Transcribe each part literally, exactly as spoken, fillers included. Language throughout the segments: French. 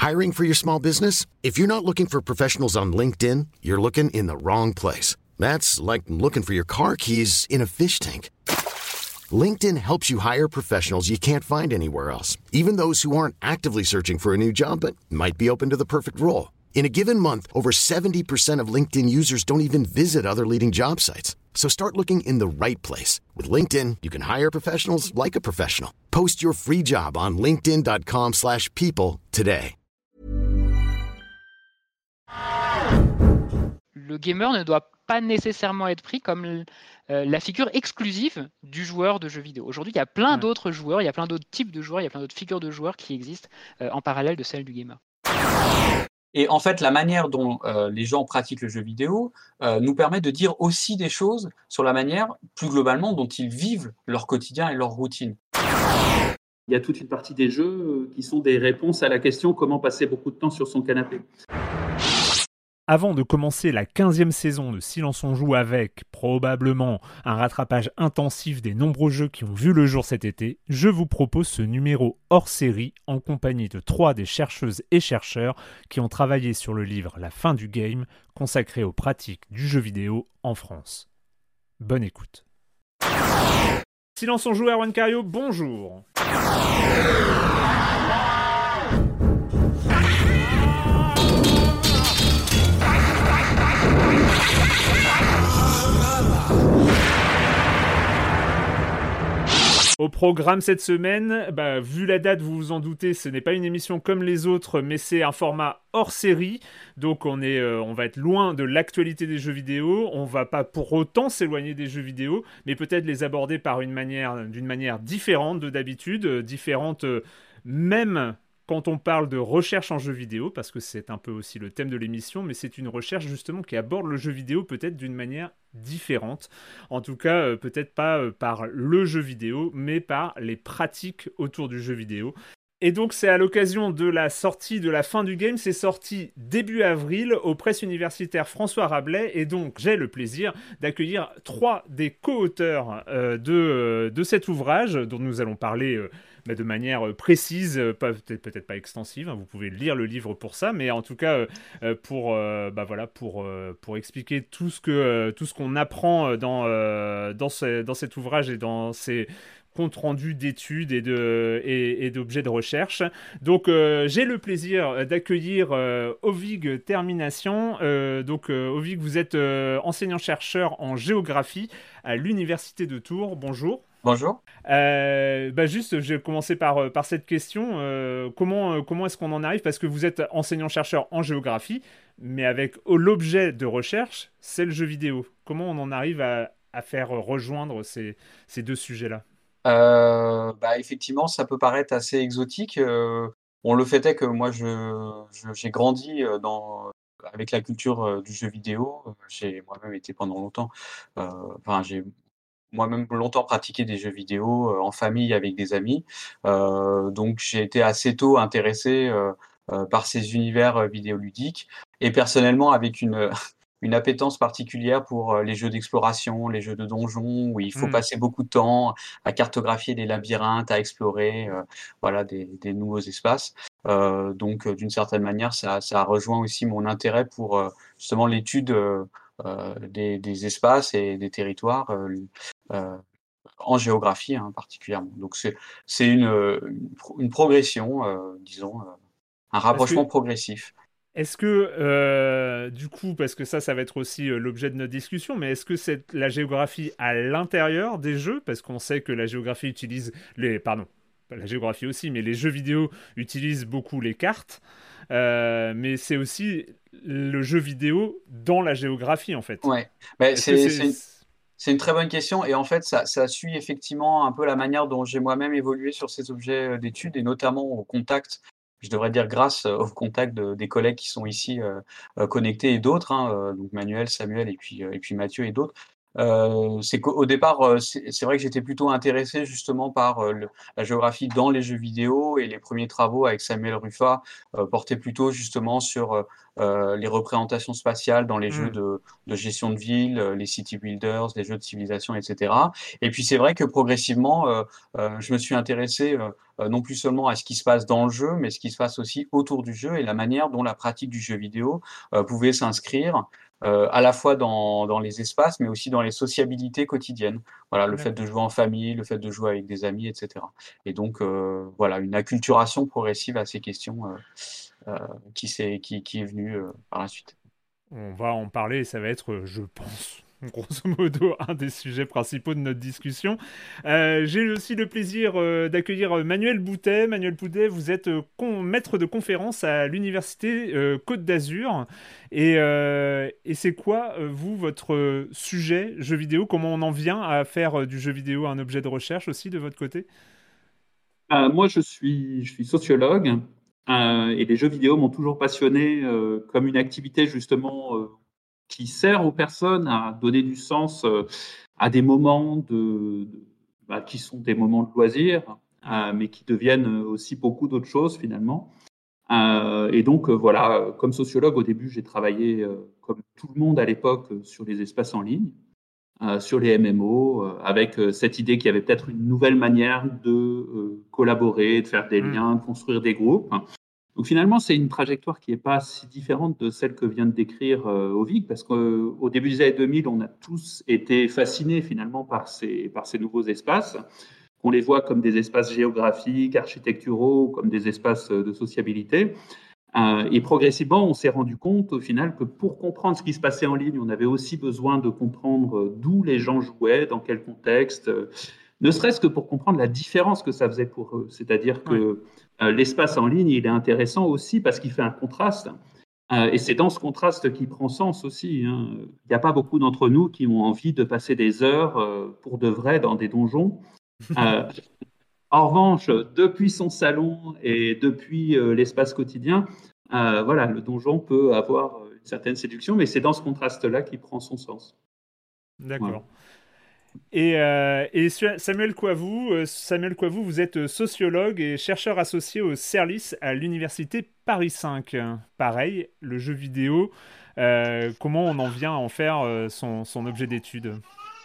Hiring for your small business? If you're not looking for professionals on LinkedIn, you're looking in the wrong place. That's like looking for your car keys in a fish tank. LinkedIn helps you hire professionals you can't find anywhere else, even those who aren't actively searching for a new job but might be open to the perfect role. In a given month, over seventy percent of LinkedIn users don't even visit other leading job sites. So start looking in the right place. With LinkedIn, you can hire professionals like a professional. Post your free job on linkedin dot com slash people today. Le gamer ne doit pas nécessairement être pris comme euh, la figure exclusive du joueur de jeux vidéo. Aujourd'hui, il y a plein ouais. d'autres joueurs, il y a plein d'autres types de joueurs, il y a plein d'autres figures de joueurs qui existent euh, en parallèle de celle du gamer. Et en fait, la manière dont euh, les gens pratiquent le jeu vidéo euh, nous permet de dire aussi des choses sur la manière, plus globalement, dont ils vivent leur quotidien et leur routine. Il y a toute une partie des jeux qui sont des réponses à la question comment passer beaucoup de temps sur son canapé. Avant de commencer la quinzième saison de Silence on joue avec, probablement, un rattrapage intensif des nombreux jeux qui ont vu le jour cet été, je vous propose ce numéro hors série en compagnie de trois des chercheuses et chercheurs qui ont travaillé sur le livre La fin du game, consacré aux pratiques du jeu vidéo en France. Bonne écoute. Silence on joue, Erwan Cario, bonjour. Au programme cette semaine, bah, vu la date, vous vous en doutez, ce n'est pas une émission comme les autres, mais c'est un format hors série. Donc on, est, euh, on va être loin de l'actualité des jeux vidéo. On ne va pas pour autant s'éloigner des jeux vidéo, mais peut-être les aborder par une manière, d'une manière différente de d'habitude, euh, différente euh, même quand on parle de recherche en jeu vidéo, parce que c'est un peu aussi le thème de l'émission, mais c'est une recherche justement qui aborde le jeu vidéo peut-être d'une manière différente. En tout cas, euh, peut-être pas euh, par le jeu vidéo, mais par les pratiques autour du jeu vidéo. Et donc c'est à l'occasion de la sortie de La fin du game, c'est sorti début avril aux presses universitaires François Rabelais, et donc j'ai le plaisir d'accueillir trois des co-auteurs euh, de, euh, de cet ouvrage, dont nous allons parler euh, bah, de manière précise, euh, pas, peut-être, peut-être pas extensive, hein, vous pouvez lire le livre pour ça, mais en tout cas euh, pour, euh, bah, voilà, pour, euh, pour expliquer tout ce, que, euh, tout ce qu'on apprend dans, euh, dans, ce, dans cet ouvrage et dans ces compte rendu d'études et, de, et, et d'objets de recherche. Donc euh, j'ai le plaisir d'accueillir euh, Ovig Termination. Euh, donc euh, Ovig, vous êtes euh, enseignant-chercheur en géographie à l'Université de Tours. Bonjour. Bonjour. Euh, bah juste, je vais commencer par, par cette question. Euh, comment, comment est-ce qu'on en arrive ? Parce que vous êtes enseignant-chercheur en géographie, mais avec oh, l'objet de recherche, c'est le jeu vidéo. Comment on en arrive à, à faire rejoindre ces, ces deux sujets-là ? Euh, bah effectivement, ça peut paraître assez exotique. Euh, bon, le fait est que moi, je, je- j'ai grandi euh, dans, avec la culture euh, du jeu vidéo. J'ai moi-même été pendant longtemps, euh, enfin, j'ai moi-même longtemps pratiqué des jeux vidéo euh, en famille avec des amis. Euh, donc, j'ai été assez tôt intéressé euh, euh, par ces univers euh, vidéoludiques et personnellement avec une une appétence particulière pour euh, les jeux d'exploration, les jeux de donjons, où il faut Hmm. passer beaucoup de temps à cartographier des labyrinthes, à explorer euh, voilà, des, des nouveaux espaces. Euh, donc, euh, d'une certaine manière, ça, ça a rejoint aussi mon intérêt pour euh, justement l'étude euh, euh, des, des espaces et des territoires euh, euh, en géographie hein, particulièrement. Donc, c'est, c'est une, une, pro- une progression, euh, disons, euh, un rapprochement que- progressif. Est-ce que, euh, du coup, parce que ça, ça va être aussi euh, l'objet de notre discussion, mais est-ce que c'est la géographie à l'intérieur des jeux ? Parce qu'on sait que la géographie utilise les... Pardon, pas la géographie aussi, mais les jeux vidéo utilisent beaucoup les cartes. Euh, mais c'est aussi le jeu vidéo dans la géographie, en fait. Ouais, ben, Est-ce que c'est, c'est... c'est une, c'est une très bonne question et en fait, ça, ça suit effectivement un peu la manière dont j'ai moi-même évolué sur ces objets euh, d'études et notamment au contact, je devrais dire grâce euh, au contact de- des collègues qui sont ici euh, euh, connectés et d'autres, hein, euh, donc Manuel, Samuel et puis, euh, et puis Mathieu et d'autres. Euh, c'est qu'au départ, euh, c'est c'est vrai que j'étais plutôt intéressé justement par euh, le- la géographie dans les jeux vidéo et les premiers travaux avec Samuel Ruffat euh, portaient plutôt justement sur euh, euh, les représentations spatiales dans les jeux Hmm. de, de gestion de ville, euh, les city builders, les jeux de civilisation, et cetera. Et puis c'est vrai que progressivement, euh, euh, je me suis intéressé euh, euh, non plus seulement à ce qui se passe dans le jeu, mais ce qui se passe aussi autour du jeu et la manière dont la pratique du jeu vidéo euh, pouvait s'inscrire euh, à la fois dans, dans les espaces, mais aussi dans les sociabilités quotidiennes. Voilà, le fait de jouer en famille, le fait de jouer avec des amis, et cetera. Et donc, euh, voilà, une acculturation progressive à ces questions euh, euh, qui, s'est- qui, qui est venue euh, par la suite. On va en parler et ça va être, je pense, grosso modo, un des sujets principaux de notre discussion. Euh, j'ai aussi le plaisir euh, d'accueillir Manuel Boutet. Manuel Boutet, vous êtes euh, con- maître de conférence à l'université euh, Côte d'Azur. Et, euh, et c'est quoi, euh, vous, votre euh, sujet jeu vidéo? Comment on en vient à faire euh, du jeu vidéo un objet de recherche aussi de votre côté? Euh, moi, je suis, je suis sociologue euh, et les jeux vidéo m'ont toujours passionné euh, comme une activité justement euh, qui sert aux personnes à donner du sens euh, à des moments de, de- bah, qui sont des moments de loisir, euh, mais qui deviennent aussi beaucoup d'autres choses finalement. Euh, et donc euh, voilà, comme sociologue, au début, j'ai travaillé euh, comme tout le monde à l'époque euh, sur les espaces en ligne euh, sur les M M O, euh, avec euh, cette idée qu'il y avait peut-être une nouvelle manière de euh, collaborer, de faire des Mm. liens, de construire des groupes. Donc finalement, c'est une trajectoire qui n'est pas si différente de celle que vient de décrire euh, Ovig, parce qu'au début des années deux mille, on a tous été fascinés finalement par ces, par ces nouveaux espaces, qu'on les voit comme des espaces géographiques, architecturaux, comme des espaces euh, de sociabilité. Euh, et progressivement, on s'est rendu compte au final que pour comprendre ce qui se passait en ligne, on avait aussi besoin de comprendre euh, d'où les gens jouaient, dans quel contexte, euh, ne serait-ce que pour comprendre la différence que ça faisait pour eux. C'est-à-dire Ouais. que euh, l'espace en ligne, il est intéressant aussi parce qu'il fait un contraste. Euh, et c'est dans ce contraste qui prend sens aussi, hein. Il n'y a pas beaucoup d'entre nous qui ont envie de passer des heures euh, pour de vrai dans des donjons. Euh, En revanche, depuis son salon et depuis euh, l'espace quotidien, euh, voilà, le donjon peut avoir euh, une certaine séduction, mais c'est dans ce contraste-là qu'il prend son sens. Voilà. D'accord. Et, euh, et Su- Samuel Coivou, euh, Samuel Coivou, vous êtes euh, sociologue et chercheur associé au CERLIS à l'université Paris cinq. Pareil, le jeu vidéo, euh, comment on en vient à en faire euh, son, son objet d'étude?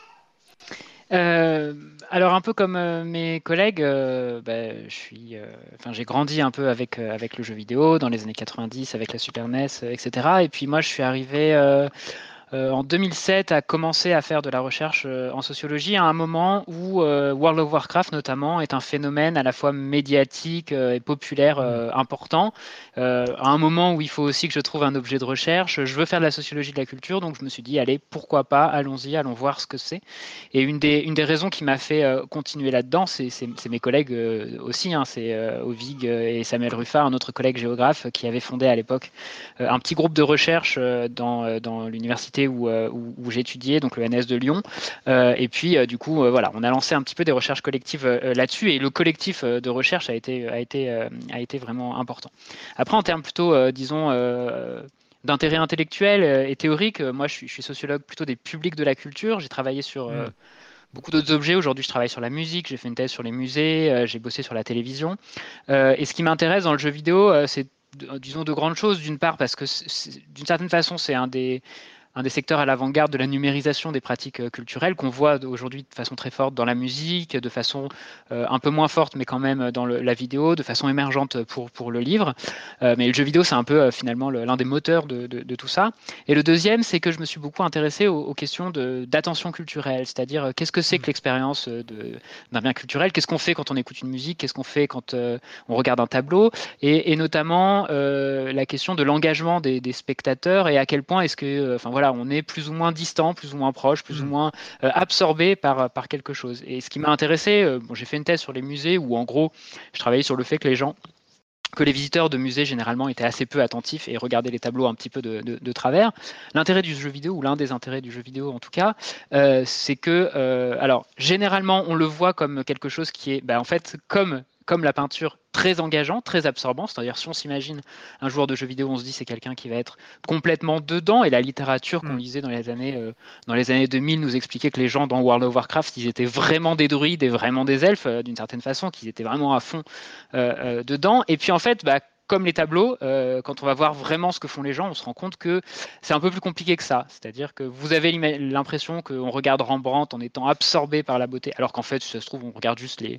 Euh, alors un peu comme euh, mes collègues, euh, bah, je suis, euh, enfin j'ai grandi un peu avec euh, avec le jeu vidéo dans les années quatre-vingt-dix avec la Super N E S, euh, et cetera. Et puis moi je suis arrivé euh, euh, en deux mille sept à commencer à faire de la recherche euh, en sociologie à un moment où euh, World of Warcraft notamment est un phénomène à la fois médiatique euh, et populaire euh, important. Euh, à un moment où il faut aussi que je trouve un objet de recherche. Je veux faire de la sociologie de la culture, donc je me suis dit allez pourquoi pas, allons-y, allons voir ce que c'est. Et une des, une des raisons qui m'a fait euh, continuer là-dedans, c'est, c'est, c'est mes collègues euh, aussi, hein, c'est euh, Ovig euh, et Samuel Ruffat, un autre collègue géographe qui avait fondé à l'époque euh, un petit groupe de recherche euh, dans, euh, dans l'université où, euh, où, où j'étudiais, donc le N S de Lyon. Euh, et puis, euh, du coup, euh, voilà, on a lancé un petit peu des recherches collectives euh, là-dessus, et le collectif euh, de recherche a été, a, été, euh, a été vraiment important. Après, en termes plutôt, euh, disons, euh, d'intérêt intellectuel euh, et théorique, euh, moi, je suis, je suis sociologue plutôt des publics de la culture. J'ai travaillé sur euh, Mm. beaucoup d'autres objets. Aujourd'hui, je travaille sur la musique, j'ai fait une thèse sur les musées, euh, j'ai bossé sur la télévision. Euh, et ce qui m'intéresse dans le jeu vidéo, euh, c'est, disons, de grandes choses. D'une part, parce que c'est- d'une certaine façon, c'est un des, un des secteurs à l'avant-garde de la numérisation des pratiques euh, culturelles qu'on voit aujourd'hui de façon très forte dans la musique, de façon euh, un peu moins forte, mais quand même dans le- la vidéo, de façon émergente pour, pour le livre. Euh, mais le jeu vidéo, c'est un peu euh, finalement le- l'un des moteurs de, de- de tout ça. Et le deuxième, c'est que je me suis beaucoup intéressé aux, aux questions de- d'attention culturelle, c'est-à-dire euh, qu'est-ce que c'est que l'expérience euh, de- d'un bien culturel, qu'est-ce qu'on fait quand on écoute une musique, qu'est-ce qu'on fait quand euh, on regarde un tableau, et, et notamment euh, la question de l'engagement des, des spectateurs et à quel point est-ce que, euh, enfin voilà, on est plus ou moins distant, plus ou moins proche, plus ou Mm. moins euh, absorbé par, par quelque chose. Et ce qui m'a intéressé, euh, bon, j'ai fait une thèse sur les musées où en gros, je travaillais sur le fait que les gens que les visiteurs de musées généralement étaient assez peu attentifs et regardaient les tableaux un petit peu de, de, de travers. L'intérêt du jeu vidéo, ou l'un des intérêts du jeu vidéo en tout cas, euh, c'est que, euh, alors généralement on le voit comme quelque chose qui est, bah, en fait, comme comme la peinture, très engageant, très absorbant. C'est-à-dire, si on s'imagine un joueur de jeu vidéo, on se dit c'est quelqu'un qui va être complètement dedans. Et la littérature qu'on Mm. lisait dans les années, euh, dans les années deux mille nous expliquait que les gens dans World of Warcraft, ils étaient vraiment des druides et vraiment des elfes, euh, d'une certaine façon, qu'ils étaient vraiment à fond euh, euh, dedans. Et puis en fait, bah, comme les tableaux, euh, quand on va voir vraiment ce que font les gens, on se rend compte que c'est un peu plus compliqué que ça. C'est-à-dire que vous avez l'impression qu'on regarde Rembrandt en étant absorbé par la beauté, alors qu'en fait, si ça se trouve, on regarde juste les,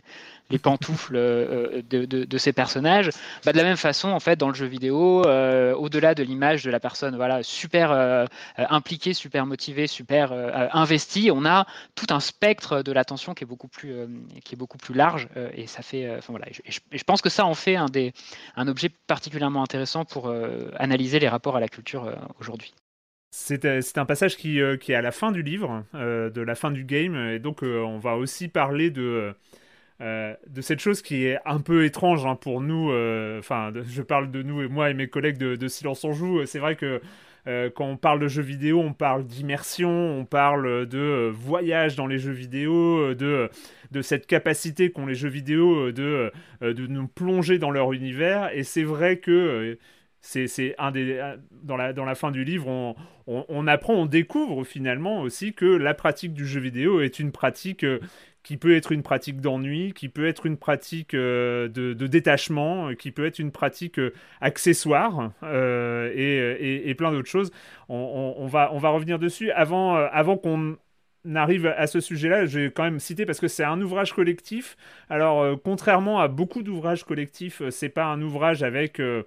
les pantoufles euh, de, de, de ces personnages. Bah, de la même façon, en fait, dans le jeu vidéo, euh, au-delà de l'image de la personne, voilà, super euh, impliquée, super motivée, super euh, investie, on a tout un spectre de l'attention qui est beaucoup plus, euh, qui est beaucoup plus large, euh, et ça fait, euh, voilà, et je, et je pense que ça en fait un des, un objet particulièrement intéressant pour euh, analyser les rapports à la culture euh, aujourd'hui. C'est, euh, c'est un passage qui, euh, qui est à la fin du livre, euh, de la fin du game, et donc euh, on va aussi parler de, euh, de cette chose qui est un peu étrange hein, pour nous, enfin euh, je parle de nous et moi et mes collègues de, de Silence on Joue, c'est vrai que euh, quand on parle de jeux vidéo, on parle d'immersion, on parle de euh, voyage dans les jeux vidéo, de, de cette capacité qu'ont les jeux vidéo de, euh, de nous plonger dans leur univers, et c'est vrai que... Euh, C'est, c'est un des, dans, la, dans la fin du livre, on, on, on apprend, on découvre finalement aussi que la pratique du jeu vidéo est une pratique euh, qui peut être une pratique d'ennui, qui peut être une pratique euh, de, de détachement, qui peut être une pratique euh, accessoire euh, et, et, et plein d'autres choses. On, on, on, va, on va revenir dessus. Avant, euh, avant qu'on arrive à ce sujet-là, je vais quand même citer parce que c'est un ouvrage collectif. Alors, euh, contrairement à beaucoup d'ouvrages collectifs, c'est pas un ouvrage avec... Euh,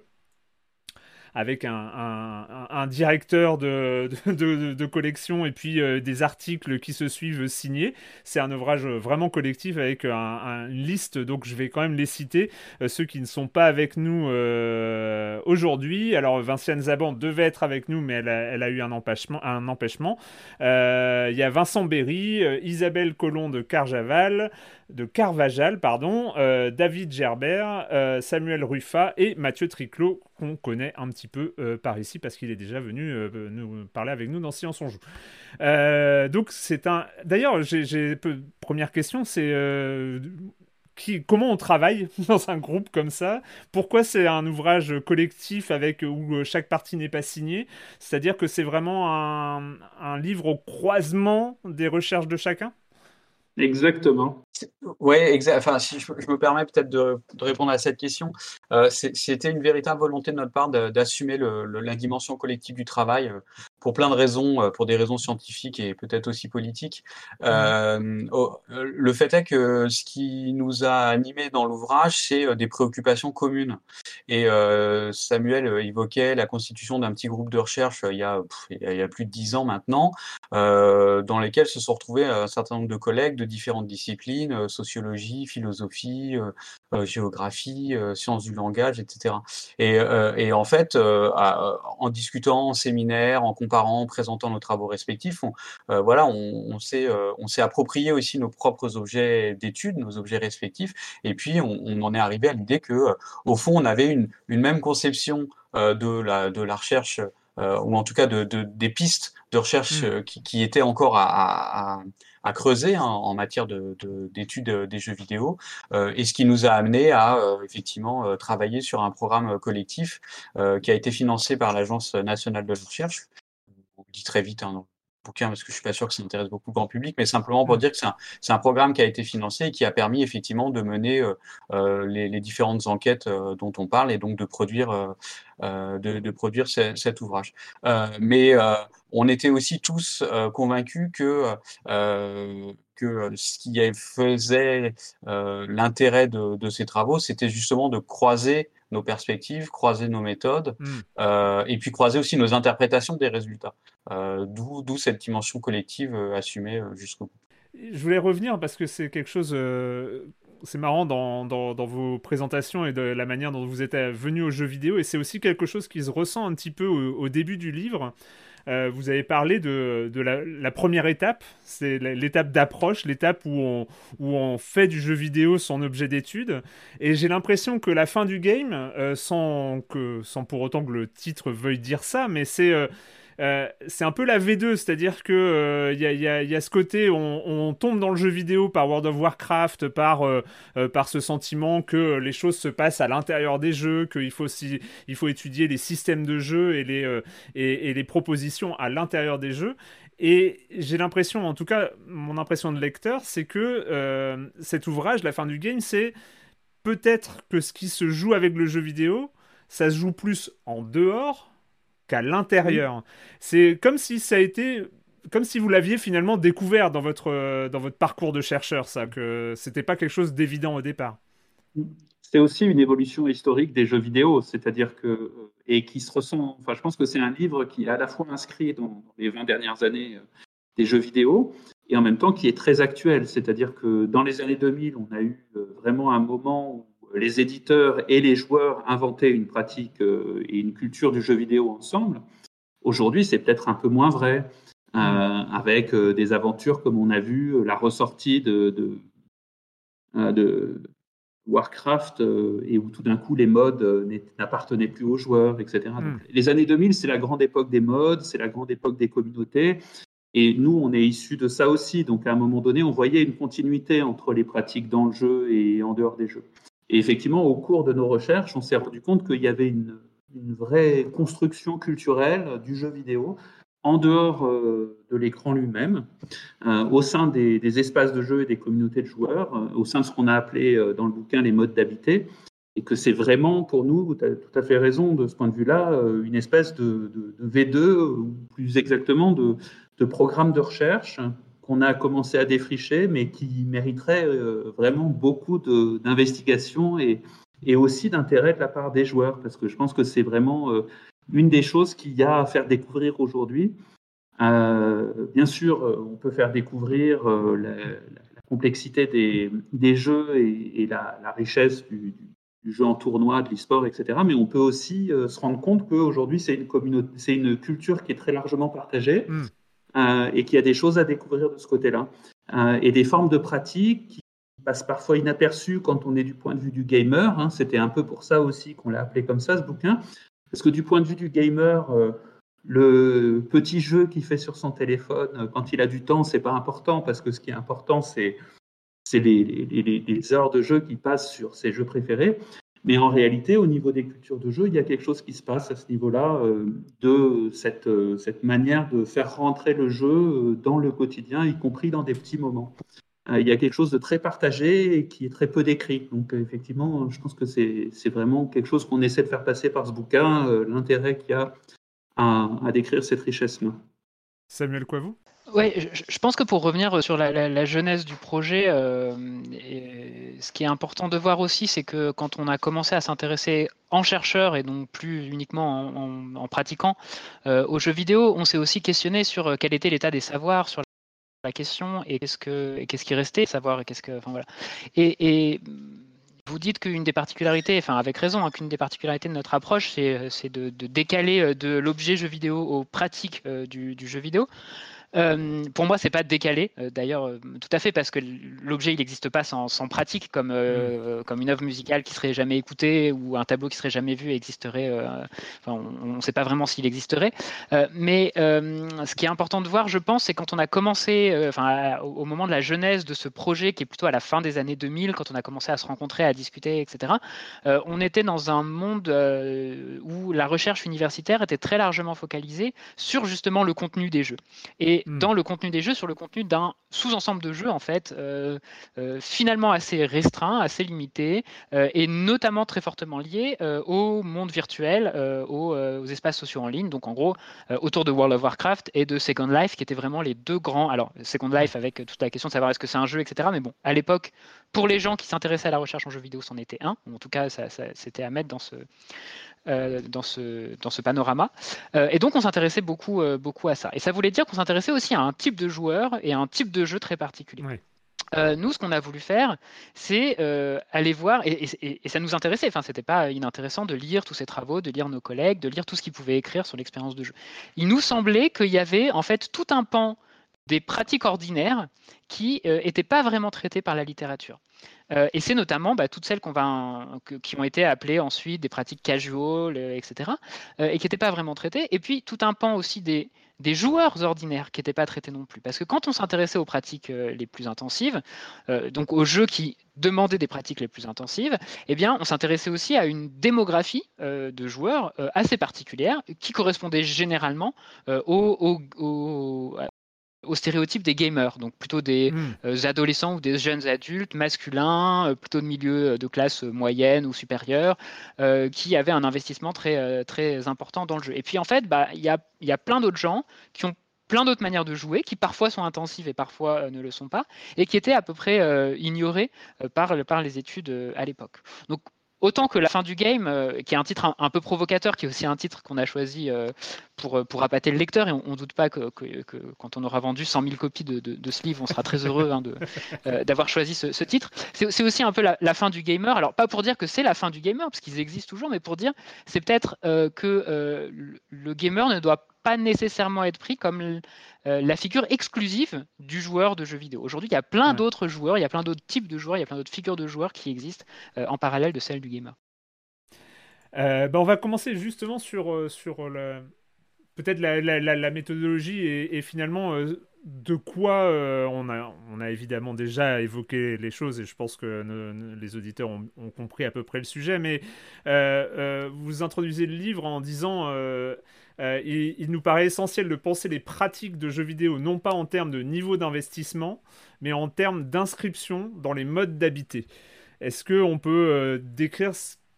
avec un, un, un directeur de, de, de, de collection et puis euh, des articles qui se suivent signés. C'est un ouvrage vraiment collectif avec un, un, une liste, donc je vais quand même les citer, euh, ceux qui ne sont pas avec nous euh, aujourd'hui. Alors Vinciane Zaban devait être avec nous, mais elle a, elle a eu un empêchement. Un empêchement. Euh, il y a Vincent Berry, euh, Isabelle Collomb de Carjaval, de Carvajal, pardon, euh, David Gerbert, euh, Samuel Ruffat et Mathieu Triclot, qu'on connaît un petit peu euh, par ici parce qu'il est déjà venu euh, nous parler avec nous dans Silence on Joue. Euh, donc c'est un... D'ailleurs, j'ai, j'ai... première question, c'est euh, qui... comment on travaille dans un groupe comme ça? Pourquoi c'est un ouvrage collectif avec où chaque partie n'est pas signée? C'est-à-dire que c'est vraiment un, un livre au croisement des recherches de chacun? Exactement. Oui, exa- enfin, si je, je me permets peut-être de, de répondre à cette question, euh, c'est- c'était une véritable volonté de notre part de- d'assumer le, le- la dimension collective du travail euh, pour plein de raisons, euh, pour des raisons scientifiques et peut-être aussi politiques. Euh, oh, euh, le fait est que ce qui nous a animés dans l'ouvrage, c'est euh, des préoccupations communes. Et euh, Samuel euh, évoquait la constitution d'un petit groupe de recherche euh, il y a, pff, il y a il y a plus de dix ans maintenant, euh, dans lesquels se sont retrouvés un certain nombre de collègues de différentes disciplines, euh, sociologie, philosophie, euh, euh, géographie, euh, sciences du langage, et cetera. Et, euh, et en fait, euh, à- en discutant en séminaire, en comparant, en présentant nos travaux respectifs, on, euh, voilà, on, on s'est euh, on s'est approprié aussi nos propres objets d'études, nos objets respectifs, et puis on, on en est arrivé à l'idée que, euh, au fond, on avait une, une même conception euh, de la de la recherche, euh, ou en tout cas de, de, des pistes de recherche Mm. euh, qui, qui étaient encore à, à, à, à creuser hein, en matière de, de, d'études euh, des jeux vidéo, euh, et ce qui nous a amené à euh, effectivement euh, travailler sur un programme collectif euh, qui a été financé par l'Agence nationale de la recherche. On le dit très vite hein, dans le bouquin parce que je suis pas sûr que ça intéresse beaucoup le grand public, mais simplement pour Mm. dire que c'est un, c'est un programme qui a été financé et qui a permis effectivement de mener euh, euh, les, les différentes enquêtes euh, dont on parle et donc de produire euh, euh, de, de produire ce- cet ouvrage. Euh, mais euh, on était aussi tous euh, convaincus que euh, que ce qui faisait euh, l'intérêt de, de ces travaux, c'était justement de croiser nos perspectives, croiser nos méthodes, Mm. euh, et puis croiser aussi nos interprétations des résultats. Euh, d'où, d'où cette dimension collective euh, assumée euh, jusqu'au bout. Je voulais revenir parce que c'est quelque chose, euh, c'est marrant dans, dans, dans vos présentations et de la manière dont vous êtes venu aux jeux vidéo, et c'est aussi quelque chose qui se ressent un petit peu au, au début du livre. Euh, vous avez parlé de, de la, la première étape, c'est l'étape d'approche, l'étape où on, où on fait du jeu vidéo son objet d'étude. Et j'ai l'impression que la fin du game, euh, sans, que, sans pour autant que le titre veuille dire ça, mais c'est... Euh, euh, c'est un peu la V deux, c'est-à-dire que euh, y a, y a, y a ce côté, on, on tombe dans le jeu vidéo par World of Warcraft, par, euh, euh, par ce sentiment que les choses se passent à l'intérieur des jeux, qu'il faut, si, il faut étudier les systèmes de jeu et les, euh, et, et les propositions à l'intérieur des jeux. Et j'ai l'impression, en tout cas, mon impression de lecteur, c'est que euh, cet ouvrage, La fin du game, c'est peut-être que ce qui se joue avec le jeu vidéo, ça se joue plus en dehors qu'à l'intérieur. Mmh. C'est comme si ça a été... comme si vous l'aviez finalement découvert dans votre, euh, dans votre parcours de chercheur, ça, que c'était pas quelque chose d'évident au départ. C'est aussi une évolution historique des jeux vidéo, c'est-à-dire que, et qui se ressent, enfin, je pense que c'est un livre qui est à la fois inscrit dans les vingt dernières années des jeux vidéo, et en même temps qui est très actuel, c'est-à-dire que dans les années deux mille, on a eu vraiment un moment où les éditeurs et les joueurs inventaient une pratique et une culture du jeu vidéo ensemble. Aujourd'hui, c'est peut-être un peu moins vrai, euh, avec des aventures comme on a vu la ressortie de, de, de Warcraft, euh, et où tout d'un coup les modes euh, n'appartenaient plus aux joueurs, et cetera. Mm. Donc, les années deux mille, c'est la grande époque des modes, c'est la grande époque des communautés. Et nous, on est issus de ça aussi. Donc, à un moment donné, on voyait une continuité entre les pratiques dans le jeu et en dehors des jeux. Et effectivement, au cours de nos recherches, on s'est rendu compte qu'il y avait une, une vraie construction culturelle du jeu vidéo en dehors euh, de l'écran lui-même, euh, au sein des, des espaces de jeu et des communautés de joueurs, euh, au sein de ce qu'on a appelé euh, dans le bouquin les modes d'habiter. Et que c'est vraiment, pour nous, tu as tout à fait raison de ce point de vue-là, euh, une espèce de, de, de V deux, ou plus exactement de de programmes de recherche qu'on a commencé à défricher, mais qui mériteraient euh, vraiment beaucoup de, d'investigation et, et aussi d'intérêt de la part des joueurs, parce que je pense que c'est vraiment euh, une des choses qu'il y a à faire découvrir aujourd'hui. Euh, bien sûr, on peut faire découvrir euh, la, la complexité des, des jeux et, et la, la richesse du, du jeu en tournoi, de l'e-sport, et cetera. Mais on peut aussi euh, se rendre compte qu'aujourd'hui, c'est une, communauté, c'est une culture qui est très largement partagée. Mm. Euh, et qu'il y a des choses à découvrir de ce côté-là. Euh, et des formes de pratiques qui passent parfois inaperçues quand on est du point de vue du gamer. Hein. C'était un peu pour ça aussi qu'on l'a appelé comme ça, ce bouquin. Parce que du point de vue du gamer, euh, le petit jeu qu'il fait sur son téléphone, euh, quand il a du temps, c'est pas important, parce que ce qui est important, c'est, c'est les, les, les, les heures de jeu qu'il passe sur ses jeux préférés. Mais en réalité, au niveau des cultures de jeu, il y a quelque chose qui se passe à ce niveau-là, euh, de cette, euh, cette manière de faire rentrer le jeu euh, dans le quotidien, y compris dans des petits moments. Euh, il y a quelque chose de très partagé et qui est très peu décrit. Donc euh, effectivement, je pense que c'est, c'est vraiment quelque chose qu'on essaie de faire passer par ce bouquin, euh, l'intérêt qu'il y a à, à décrire cette richesse-là. Samuel Coivou ? Oui, je, je pense que pour revenir sur la, la, la jeunesse du projet, euh, et ce qui est important de voir aussi, c'est que quand on a commencé à s'intéresser en chercheur et donc plus uniquement en, en, en pratiquant euh, aux jeux vidéo, on s'est aussi questionné sur quel était l'état des savoirs sur la question et qu'est-ce, que, et qu'est-ce qui restait, savoir et qu'est-ce que, enfin voilà. Et, et vous dites qu'une des particularités, enfin avec raison, hein, qu'une des particularités de notre approche, c'est, c'est de, de décaler de l'objet jeu vidéo aux pratiques euh, du, du jeu vidéo. Euh, pour moi, c'est pas décalé. Euh, d'ailleurs, euh, tout à fait, parce que l'objet, il n'existe pas sans, sans pratique, comme, euh, mmh. comme une œuvre musicale qui serait jamais écoutée ou un tableau qui serait jamais vu existerait. Euh, enfin, on ne sait pas vraiment s'il existerait. Euh, mais euh, ce qui est important de voir, je pense, c'est quand on a commencé, euh, enfin, au, au moment de la genèse de ce projet, qui est plutôt à la fin des années deux mille, quand on a commencé à se rencontrer, à discuter, et cetera. Euh, on était dans un monde euh, où la recherche universitaire était très largement focalisée sur justement le contenu des jeux. Et dans le contenu des jeux, sur le contenu d'un sous-ensemble de jeux, en fait, euh, euh, finalement assez restreint, assez limité, euh, et notamment très fortement lié euh, au monde virtuel, euh, aux, euh, aux espaces sociaux en ligne, donc en gros, euh, autour de World of Warcraft et de Second Life, qui étaient vraiment les deux grands... Alors, Second Life, avec toute la question de savoir est-ce que c'est un jeu, et cetera, mais bon, à l'époque, pour les gens qui s'intéressaient à la recherche en jeux vidéo, c'en était un, ou en tout cas, ça, ça, c'était à mettre dans ce... Euh, dans, ce, dans ce panorama. Euh, et donc, on s'intéressait beaucoup, euh, beaucoup à ça. Et ça voulait dire qu'on s'intéressait aussi à un type de joueur et à un type de jeu très particulier. Oui. Euh, nous, ce qu'on a voulu faire, c'est euh, aller voir, et, et, et ça nous intéressait, enfin, c'était pas inintéressant de lire tous ces travaux, de lire nos collègues, de lire tout ce qu'ils pouvaient écrire sur l'expérience de jeu. Il nous semblait qu'il y avait en fait tout un pan des pratiques ordinaires qui n'étaient euh, pas vraiment traitées par la littérature. Euh, et c'est notamment bah, toutes celles qu'on va, que, qui ont été appelées ensuite des pratiques casual, euh, et cetera, euh, et qui n'étaient pas vraiment traitées. Et puis tout un pan aussi des, des joueurs ordinaires qui n'étaient pas traités non plus. Parce que quand on s'intéressait aux pratiques euh, les plus intensives, euh, donc aux jeux qui demandaient des pratiques les plus intensives, eh bien, on s'intéressait aussi à une démographie euh, de joueurs euh, assez particulière qui correspondait généralement euh, aux, aux, aux aux stéréotypes des gamers, donc plutôt des mmh. euh, adolescents ou des jeunes adultes masculins, euh, plutôt de milieu de classe moyenne ou supérieure, euh, qui avaient un investissement très, euh, très important dans le jeu. Et puis en fait, bah, y a, y a plein d'autres gens qui ont plein d'autres manières de jouer qui parfois sont intensives et parfois euh, ne le sont pas, et qui étaient à peu près euh, ignorées euh, par, par les études euh, à l'époque. Donc autant que La fin du game, euh, qui est un titre un, un peu provocateur, qui est aussi un titre qu'on a choisi euh, pour, pour appâter le lecteur, et on ne doute pas que, que, que quand on aura vendu cent mille copies de, de, de ce livre, on sera très heureux hein, de, euh, d'avoir choisi ce, ce titre. C'est, c'est aussi un peu la, la fin du gamer, alors pas pour dire que c'est la fin du gamer, parce qu'ils existent toujours, mais pour dire c'est peut-être euh, que euh, le, le gamer ne doit pas nécessairement être pris comme euh, la figure exclusive du joueur de jeux vidéo. Aujourd'hui, il y a plein Ouais. d'autres joueurs, il y a plein d'autres types de joueurs, il y a plein d'autres figures de joueurs qui existent euh, en parallèle de celle du gamer. Euh, bah, on va commencer justement sur, euh, sur le, peut-être la, la, la, la méthodologie et, et finalement euh, de quoi euh, on, a, on a évidemment déjà évoqué les choses et je pense que ne, ne, les auditeurs ont, ont compris à peu près le sujet, mais euh, euh, vous introduisez le livre en disant euh, euh, il, il nous paraît essentiel de penser les pratiques de jeux vidéo non pas en termes de niveau d'investissement mais en termes d'inscription dans les modes d'habiter. Est-ce qu'on peut euh, décrire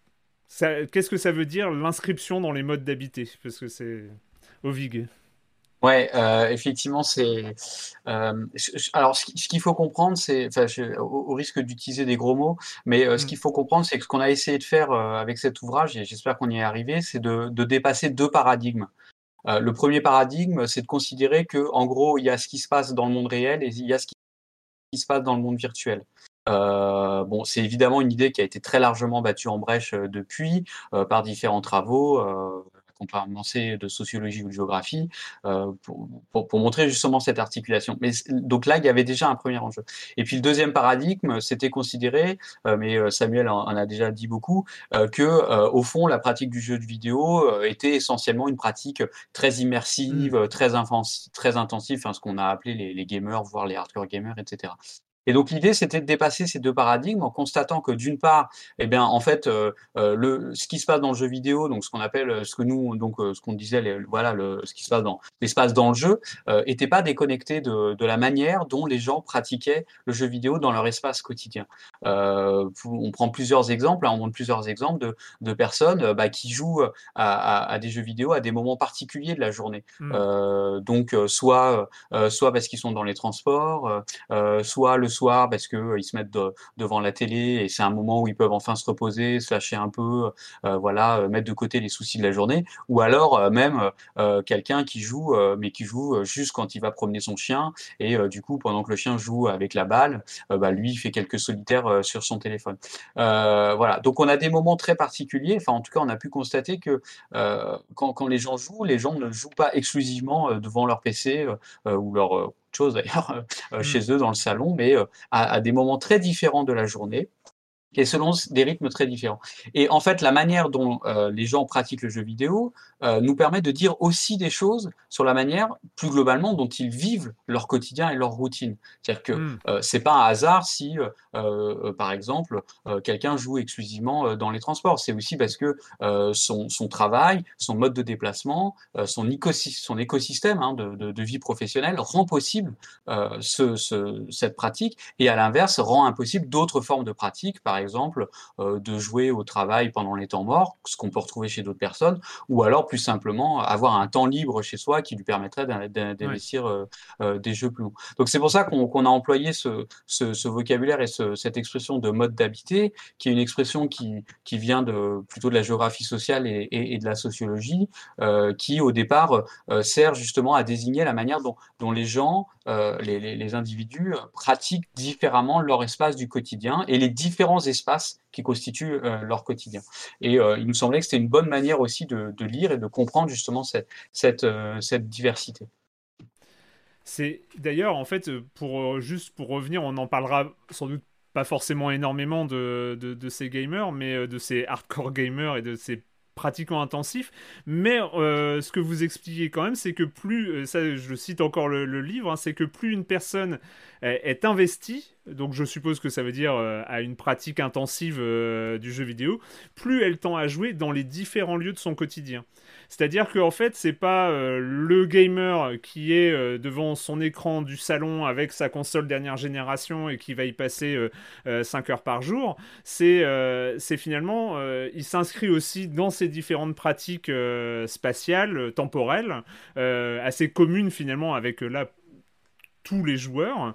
ça, qu'est-ce que ça veut dire l'inscription dans les modes d'habiter? Parce que c'est Ovig. Ouais, euh, effectivement, c'est. Euh, alors, ce qu'il faut comprendre, c'est, enfin, je, au, au risque d'utiliser des gros mots, mais euh, ce Mm. qu'il faut comprendre, c'est que ce qu'on a essayé de faire euh, avec cet ouvrage, et j'espère qu'on y est arrivé, c'est de, de dépasser deux paradigmes. Euh, le premier paradigme, c'est de considérer que, en gros, il y a ce qui se passe dans le monde réel et il y a ce qui se passe dans le monde virtuel. Euh, bon, c'est évidemment une idée qui a été très largement battue en brèche euh, depuis euh, par différents travaux, euh, qu'on peut penser de sociologie ou de géographie, euh, pour, pour, pour montrer justement cette articulation. Mais donc là, il y avait déjà un premier enjeu. Et puis le deuxième paradigme, c'était considéré, euh, mais Samuel en, en a déjà dit beaucoup, euh, que euh, au fond, la pratique du jeu de vidéo euh, était essentiellement une pratique très immersive, Mm. très, infan- très intensive, enfin, ce qu'on a appelé les, les gamers, voire les hardcore gamers, et cetera. Et donc l'idée, c'était de dépasser ces deux paradigmes en constatant que d'une part, eh bien, en fait, euh, le, ce qui se passe dans le jeu vidéo, donc ce qu'on appelle, ce que nous, donc euh, ce qu'on disait, les, voilà, le, ce qui se passe dans l'espace dans le jeu, euh, était pas déconnecté de, de la manière dont les gens pratiquaient le jeu vidéo dans leur espace quotidien. Euh, on prend plusieurs exemples, hein, on montre plusieurs exemples de, de personnes euh, bah, qui jouent à, à, à des jeux vidéo à des moments particuliers de la journée. Mm. Euh, donc euh, soit, euh, soit parce qu'ils sont dans les transports, euh, soit le soir parce que euh, ils se mettent de, devant la télé et c'est un moment où ils peuvent enfin se reposer, se lâcher un peu, euh, voilà, euh, mettre de côté les soucis de la journée, ou alors euh, même euh, quelqu'un qui joue, euh, mais qui joue juste quand il va promener son chien et euh, du coup pendant que le chien joue avec la balle, euh, bah, lui il fait quelques solitaires euh, sur son téléphone. Euh, voilà, donc on a des moments très particuliers. Enfin, en tout cas, on a pu constater que euh, quand, quand les gens jouent, les gens ne jouent pas exclusivement euh, devant leur P C euh, ou leur euh, chose d'ailleurs euh, Mm. chez eux dans le salon, mais euh, à, à des moments très différents de la journée et selon des rythmes très différents. Et en fait, la manière dont euh, les gens pratiquent le jeu vidéo euh, nous permet de dire aussi des choses sur la manière, plus globalement, dont ils vivent leur quotidien et leur routine. C'est-à-dire que Mm. euh, c'est pas un hasard si, euh, euh, par exemple, euh, quelqu'un joue exclusivement euh, dans les transports. C'est aussi parce que euh, son, son travail, son mode de déplacement, euh, son, écosy- son écosystème hein, de, de, de vie professionnelle rend possible euh, ce, ce, cette pratique et à l'inverse rend impossible d'autres formes de pratiques, par exemple euh, de jouer au travail pendant les temps morts, ce qu'on peut retrouver chez d'autres personnes, ou alors plus simplement avoir un temps libre chez soi qui lui permettrait d'investir ouais. euh, euh, des jeux plus longs. Donc c'est pour ça qu'on qu'on a employé ce, ce, ce vocabulaire et ce, cette expression de mode d'habiter, qui est une expression qui, qui vient de, plutôt de la géographie sociale et, et, et de la sociologie, euh, qui au départ euh, sert justement à désigner la manière dont, dont les gens, euh, les, les, les individus pratiquent différemment leur espace du quotidien et les différents espaces qui constituent euh, leur quotidien. Et euh, il nous semblait que c'était une bonne manière aussi de, de lire et de comprendre justement cette, cette, euh, cette diversité. C'est d'ailleurs, en fait, pour, juste pour revenir, on en parlera sans doute pas forcément énormément de, de, de ces gamers, mais de ces hardcore gamers et de ces pratiquants intensifs, mais euh, ce que vous expliquez quand même, c'est que plus, ça je cite encore le, le livre, hein, c'est que plus une personne est investie donc je suppose que ça veut dire euh, à une pratique intensive euh, du jeu vidéo, plus elle tend à jouer dans les différents lieux de son quotidien. C'est-à-dire qu'en fait, c'est pas euh, le gamer qui est euh, devant son écran du salon avec sa console dernière génération et qui va y passer euh, euh, cinq heures par jour. C'est, euh, c'est finalement, euh, il s'inscrit aussi dans ces différentes pratiques euh, spatiales, temporelles, euh, assez communes finalement avec euh, là tous les joueurs,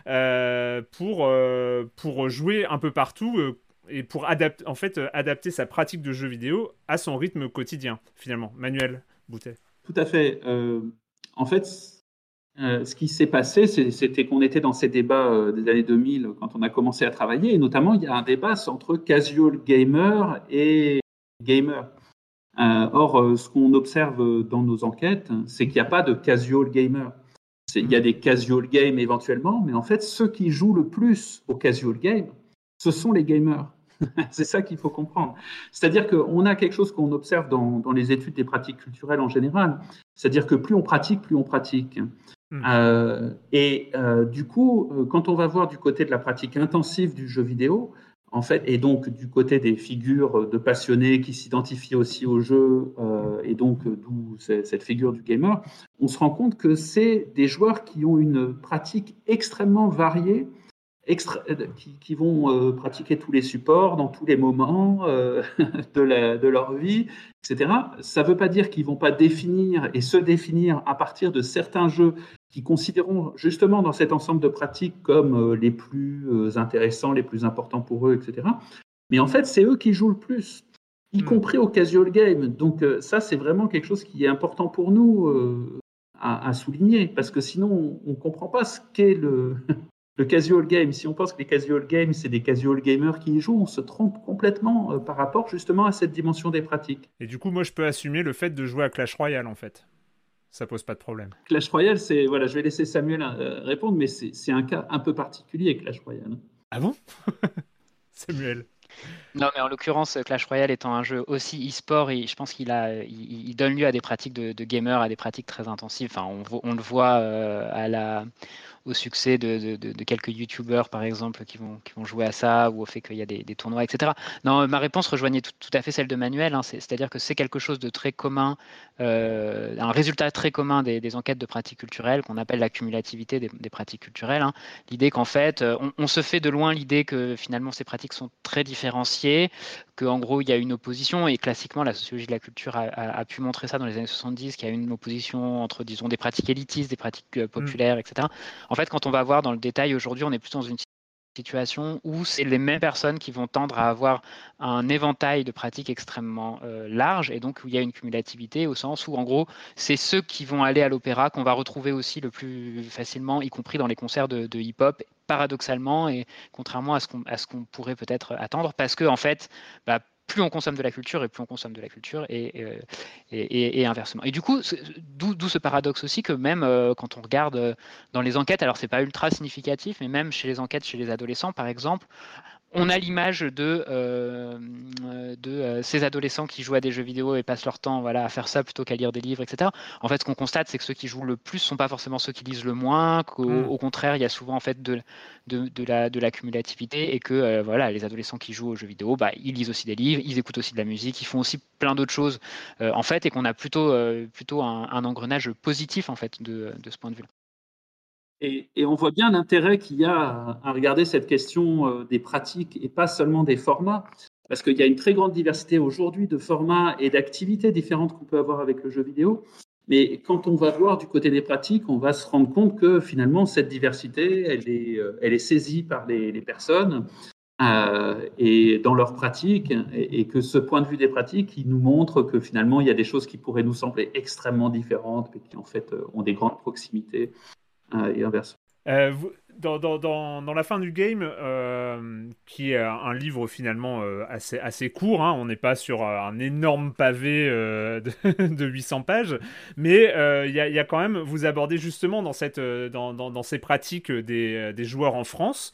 euh, pour, euh, pour jouer un peu partout. Euh, et pour adapter, en fait, euh, adapter sa pratique de jeu vidéo à son rythme quotidien, finalement. Manuel Boutet. Tout à fait. Euh, en fait, euh, ce qui s'est passé, c'est, c'était qu'on était dans ces débats euh, des années deux mille quand on a commencé à travailler, et notamment, il y a un débat entre casual gamer et gamer. Euh, or, euh, ce qu'on observe dans nos enquêtes, c'est qu'il n'y a pas de casual gamer. C'est, il y a des casual games éventuellement, mais en fait, ceux qui jouent le plus au casual game, ce sont les gamers. C'est ça qu'il faut comprendre. C'est-à-dire qu'on a quelque chose qu'on observe dans, dans les études des pratiques culturelles en général. C'est-à-dire que plus on pratique, plus on pratique. Mmh. Euh, et euh, du coup, quand on va voir du côté de la pratique intensive du jeu vidéo, en fait, et donc du côté des figures de passionnés qui s'identifient aussi au jeu, euh, et donc d'où cette figure du gamer, on se rend compte que c'est des joueurs qui ont une pratique extrêmement variée, extra, qui, qui vont euh, pratiquer tous les supports dans tous les moments euh, de, la, de leur vie, et cetera. Ça ne veut pas dire qu'ils ne vont pas définir et se définir à partir de certains jeux qui considéreront justement dans cet ensemble de pratiques comme euh, les plus euh, intéressants, les plus importants pour eux, et cetera. Mais en fait, c'est eux qui jouent le plus, y mmh. compris au casual game. Donc euh, ça, c'est vraiment quelque chose qui est important pour nous euh, à, à souligner, parce que sinon, on ne comprend pas ce qu'est le... Le casual game, si on pense que les casual games, c'est des casual gamers qui y jouent, on se trompe complètement euh, par rapport justement à cette dimension des pratiques. Et du coup, moi, je peux assumer le fait de jouer à Clash Royale, en fait. Ça pose pas de problème. Clash Royale, c'est... Voilà, je vais laisser Samuel euh, répondre, mais c'est, c'est un cas un peu particulier, Clash Royale. Ah bon Samuel. Non, mais en l'occurrence, Clash Royale étant un jeu aussi e-sport, et je pense qu'il a, il, il donne lieu à des pratiques de, de gamers, à des pratiques très intensives. Enfin, on, on le voit euh, à la... au succès de, de, de quelques youtubeurs, par exemple, qui vont, qui vont jouer à ça, ou au fait qu'il y a des, des tournois, et cetera. Non, ma réponse rejoignait tout, tout à fait celle de Manuel, hein, c'est, c'est-à-dire que c'est quelque chose de très commun, euh, un résultat très commun des, des enquêtes de pratiques culturelles, qu'on appelle la cumulativité des, des pratiques culturelles. Hein. L'idée qu'en fait, on, on se fait de loin l'idée que finalement ces pratiques sont très différenciées, qu'en gros, il y a une opposition, et classiquement, la sociologie de la culture a, a, a pu montrer ça dans les années soixante-dix, qu'il y a une opposition entre, disons, des pratiques élitistes, des pratiques euh, populaires, mmh. et cetera. En fait, quand on va voir dans le détail, aujourd'hui, on est plutôt dans une situation où c'est les mêmes personnes qui vont tendre à avoir un éventail de pratiques extrêmement euh, large, et donc où il y a une cumulativité, au sens où, en gros, c'est ceux qui vont aller à l'opéra qu'on va retrouver aussi le plus facilement, y compris dans les concerts de, de hip-hop, paradoxalement, et contrairement à ce qu'on, à ce qu'on pourrait peut-être attendre, parce que, en fait, bah, plus on consomme de la culture, et plus on consomme de la culture, et, et, et, et inversement. Et du coup, d'où, d'où ce paradoxe aussi que même euh, quand on regarde euh, dans les enquêtes, alors c'est pas ultra significatif, mais même chez les enquêtes chez les adolescents, par exemple, on a l'image de, euh, de euh, ces adolescents qui jouent à des jeux vidéo et passent leur temps voilà, à faire ça plutôt qu'à lire des livres, et cetera. En fait, ce qu'on constate, c'est que ceux qui jouent le plus ne sont pas forcément ceux qui lisent le moins, qu'au mmh. au contraire, il y a souvent en fait, de, de, de, la, de la cumulativité, et que euh, voilà, les adolescents qui jouent aux jeux vidéo, bah, ils lisent aussi des livres, ils écoutent aussi de la musique, ils font aussi plein d'autres choses, euh, en fait, et qu'on a plutôt, euh, plutôt un, un engrenage positif en fait, de, de ce point de vue-là. Et, et on voit bien l'intérêt qu'il y a à, à regarder cette question euh, des pratiques et pas seulement des formats, parce qu'il y a une très grande diversité aujourd'hui de formats et d'activités différentes qu'on peut avoir avec le jeu vidéo. Mais quand on va voir du côté des pratiques, on va se rendre compte que finalement, cette diversité, elle est, euh, elle est saisie par les, les personnes euh, et dans leurs pratiques, et, et que ce point de vue des pratiques, il nous montre que finalement, il y a des choses qui pourraient nous sembler extrêmement différentes, mais qui en fait ont des grandes proximités. Euh, et inversement. Euh, vous, dans, dans, dans, dans la fin du game, euh, qui est un livre finalement euh, assez, assez court, hein, on n'est pas sur un énorme pavé euh, de, de huit cents pages, mais il euh, y, y a quand même, vous abordez justement dans, cette, dans, dans, dans ces pratiques des, des joueurs en France,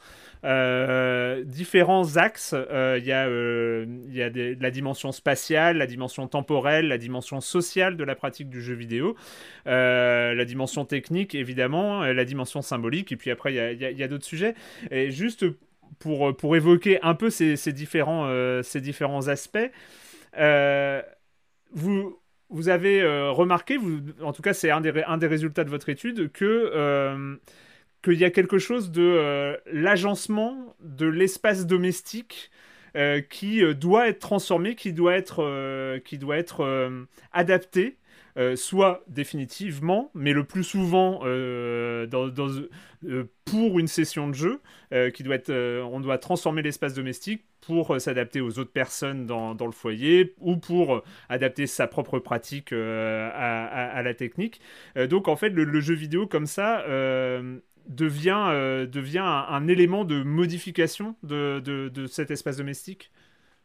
Euh, différents axes. Il euh, y a, euh, y a des, la dimension spatiale, la dimension temporelle, la dimension sociale de la pratique du jeu vidéo, euh, la dimension technique évidemment, la dimension symbolique, et puis après il a, y a, y a d'autres sujets. Et juste pour, pour évoquer un peu ces, ces, différents, euh, ces différents aspects, euh, vous, vous avez euh, remarqué, vous, en tout cas c'est un des, un des résultats de votre étude, que... Euh, qu'il y a quelque chose de euh, l'agencement de l'espace domestique euh, qui euh, doit être transformé, qui doit être, euh, qui doit être euh, adapté, euh, soit définitivement, mais le plus souvent euh, dans, dans, euh, pour une session de jeu, euh, qui doit être, euh, on doit transformer l'espace domestique pour euh, s'adapter aux autres personnes dans, dans le foyer ou pour euh, adapter sa propre pratique euh, à, à, à la technique. Euh, donc en fait, le, le jeu vidéo comme ça... Euh, devient, euh, devient un, un élément de modification de, de, de cet espace domestique. Ovig ?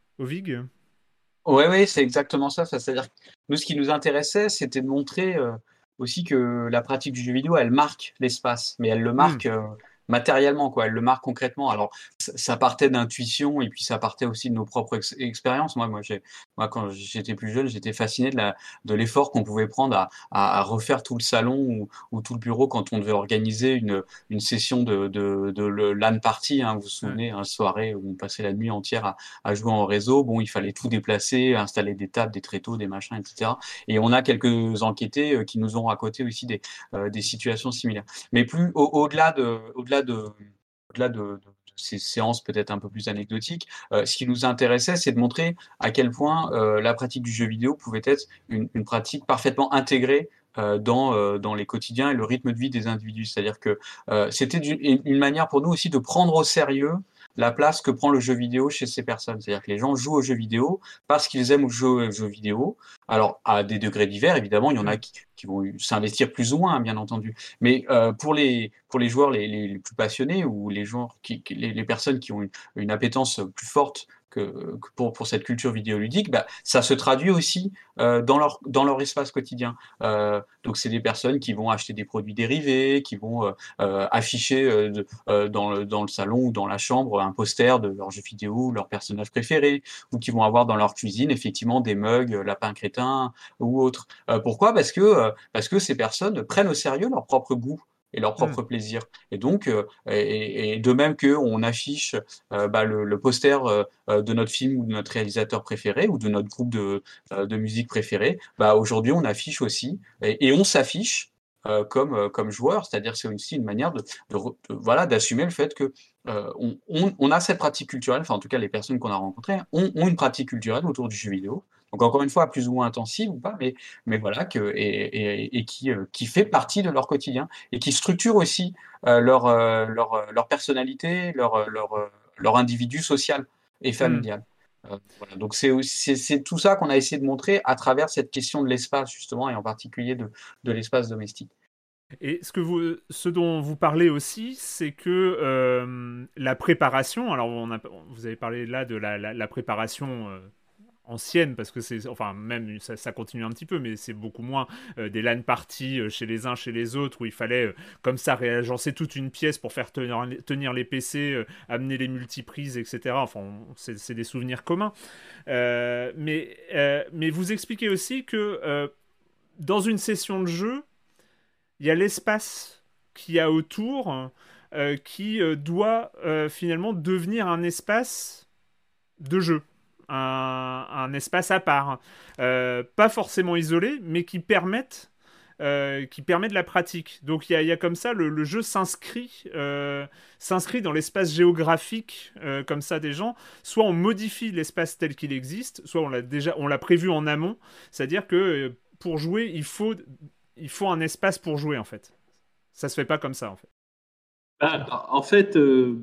Oui, oui, c'est exactement ça. ça c'est-à-dire que nous, ce qui nous intéressait, c'était de montrer euh, aussi que la pratique du jeu vidéo, elle marque l'espace, mais elle le marque mmh. euh, matériellement, quoi. Elle le marque concrètement. Alors, ça, ça partait d'intuition et puis ça partait aussi de nos propres ex- expériences. Moi, moi, j'ai, moi, quand j'étais plus jeune, j'étais fasciné de, la, de l'effort qu'on pouvait prendre à, à, à refaire tout le salon ou, ou tout le bureau quand on devait organiser une, une session de, de, de, de LAN party. Hein, vous vous souvenez, une soirée où on passait la nuit entière à, à jouer en réseau. Bon, il fallait tout déplacer, installer des tables, des tréteaux, des machins, et cetera. Et on a quelques enquêtés euh, qui nous ont raconté aussi des, euh, des situations similaires. Mais plus au, au-delà de, au-delà de, au-delà de, de, de ces séances peut-être un peu plus anecdotiques, euh, ce qui nous intéressait, c'est de montrer à quel point euh, la pratique du jeu vidéo pouvait être une, une pratique parfaitement intégrée euh, dans, euh, dans les quotidiens et le rythme de vie des individus. C'est-à-dire que euh, c'était une, une manière pour nous aussi de prendre au sérieux la place que prend le jeu vidéo chez ces personnes. C'est-à-dire que les gens jouent aux jeux vidéo parce qu'ils aiment jouer aux jeux vidéo. Alors, à des degrés divers, évidemment, il y en a qui, qui vont s'investir plus ou moins, bien entendu. Mais euh, pour, les, pour les joueurs les, les, les plus passionnés ou les, joueurs qui, les, les personnes qui ont une, une appétence plus forte que, que pour, pour cette culture vidéoludique, bah, ça se traduit aussi euh, dans, leur, dans leur espace quotidien. Euh, donc, c'est des personnes qui vont acheter des produits dérivés, qui vont euh, euh, afficher euh, de, euh, dans, le, dans le salon ou dans la chambre un poster de leur jeu vidéo, leur personnage préféré, ou qui vont avoir dans leur cuisine effectivement des mugs, lapin crétin ou autres. Euh, pourquoi ? Parce que, euh, parce que ces personnes prennent au sérieux leur propre goût et leur propre mmh. plaisir. Et donc, euh, et, et de même qu'on affiche euh, bah, le, le poster euh, de notre film ou de notre réalisateur préféré ou de notre groupe de, euh, de musique préféré, bah, aujourd'hui on affiche aussi et, et on s'affiche euh, comme, euh, comme joueur, c'est-à-dire c'est aussi une manière de, de, de, voilà, d'assumer le fait que euh, on, on, on a cette pratique culturelle, enfin en tout cas les personnes qu'on a rencontrées ont, ont une pratique culturelle autour du jeu vidéo. Donc encore une fois, plus ou moins intensive ou pas, mais, mais voilà, que, et, et, et qui, euh, qui fait partie de leur quotidien et qui structure aussi euh, leur, euh, leur, leur personnalité, leur, leur, leur individu social et familial. Mmh. Euh, voilà. Donc c'est, c'est, c'est tout ça qu'on a essayé de montrer à travers cette question de l'espace, justement, et en particulier de, de l'espace domestique. Et ce, que vous, ce dont vous parlez aussi, c'est que euh, la préparation, alors on a, vous avez parlé là de la, la, la préparation euh, ancienne, parce que c'est, enfin même ça, ça continue un petit peu, mais c'est beaucoup moins euh, des LAN parties euh, chez les uns, chez les autres, où il fallait euh, comme ça réagencer toute une pièce pour faire tenir, tenir les P C, euh, amener les multiprises, et cetera. Enfin, on, c'est, c'est des souvenirs communs. Euh, mais, euh, mais vous expliquez aussi que euh, dans une session de jeu, il y a l'espace qu'il y a autour euh, qui euh, doit euh, finalement devenir un espace de jeu, un, un espace à part, euh, pas forcément isolé, mais qui permette, euh, qui permet de la pratique. Donc il y a, y a comme ça, le, le jeu s'inscrit, euh, s'inscrit dans l'espace géographique euh, comme ça des gens. Soit on modifie l'espace tel qu'il existe, soit on l'a déjà, on l'a prévu en amont, c'est-à-dire que euh, pour jouer, il faut il faut un espace pour jouer, en fait. Ça se fait pas comme ça, en fait. Bah, en fait, euh,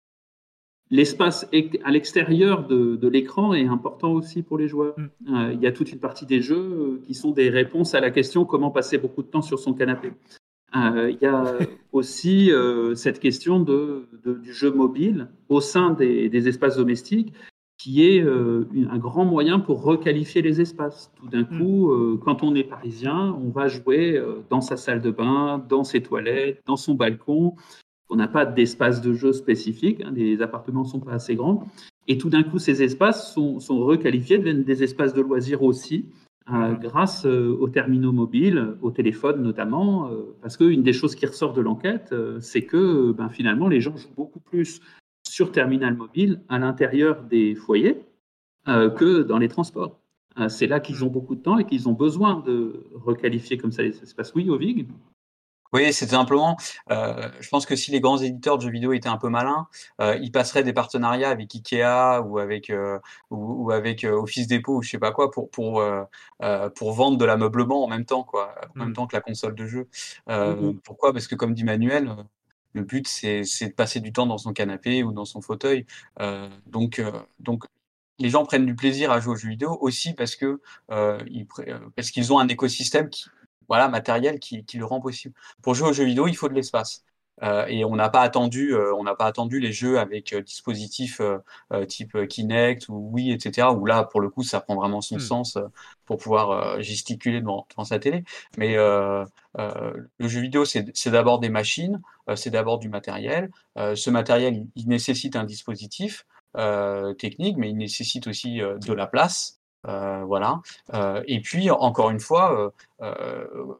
l'espace à l'extérieur de, de l'écran est important aussi pour les joueurs. Mm. Euh, il y a toute une partie des jeux qui sont des réponses à la question comment passer beaucoup de temps sur son canapé. Euh, il y a aussi euh, cette question de, de, du jeu mobile au sein des, des espaces domestiques, qui est euh, un grand moyen pour requalifier les espaces. Tout d'un coup, euh, quand on est parisien, on va jouer euh, dans sa salle de bain, dans ses toilettes, dans son balcon. On n'a pas d'espace de jeu spécifique, hein, les appartements ne sont pas assez grands. Et tout d'un coup, ces espaces sont, sont requalifiés, deviennent des espaces de loisirs aussi, euh, grâce euh, aux terminaux mobiles, aux téléphones notamment, euh, parce qu'une des choses qui ressort de l'enquête, euh, c'est que ben, finalement les gens jouent beaucoup plus sur terminal mobile à l'intérieur des foyers euh, que dans les transports. Euh, c'est là qu'ils ont beaucoup de temps et qu'ils ont besoin de requalifier comme ça les espaces. Oui, Ovig? Oui, c'est simplement, euh, je pense que si les grands éditeurs de jeux vidéo étaient un peu malins, euh, ils passeraient des partenariats avec Ikea ou avec euh, ou, ou avec euh, Office Depot ou je sais pas quoi pour pour euh, euh, pour vendre de l'ameublement en même temps quoi, en même Mm. temps que la console de jeu. Euh, Mhm. pourquoi? Parce que comme dit Manuel, euh, le but c'est c'est de passer du temps dans son canapé ou dans son fauteuil. Euh, donc euh, donc les gens prennent du plaisir à jouer aux jeux vidéo aussi parce que euh, ils, pr- euh, parce qu'ils ont un écosystème qui, voilà, matériel qui, qui le rend possible. Pour jouer aux jeux vidéo, il faut de l'espace. Euh, et on n'a pas attendu, euh, on n'a pas attendu les jeux avec euh, dispositifs euh, euh, type euh, Kinect ou Wii, et cetera. Où là, pour le coup, ça prend vraiment son Mm. sens euh, pour pouvoir euh, gesticuler devant, devant sa télé. Mais euh, euh, le jeu vidéo, c'est c'est d'abord des machines, euh, c'est d'abord du matériel. Euh, ce matériel, il, il nécessite un dispositif euh, technique, mais il nécessite aussi euh, de la place. Euh, voilà. Euh, et puis, encore une fois, euh, euh,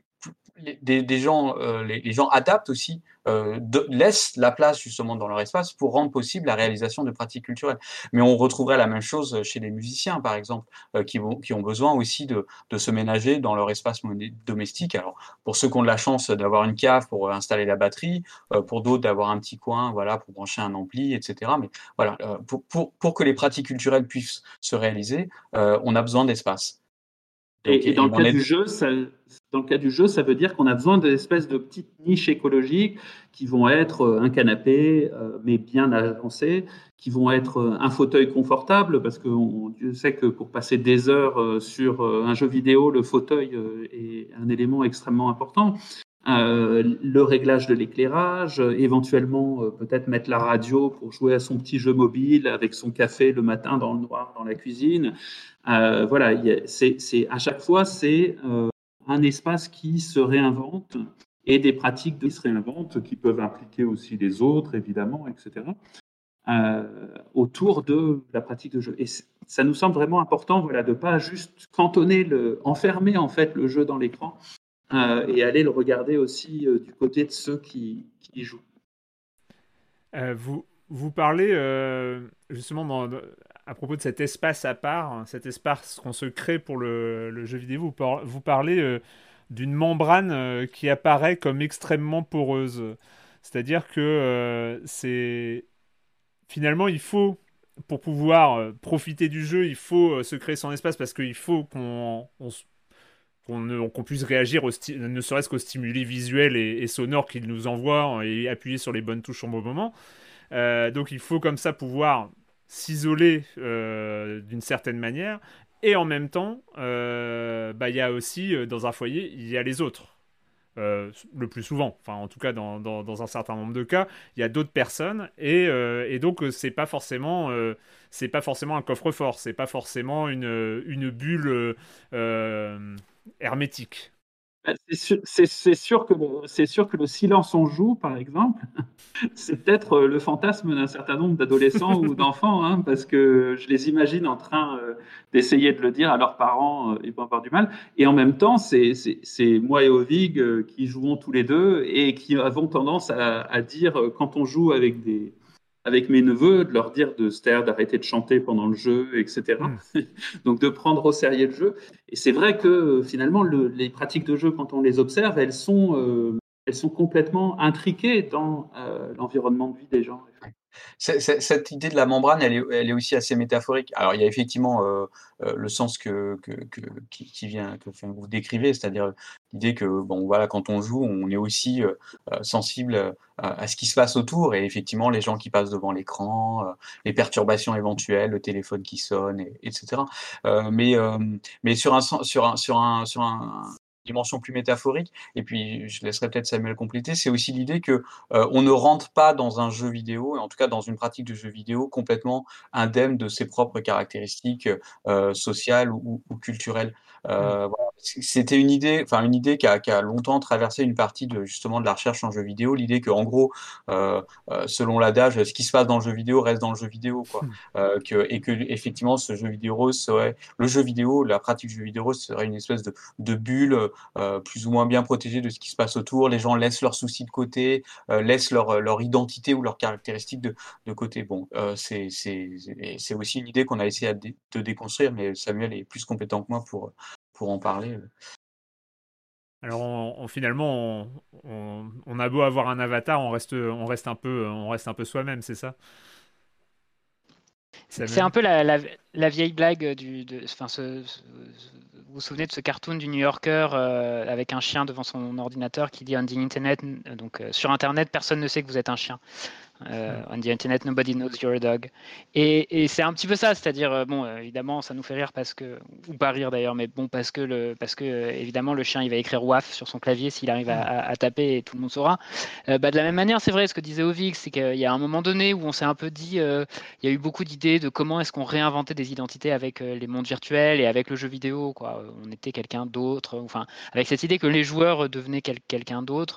les, des, des gens, euh, les, les gens adaptent aussi, euh, de, laissent la place justement dans leur espace pour rendre possible la réalisation de pratiques culturelles. Mais on retrouverait la même chose chez les musiciens, par exemple, euh, qui, vont, qui ont besoin aussi de, de se ménager dans leur espace moné- domestique. Alors, pour ceux qui ont de la chance d'avoir une cave pour installer la batterie, euh, pour d'autres d'avoir un petit coin, voilà, pour brancher un ampli, et cetera. Mais voilà, euh, pour, pour, pour que les pratiques culturelles puissent se réaliser, euh, on a besoin d'espace. Donc, Et, et dans et le on cas est du jeu, ça, dans le cas du jeu, ça veut dire qu'on a besoin d'espèces de petites niches écologiques qui vont être euh, un canapé, euh, mais bien avancé, qui vont être euh, un fauteuil confortable, parce que on, Dieu sait que pour passer des heures euh, sur euh, un jeu vidéo, le fauteuil euh, est un élément extrêmement important. Euh, le réglage de l'éclairage, euh, éventuellement euh, peut-être mettre la radio pour jouer à son petit jeu mobile avec son café le matin dans le noir dans la cuisine. Euh, voilà, c'est, c'est, à chaque fois, c'est euh, un espace qui se réinvente et des pratiques qui se réinventent, qui peuvent impliquer aussi les autres, évidemment, et cetera, euh, autour de la pratique de jeu. Et ça nous semble vraiment important, voilà, de ne pas juste cantonner, le, enfermer en fait le jeu dans l'écran euh, et aller le regarder aussi euh, du côté de ceux qui, qui y jouent. Euh, vous, vous parlez euh, justement dans- dans- à propos de cet espace à part, hein, cet espace qu'on se crée pour le, le jeu vidéo. Vous, par- vous parlez euh, d'une membrane euh, qui apparaît comme extrêmement poreuse. C'est-à-dire que euh, c'est finalement il faut pour pouvoir euh, profiter du jeu, il faut euh, se créer son espace parce qu'il faut qu'on on s- qu'on ne- qu'on puisse réagir au sti- ne serait-ce qu'aux stimuli visuels et, et sonores qu'il nous envoie et appuyer sur les bonnes touches au bon moment. Euh, donc il faut comme ça pouvoir s'isoler euh, d'une certaine manière. Et en même temps, euh, bah, il y a aussi, euh, dans un foyer, il y a les autres. Euh, le plus souvent, enfin en tout cas dans, dans, dans un certain nombre de cas, il y a d'autres personnes et, euh, et donc euh, c'est pas forcément euh, c'est pas forcément un coffre-fort, c'est pas forcément une, une bulle euh, euh, hermétique. Ben, C'est sûr, c'est- c'est sûr que le, c'est sûr que le silence on joue, par exemple, c'est peut-être euh, le fantasme d'un certain nombre d'adolescents ou d'enfants, hein, parce que je les imagine en train euh, d'essayer de le dire à leurs parents, euh, ils vont avoir du mal. Et en même temps, c'est c'est- c'est moi et Ovig euh, qui jouons tous les deux et qui avons tendance à, à dire, euh, quand on joue avec des, avec mes neveux, de leur dire de se taire, d'arrêter de chanter pendant le jeu, et cetera. Hmm. Donc de prendre au sérieux le jeu. Et c'est vrai que euh, finalement, le- les pratiques de jeu, quand on les observe, elles sont, euh, elles sont complètement intriquées dans euh, l'environnement de vie des gens. C'est- c'est- cette idée de la membrane, elle est, elle est aussi assez métaphorique. Alors, il y a effectivement euh, euh, le sens que, que, que- qui, qui vient, que enfin, vous décrivez, c'est-à-dire l'idée que, bon, voilà, quand on joue, on est aussi euh, euh, sensible euh, à ce qui se passe autour, et effectivement, les gens qui passent devant l'écran, euh, les perturbations éventuelles, le téléphone qui sonne, et, etc. Euh, mais, euh, mais sur un, sen- sur un, sur un, sur un dimension plus métaphorique, et puis je laisserai peut-être Samuel compléter, c'est aussi l'idée que euh, on ne rentre pas dans un jeu vidéo, et en tout cas dans une pratique de jeu vidéo complètement indemne de ses propres caractéristiques euh, sociales ou, ou culturelles. Hmm. Euh, voilà. c'était une idée, enfin une idée qui a, qui a longtemps traversé une partie de justement de la recherche en jeu vidéo. L'idée que en gros, euh, euh, selon l'adage, ce qui se passe dans le jeu vidéo reste dans le jeu vidéo, quoi. Euh, que, et que effectivement, ce jeu vidéo serait le jeu vidéo, la pratique du jeu vidéo serait une espèce de, de bulle euh, plus ou moins bien protégée de ce qui se passe autour. Les gens laissent leurs soucis de côté, euh, laissent leur leur identité ou leurs caractéristiques de, de côté. Bon, euh, c'est c'est c'est aussi une idée qu'on a essayé de, de déconstruire, mais Samuel est plus compétent que moi pour pour en parler. Alors on, on- finalement, on, on- on a beau avoir un avatar, on reste, on reste un peu, on reste un peu soi-même, c'est ça, C'est un Samuel? peu la, la- la vieille blague du. De, enfin, ce- ce- vous vous souvenez de ce cartoon du New Yorker euh, avec un chien devant son ordinateur qui dit On the Internet, donc euh, sur Internet, personne ne sait que vous êtes un chien. Euh, on the Internet, nobody knows you're a dog. Et, et c'est un petit peu ça, c'est-à-dire, euh, bon, euh, évidemment, ça nous fait rire parce que, ou pas rire d'ailleurs, mais bon, parce que, le, parce que euh, évidemment, le chien, il va écrire waf sur son clavier s'il arrive à, à- à taper et tout le monde saura. Euh, bah, de la même manière, c'est vrai, ce que disait Ovig, c'est qu'il y a un moment donné où on s'est un peu dit, euh, il y a eu beaucoup d'idées de comment est-ce qu'on réinventait des identités avec euh, les mondes virtuels et avec le jeu vidéo, quoi. On était quelqu'un d'autre, enfin, avec cette idée que les joueurs devenaient quel- quelqu'un d'autre.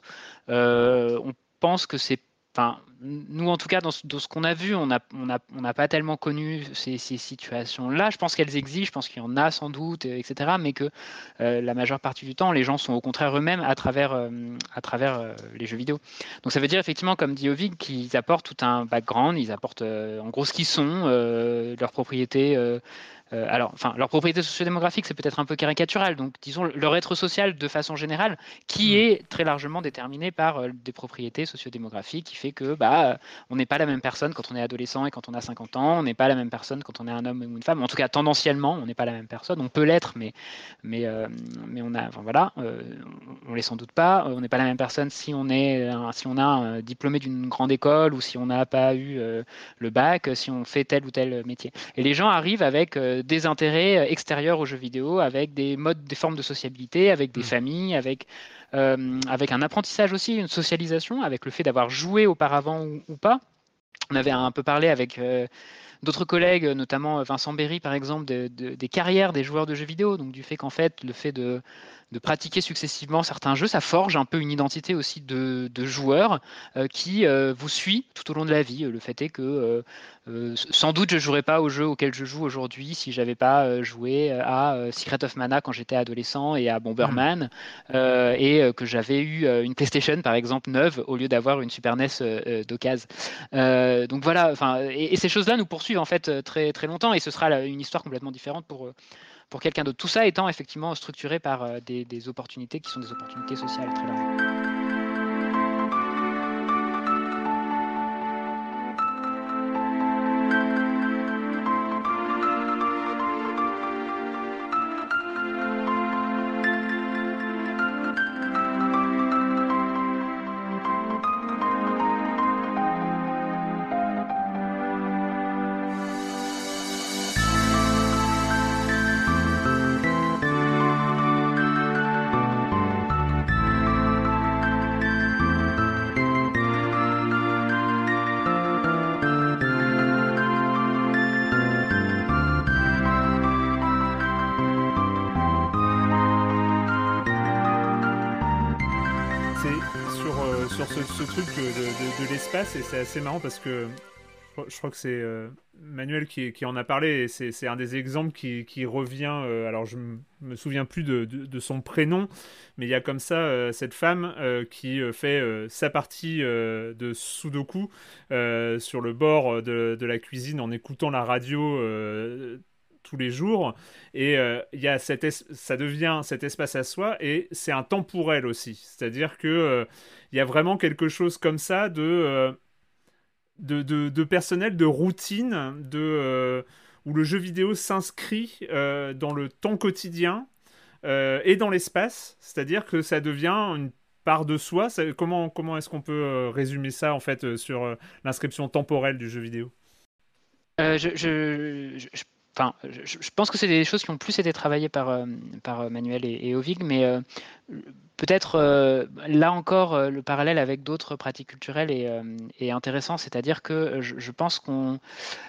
Euh, on pense que c'est Enfin, nous, en tout cas, dans ce, dans ce qu'on a vu, on n'a on a, on n'a pas tellement connu ces, ces situations-là. Je pense qu'elles existent, je pense qu'il y en a sans doute, et cetera. Mais que euh, la majeure partie du temps, les gens sont au contraire eux-mêmes à travers, euh, à travers euh, les jeux vidéo. Donc ça veut dire effectivement, comme dit Ovig, qu'ils apportent tout un background, ils apportent euh, en gros ce qu'ils sont, euh, leurs propriétés. Euh, euh, alors, enfin, leur propriété sociodémographique, c'est peut-être un peu caricatural. Donc, disons, leur être social de façon générale, qui Mm. est très largement déterminé par euh, des propriétés sociodémographiques, qui fait que bah, on n'est pas la même personne quand on est adolescent et quand on a cinquante ans, on n'est pas la même personne quand on est un homme ou une femme. En tout cas, tendanciellement, on n'est pas la même personne. On peut l'être, mais, mais, euh, mais on a, enfin, voilà, euh, on, on l'est sans doute pas. On n'est pas la même personne si on est, un, si on a un diplômé d'une grande école ou si on n'a pas eu euh, le bac, si on fait tel ou tel métier. Et les gens arrivent avec euh, des intérêts extérieurs aux jeux vidéo, avec des modes, des formes de sociabilité, avec des Mm. familles, avec, euh, avec un apprentissage aussi, une socialisation, avec le fait d'avoir joué auparavant ou, ou pas. On avait un peu parlé avec euh, d'autres collègues, notamment Vincent Berry par exemple, de, de, des carrières des joueurs de jeux vidéo, donc du fait qu'en fait, le fait de, de pratiquer successivement certains jeux, ça forge un peu une identité aussi de, de joueur euh, qui euh, vous suit tout au long de la vie. Le fait est que euh, euh, sans doute je ne jouerais pas au jeu auquel je joue aujourd'hui si j'avais pas euh, joué à euh, Secret of Mana quand j'étais adolescent et à Mm. Bomberman euh, et euh, que j'avais eu euh, une PlayStation par exemple neuve au lieu d'avoir une Super N E S euh, d'occasion. Euh, donc voilà, enfin, et, et ces choses-là nous poursuivent en fait euh, très très longtemps et ce sera la- une histoire complètement différente pour pour quelqu'un d'autre. Tout ça étant effectivement structuré par euh, des, des opportunités qui sont des opportunités sociales très larges. C'est sur, euh, sur ce, ce truc de, de- de- de l'espace, et c'est assez marrant parce que je crois- je crois que c'est euh, Manuel qui, qui en a parlé, et c'est c'est un des exemples qui, qui revient. Euh, alors, je m- me souviens plus de, de- de son prénom, mais il y a comme ça euh, cette femme euh, qui euh, fait euh, sa partie euh, de Sudoku euh, sur le bord de, de la cuisine en écoutant la radio. Euh, tous les jours, et euh, il y a cet es- ça devient cet espace à soi, et c'est un temps pour elle aussi, c'est-à-dire que euh, il y a vraiment quelque chose comme ça de euh, de, de, de personnel, de routine, de, euh, où le jeu vidéo s'inscrit euh, dans le temps quotidien euh, et dans l'espace, c'est-à-dire que ça devient une part de soi. Ça- comment comment est-ce qu'on peut euh, résumer ça en fait euh, sur euh, l'inscription temporelle du jeu vidéo? Euh, je, je, je, je- enfin, je, je pense que c'est des choses qui ont plus été travaillées par, euh, par euh, Manuel et, et Ovig, mais euh, peut-être euh, là encore, euh, le parallèle avec d'autres pratiques culturelles est, euh, est intéressant, c'est-à-dire que je, je pense qu'on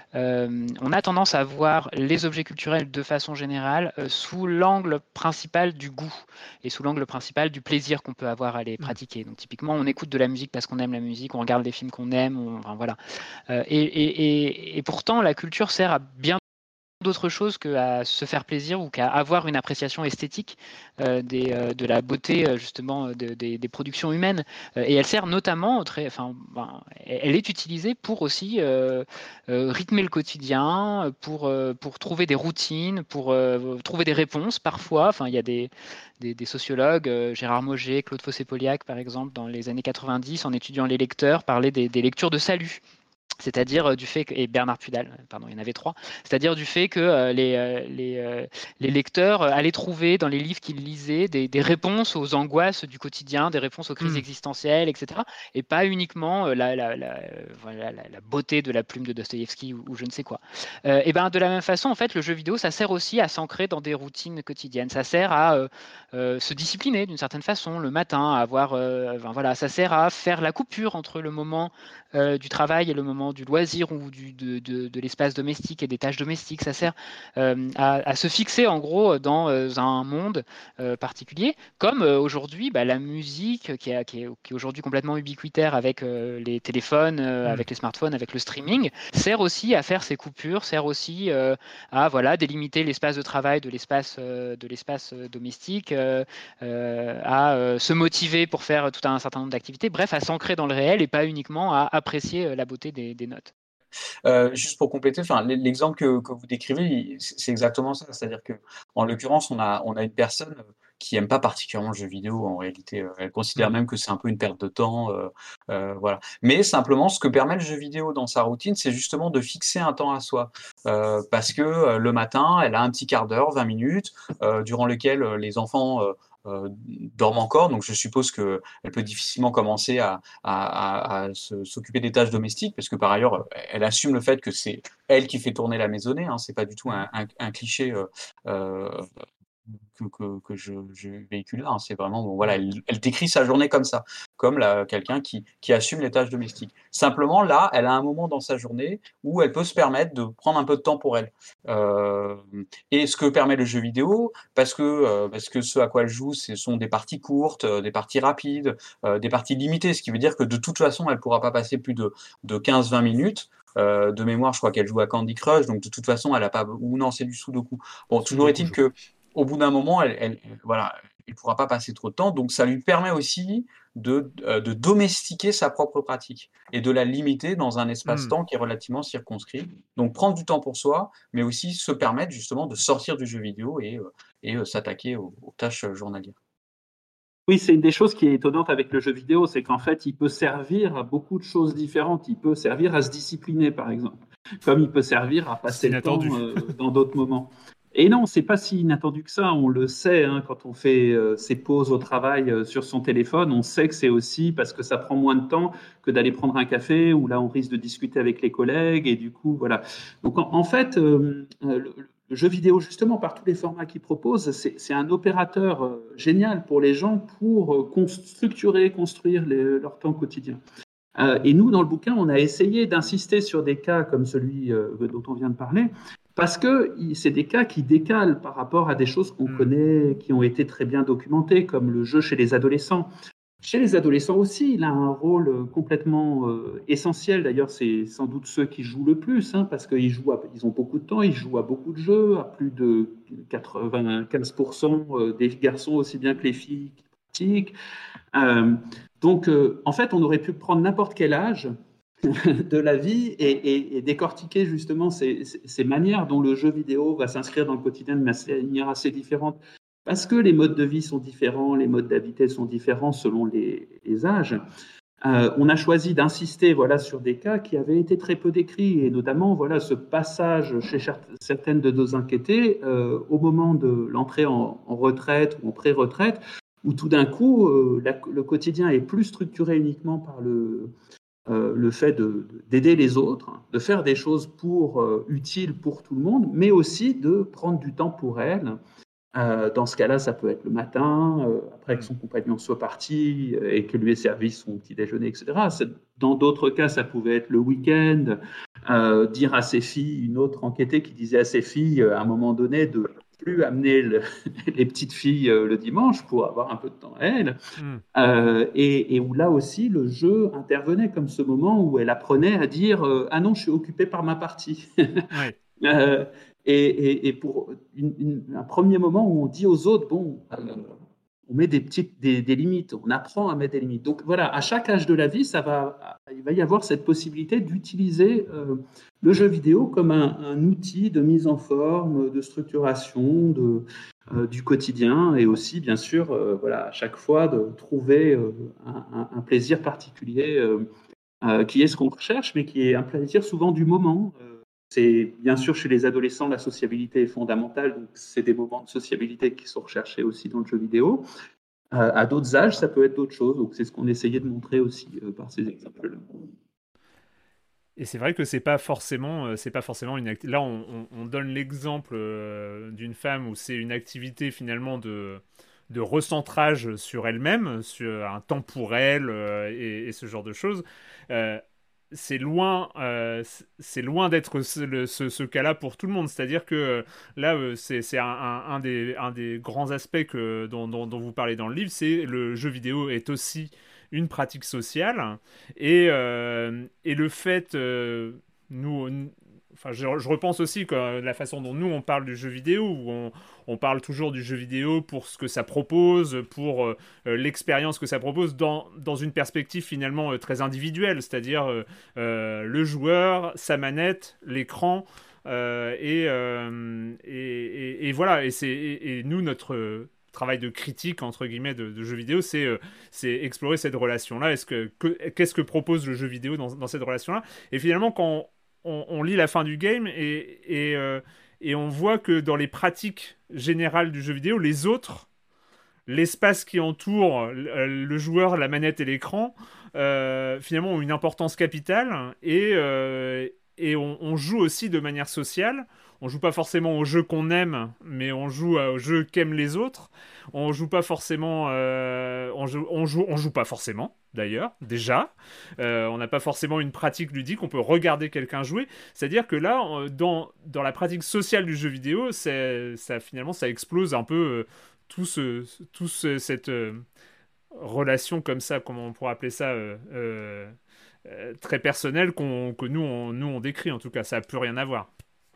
euh, on a tendance à voir les objets culturels de façon générale euh, sous l'angle principal du goût et sous l'angle principal du plaisir qu'on peut avoir à les pratiquer. Donc typiquement, on écoute de la musique parce qu'on aime la musique, on regarde les films qu'on aime, on, enfin, voilà. Euh, et, et, et, et pourtant, la culture sert à bien d'autre chose qu'à se faire plaisir ou qu'à avoir une appréciation esthétique euh, des, euh, de la beauté euh, justement de, des, des productions humaines. Euh, et elle sert notamment, très, enfin, ben, elle est utilisée pour aussi euh, euh, rythmer le quotidien, pour, euh, pour trouver des routines, pour euh, trouver des réponses parfois. Enfin, il y a des, des, des sociologues, euh, Gérard Mauger, Claude Fossé-Poliac par exemple, dans les années quatre-vingt-dix, en étudiant les lecteurs, parlaient des, des lectures de salut. C'est-à-dire du fait que, et Bernard Pudal, pardon, il y en avait trois, c'est-à-dire du fait que euh, les, euh, les, euh, les lecteurs euh, allaient trouver dans les livres qu'ils lisaient des, des réponses aux angoisses du quotidien, des réponses aux crises Mm. existentielles, et cetera. Et pas uniquement euh, la, la, la, euh, voilà, la, la beauté de la plume de Dostoïevski ou, ou je ne sais quoi. Euh, et ben de la même façon, en fait, le jeu vidéo, ça sert aussi à s'ancrer dans des routines quotidiennes. Ça sert à euh, euh, se discipliner d'une certaine façon le matin, à avoir, euh, enfin, voilà, ça sert à faire la coupure entre le moment euh, du travail et le moment du loisir ou du, de, de, de l'espace domestique et des tâches domestiques. Ça sert euh, à, à se fixer en gros dans euh, un monde euh, particulier, comme euh, aujourd'hui bah, la musique qui est, qui est, qui est aujourd'hui complètement ubiquitaire avec euh, les téléphones, euh, Mm. avec les smartphones, avec le streaming, sert aussi à faire ces coupures, sert aussi euh, à voilà, délimiter l'espace de travail de l'espace euh, de l'espace euh, domestique, euh, euh, à euh, se motiver pour faire tout un certain nombre d'activités, bref, à s'ancrer dans le réel et pas uniquement à apprécier la beauté des, des notes. Euh, juste pour compléter, enfin, l'exemple que, que vous décrivez, c'est exactement ça. C'est-à-dire que, en l'occurrence, on a, on a une personne qui aime pas particulièrement le jeu vidéo. En réalité, elle considère mmh. même que c'est un peu une perte de temps, euh, euh, voilà. Mais simplement, ce que permet le jeu vidéo dans sa routine, c'est justement de fixer un temps à soi, euh, parce que euh, le matin, elle a un petit quart d'heure, vingt minutes, euh, durant lequel les enfants euh, Euh, dorment encore, donc je suppose qu'elle peut difficilement commencer à, à, à, à s'occuper des tâches domestiques, parce que par ailleurs, elle assume le fait que c'est elle qui fait tourner la maisonnée, hein, c'est pas du tout un, un, un cliché euh, euh, que, que, que je, je véhicule là, hein. C'est vraiment, bon, voilà, elle, elle décrit sa journée comme ça, comme quelqu'un qui, qui assume les tâches domestiques. Simplement, là, elle a un moment dans sa journée où elle peut se permettre de prendre un peu de temps pour elle. Euh, et ce que permet le jeu vidéo, parce que, euh, parce que ce à quoi elle joue, ce sont des parties courtes, euh, des parties rapides, euh, des parties limitées, ce qui veut dire que de toute façon, elle ne pourra pas passer plus de, de quinze vingt minutes. Euh, de mémoire, je crois qu'elle joue à Candy Crush, donc de toute façon, elle n'a pas... Ou non, c'est du Sudoku. Bon, toujours est-il que au bout d'un moment, elle, elle, voilà, elle ne pourra pas passer trop de temps. Donc, ça lui permet aussi de, de domestiquer sa propre pratique et de la limiter dans un espace-temps mmh. qui est relativement circonscrit. Donc, prendre du temps pour soi, mais aussi se permettre justement de sortir du jeu vidéo et, et euh, s'attaquer aux, aux tâches journalières. Oui, c'est une des choses qui est étonnante avec le jeu vidéo, c'est qu'en fait, il peut servir à beaucoup de choses différentes. Il peut servir à se discipliner, par exemple, comme il peut servir à passer le temps euh, dans d'autres moments. Et non, c'est pas si inattendu que ça. On le sait hein, quand on fait euh, ses pauses au travail euh, sur son téléphone. On sait que c'est aussi parce que ça prend moins de temps que d'aller prendre un café où là on risque de discuter avec les collègues et du coup voilà. Donc en, en fait, euh, le, le jeu vidéo justement par tous les formats qu'il propose, c'est un opérateur euh, génial pour les gens pour euh, structurer, construire les, leur temps quotidien. Euh, et nous, dans le bouquin, on a essayé d'insister sur des cas comme celui euh, dont on vient de parler, parce que c'est des cas qui décalent par rapport à des choses qu'on mmh. connaît, qui ont été très bien documentées, comme le jeu chez les adolescents. Chez les adolescents aussi, il a un rôle complètement euh, essentiel. D'ailleurs, c'est sans doute ceux qui jouent le plus, hein, parce qu'ils jouent à, ils ont beaucoup de temps, ils jouent à beaucoup de jeux, à plus de quatre-vingt-quinze pour cent des garçons aussi bien que les filles qui pratiquent. Euh, donc, euh, en fait, on aurait pu prendre n'importe quel âge de la vie et, et, et décortiquer justement ces, ces manières dont le jeu vidéo va s'inscrire dans le quotidien de manière assez différente. Parce que les modes de vie sont différents, les modes d'habiter sont différents selon les, les âges. Euh, on a choisi d'insister voilà, sur des cas qui avaient été très peu décrits, et notamment voilà, ce passage chez certaines de nos enquêtées euh, au moment de l'entrée en, en retraite ou en pré-retraite, où tout d'un coup, euh, la, le quotidien est plus structuré uniquement par le, euh, le fait d'aider de, les autres, de faire des choses pour, euh, utiles pour tout le monde, mais aussi de prendre du temps pour elles, Euh, dans ce cas-là, ça peut être le matin, euh, après Mm. que son compagnon soit parti euh, et que lui ait servi son petit déjeuner, et cetera. C'est- Dans d'autres cas, ça pouvait être le week-end, euh, dire à ses filles, une autre enquêtée qui disait à ses filles, euh, à un moment donné, de plus amener le- les petites filles euh, le dimanche pour avoir un peu de temps à elles. Mm. Euh, et, et où là aussi, le jeu intervenait comme ce moment où elle apprenait à dire euh, ah non, je suis occupée par ma partie. Ouais. Euh, et, et- et pour une- une- un premier moment où on dit aux autres, bon, euh, on met des petites des, des limites, on apprend à mettre des limites. Donc voilà, à chaque âge de la vie, ça va, il va y avoir cette possibilité d'utiliser euh, le jeu vidéo comme un, un outil de mise en forme, de structuration, de, euh, du quotidien, et aussi, bien sûr, euh, voilà, à chaque fois de trouver euh, un, un- un plaisir particulier euh, euh, qui est ce qu'on recherche, mais qui est un plaisir souvent du moment. Euh, c'est bien sûr chez les adolescents, la sociabilité est fondamentale, donc c'est des moments de sociabilité qui sont recherchés aussi dans le jeu vidéo. Euh, à d'autres âges, ça peut être d'autres choses, donc c'est ce qu'on essayait de montrer aussi euh, par ces exemples-là. Et c'est vrai que c'est pas forcément, euh, c'est pas forcément une acti- là on, on- on donne l'exemple euh, d'une femme où c'est une activité finalement de de recentrage sur elle-même, sur un temps pour elle euh, et, et ce genre de choses. Euh, c'est loin, euh, c- c'est loin d'être ce, le- ce- ce cas-là pour tout le monde. C'est-à-dire que euh, là, euh, c'est c'est un, un- un des, un des grands aspects que, dont, dont- dont vous parlez dans le livre, c'est le jeu vidéo est aussi une pratique sociale. Et, euh, et le fait, euh, nous, nous- enfin, je, je repense aussi que la façon dont nous on parle du jeu vidéo, où on, on parle toujours du jeu vidéo pour ce que ça propose, pour euh, euh, l'expérience que ça propose, dans, dans une perspective finalement euh, très individuelle, c'est-à-dire euh, euh, le joueur, sa manette, l'écran. euh, et, euh, et, et- et voilà, et, c'est, et, et nous, notre euh, travail de critique, entre guillemets, de, de jeux vidéo, c'est euh, c'est explorer cette relation-là. Est-ce que, que- qu'est-ce que propose le jeu vidéo dans, dans cette relation-là? Et finalement, quand on, on lit la fin du game et, et, euh, et on voit que dans les pratiques générales du jeu vidéo, les autres, l'espace qui entoure le, le joueur, la manette et l'écran, euh, finalement ont une importance capitale et, euh, et on, on joue aussi de manière sociale. On joue pas forcément au jeu qu'on aime, mais on joue au jeu qu'aiment les autres. On joue pas forcément, euh, on joue, on joue, on joue pas forcément. D'ailleurs, déjà, Euh, on n'a pas forcément une pratique ludique. On peut regarder quelqu'un jouer. C'est-à-dire que là, euh, dans dans la pratique sociale du jeu vidéo, c'est ça finalement ça explose un peu euh, tout ce, tout ce- cette euh, relation comme ça, comment on pourrait appeler ça, euh, euh, euh, très personnelle qu'on, que nous on, nous on décrit en tout cas, ça n'a plus rien à voir.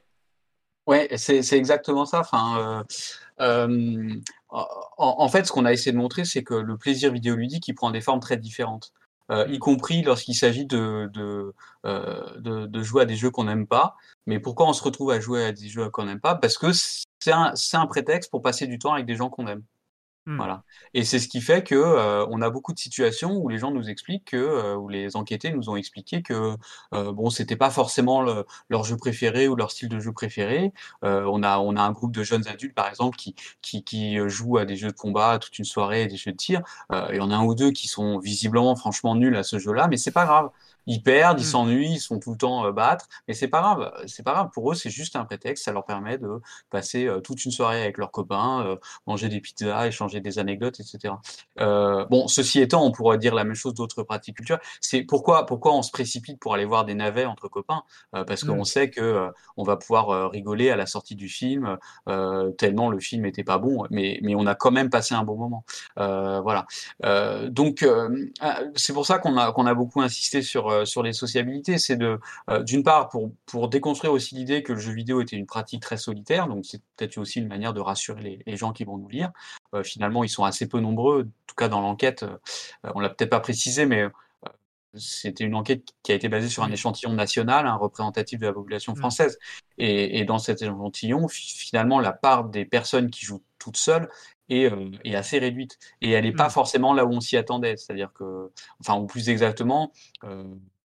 Ouais, c'est c'est exactement ça. Enfin, euh, euh, en, en fait, ce qu'on a essayé de montrer, c'est que le plaisir vidéoludique, il prend des formes très différentes, euh, y Mm. compris lorsqu'il s'agit de, de, euh, de, de jouer à des jeux qu'on n'aime pas. Mais pourquoi on se retrouve à jouer à des jeux qu'on n'aime pas? Parce que c'est un, c'est un prétexte pour passer du temps avec des gens qu'on aime. Mm. Voilà. Et c'est ce qui fait que euh, on a beaucoup de situations où les gens nous expliquent que, euh, où les enquêtés nous ont expliqué que euh, bon, c'était pas forcément le- leur jeu préféré ou leur style de jeu préféré. Euh, on a on a un groupe de jeunes adultes par exemple qui qui qui euh, jouent à des jeux de combat toute une soirée, des jeux de tir. Euh, il y en a un ou deux qui sont visiblement franchement nuls à ce jeu-là, mais c'est pas grave. Ils perdent, ils Mm. s'ennuient, ils sont tout le temps euh, battre, mais c'est pas grave. C'est pas grave. Pour eux, c'est juste un prétexte. Ça leur permet de passer euh, toute une soirée avec leurs copains. Euh, manger des pizzas, échanger des anecdotes, et cetera. Euh, bon, ceci étant, on pourrait dire la même chose d'autres pratiques culturelles. C'est pourquoi, pourquoi on se précipite pour aller voir des navets entre copains, euh, parce qu'on Mm. sait que euh, on va pouvoir euh, rigoler à la sortie du film, euh, tellement le film était pas bon, mais, mais on a quand même passé un bon moment. Euh, voilà. Euh, donc, euh, euh, c'est pour ça qu'on a, qu'on a beaucoup insisté sur, euh, sur les sociabilités. C'est de, euh, d'une part, pour, pour déconstruire aussi l'idée que le jeu vidéo était une pratique très solitaire, donc c'est peut-être aussi une manière de rassurer les, les gens qui vont nous lire. Euh, finalement, ils sont assez peu nombreux, en tout cas dans l'enquête. Euh, on l'a peut-être pas précisé, mais euh, c'était une enquête qui a été basée sur un Oui. échantillon national, un représentatif de la population Mm. française. Et, et dans cet échantillon, fi- finalement, la part des personnes qui jouent toutes seules est, euh, est assez réduite. Et elle n'est pas Mm. forcément là où on s'y attendait. C'est-à-dire que, enfin, ou plus exactement, euh,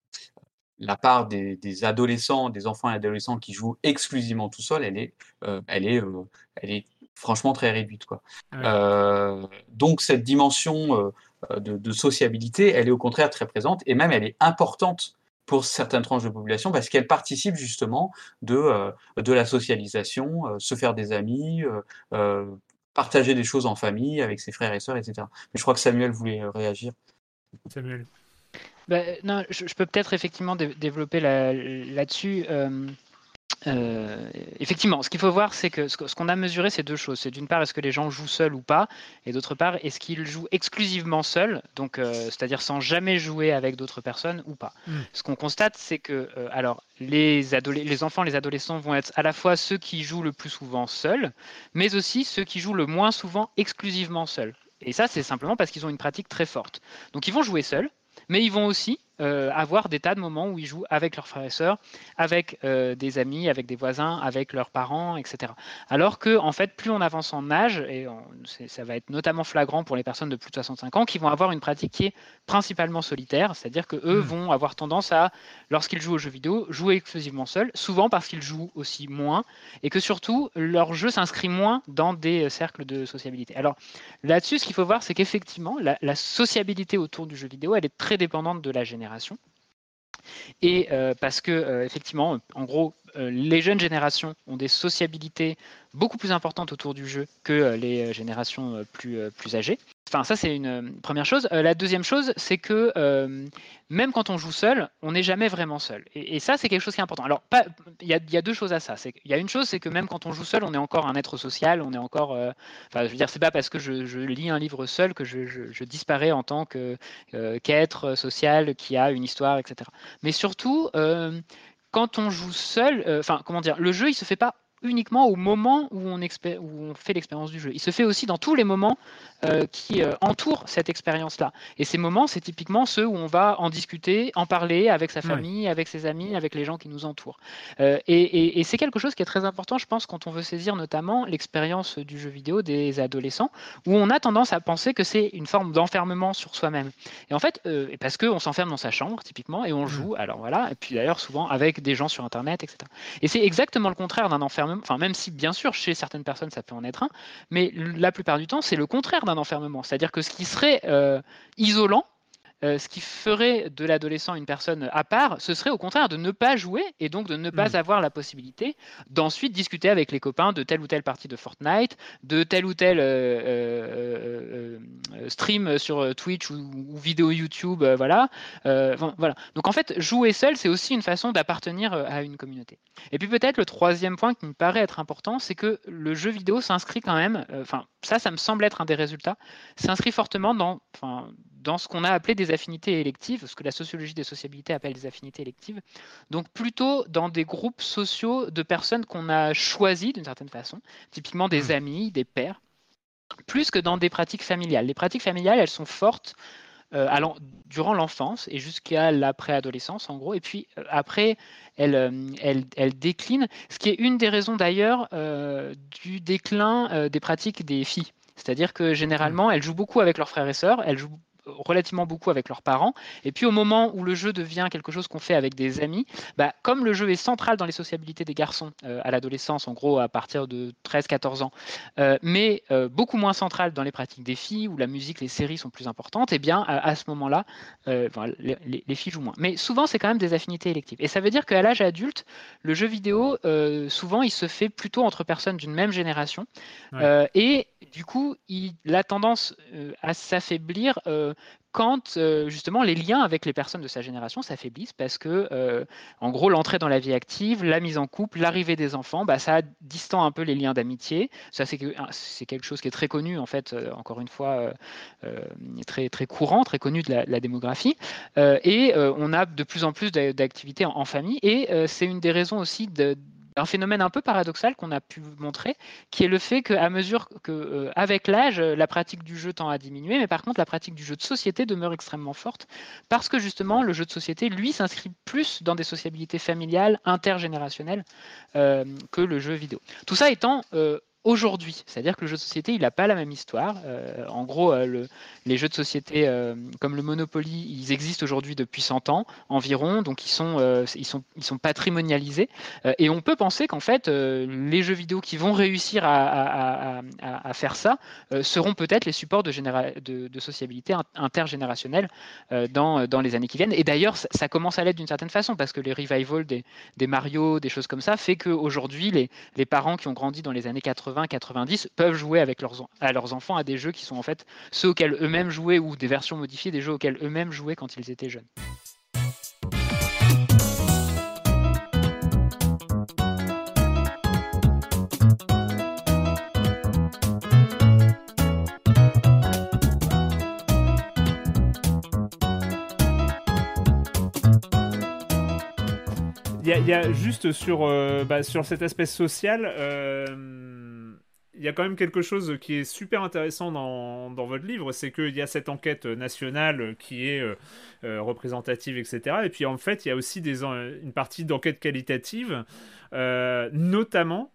la part des, des adolescents, des enfants et adolescents qui jouent exclusivement tout seuls, elle est, euh, elle est, euh, elle est franchement très réduite, quoi. Oui. Euh, donc cette dimension euh, de, de sociabilité, elle est au contraire très présente et même elle est importante pour certaines tranches de population parce qu'elle participe justement de, euh, de la socialisation, euh, se faire des amis, euh, euh, partager des choses en famille avec ses frères et sœurs, et cetera. Mais je crois que Samuel voulait euh, réagir. Samuel. Bah, non, je, je peux peut-être effectivement dé- développer là- là-dessus. Euh, euh, effectivement, ce qu'il faut voir, c'est que ce que- ce qu'on a mesuré, c'est deux choses. C'est d'une part, est-ce que les gens jouent seuls ou pas, et d'autre part, est-ce qu'ils jouent exclusivement seuls, donc euh, c'est-à-dire sans jamais jouer avec d'autres personnes ou pas. Mm. Ce qu'on constate, c'est que euh, alors les, adole- les enfants, les adolescents vont être à la fois ceux qui jouent le plus souvent seuls, mais aussi ceux qui jouent le moins souvent exclusivement seuls. Et ça, c'est simplement parce qu'ils ont une pratique très forte. Donc ils vont jouer seuls, mais ils vont aussi euh, avoir des tas de moments où ils jouent avec leurs frères et sœurs, avec euh, des amis, avec des voisins, avec leurs parents, et cetera. Alors que, en fait, plus on avance en âge, et on, ça va être notamment flagrant pour les personnes de plus de soixante-cinq ans, qui vont avoir une pratique qui est principalement solitaire, c'est-à-dire qu'eux mmh. vont avoir tendance à, lorsqu'ils jouent aux jeux vidéo, jouer exclusivement seuls, souvent parce qu'ils jouent aussi moins, et que surtout, leur jeu s'inscrit moins dans des cercles de sociabilité. Alors, là-dessus, ce qu'il faut voir, c'est qu'effectivement, la, la sociabilité autour du jeu vidéo, elle est très dépendante de la génération. Et euh, parce que, euh, effectivement, en gros, euh, les jeunes générations ont des sociabilités beaucoup plus importantes autour du jeu que euh, les générations euh, plus, euh, plus âgées. Enfin, ça, c'est une euh, première chose. Euh, la deuxième chose, c'est que euh, même quand on joue seul, on n'est jamais vraiment seul. Et, et ça, c'est quelque chose qui est important. Alors, il y, y a deux choses à ça. Il y a une chose, c'est que même quand on joue seul, on est encore un être social. On est encore. Euh, enfin, je veux dire, c'est pas parce que je, je lis un livre seul que je, je, je disparais en tant que, euh, qu'être social qui a une histoire, et cetera. Mais surtout, euh, quand on joue seul, enfin, euh, comment dire, le jeu, il se fait pas uniquement au moment où on, expé- où on fait l'expérience du jeu. Il se fait aussi dans tous les moments euh, qui euh, entourent cette expérience-là. Et ces moments, c'est typiquement ceux où on va en discuter, en parler avec sa famille, ouais. avec ses amis, avec les gens qui nous entourent. Euh, et, et, et c'est quelque chose qui est très important, je pense, quand on veut saisir notamment l'expérience du jeu vidéo des adolescents, où on a tendance à penser que c'est une forme d'enfermement sur soi-même. Et en fait, euh, parce qu'on s'enferme dans sa chambre, typiquement, et on joue, mmh. alors voilà, et puis d'ailleurs, souvent avec des gens sur Internet, et cetera. Et c'est exactement le contraire d'un enfermement. Enfin, même si, bien sûr, chez certaines personnes, ça peut en être un, mais la plupart du temps, c'est le contraire d'un enfermement. C'est-à-dire que ce qui serait euh, isolant, euh, ce qui ferait de l'adolescent une personne à part, ce serait au contraire de ne pas jouer et donc de ne pas mmh. avoir la possibilité d'ensuite discuter avec les copains de telle ou telle partie de Fortnite, de tel ou tel euh, euh, euh, stream sur Twitch ou, ou vidéo YouTube, euh, voilà. Euh, voilà. Donc en fait, jouer seul, c'est aussi une façon d'appartenir à une communauté. Et puis peut-être le troisième point qui me paraît être important, c'est que le jeu vidéo s'inscrit quand même, enfin euh, ça, ça me semble être un des résultats, s'inscrit fortement dans, dans ce qu'on a appelé des affinités électives, ce que la sociologie des sociabilités appelle des affinités électives, donc plutôt dans des groupes sociaux de personnes qu'on a choisies d'une certaine façon, typiquement des amis, des pairs, plus que dans des pratiques familiales. Les pratiques familiales, elles sont fortes euh, allant, durant l'enfance et jusqu'à la préadolescence, en gros, et puis euh, après, elles, euh, elles, elles déclinent, ce qui est une des raisons d'ailleurs euh, du déclin euh, des pratiques des filles. C'est-à-dire que généralement, elles jouent beaucoup avec leurs frères et sœurs, elles jouent relativement beaucoup avec leurs parents. Et puis au moment où le jeu devient quelque chose qu'on fait avec des amis, bah, comme le jeu est central dans les sociabilités des garçons euh, à l'adolescence, en gros à partir de treize quatorze ans, euh, mais euh, beaucoup moins central dans les pratiques des filles, où la musique, les séries sont plus importantes, et bien à, à ce moment-là, euh, enfin, les, les, les filles jouent moins. Mais souvent, c'est quand même des affinités électives. Et ça veut dire qu'à l'âge adulte, le jeu vidéo, euh, souvent, il se fait plutôt entre personnes d'une même génération. Ouais. Euh, et du coup, il a tendance euh, à s'affaiblir euh, quand euh, justement les liens avec les personnes de sa génération s'affaiblissent parce que, euh, en gros, l'entrée dans la vie active, la mise en couple, l'arrivée des enfants, bah, ça distend un peu les liens d'amitié. Ça, c'est, que, c'est quelque chose qui est très connu, en fait, euh, encore une fois, euh, euh, très, très courant, très connu de la, de la démographie. Euh, et euh, on a de plus en plus d'activités en, en famille. Et euh, c'est une des raisons aussi de un phénomène un peu paradoxal qu'on a pu montrer, qui est le fait qu'à mesure qu'avec euh, l'âge, la pratique du jeu tend à diminuer, mais par contre, la pratique du jeu de société demeure extrêmement forte, parce que justement, le jeu de société, lui, s'inscrit plus dans des sociabilités familiales, intergénérationnelles, euh, que le jeu vidéo. Tout ça étant euh, aujourd'hui, c'est-à-dire que le jeu de société, il n'a pas la même histoire. Euh, en gros, euh, le, les jeux de société euh, comme le Monopoly, ils existent aujourd'hui depuis cent ans environ, donc ils sont, euh, ils sont, ils sont patrimonialisés. Euh, et on peut penser qu'en fait, euh, les jeux vidéo qui vont réussir à, à, à, à, à faire ça euh, seront peut-être les supports de, généra- de, de sociabilité intergénérationnelle euh, dans, dans les années qui viennent. Et d'ailleurs, ça, ça commence à l'être d'une certaine façon, parce que les revivals des, des Mario, des choses comme ça, fait qu'aujourd'hui, les, les parents qui ont grandi dans les années quatre-vingts, quatre-vingts quatre-vingt-dix peuvent jouer avec leurs, en- à leurs enfants à des jeux qui sont en fait ceux auxquels eux-mêmes jouaient ou des versions modifiées des jeux auxquels eux-mêmes jouaient quand ils étaient jeunes. Il y, a- il y a juste sur, euh, bah, sur cet aspect social, euh, il y a quand même quelque chose qui est super intéressant dans, dans votre livre, c'est qu'il y a cette enquête nationale qui est euh, euh, représentative, et cetera. Et puis en fait, il y a aussi des, en- une partie d'enquête qualitative, euh, notamment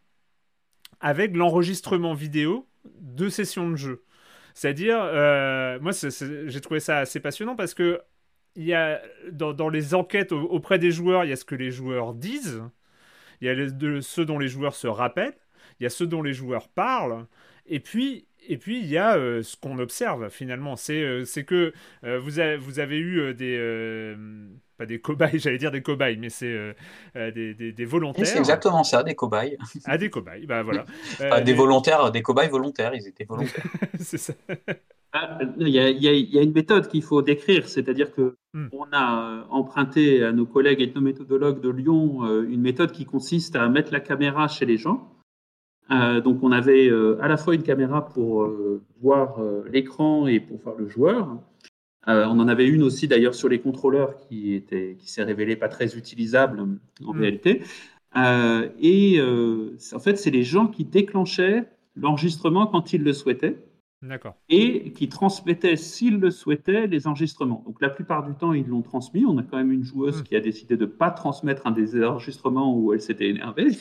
avec l'enregistrement vidéo de sessions de jeu. C'est-à-dire, euh, moi, c'est- c'est- j'ai trouvé ça assez passionnant parce que il y a, dans, dans les enquêtes au- auprès des joueurs, il y a ce que les joueurs disent, il y a les- de, ceux dont les joueurs se rappellent, il y a ceux dont les joueurs parlent, et puis, et puis il y a euh, ce qu'on observe finalement. C'est euh, c'est que euh, vous, avez, vous avez eu euh, des... euh, pas des cobayes, j'allais dire des cobayes, mais c'est euh, euh, des, des, des Et c'est volontaires. exactement ça, des cobayes. Ah, des cobayes, bah voilà. Enfin, Euh, des des- volontaires, des cobayes volontaires, ils étaient volontaires. c'est ça. Ah, Il y a, il y a- il y a une méthode qu'il faut décrire, c'est-à-dire que Hmm. on a euh, emprunté à nos collègues ethnométhodologues de Lyon euh, une méthode qui consiste à mettre la caméra chez les gens. Euh, donc on avait euh, à la fois une caméra pour euh, voir euh, l'écran et pour voir le joueur. Euh, on en avait une aussi d'ailleurs sur les contrôleurs qui était, qui s'est révélée pas très utilisable en Hmm. réalité. Euh, et euh, c'est- en fait, c'est les gens qui déclenchaient l'enregistrement quand ils le souhaitaient D'accord. et qui transmettaient, s'ils le souhaitaient, les enregistrements. Donc la plupart du temps, ils l'ont transmis. On a quand même une joueuse Mm. qui a décidé de ne pas transmettre un des enregistrements où elle s'était énervée.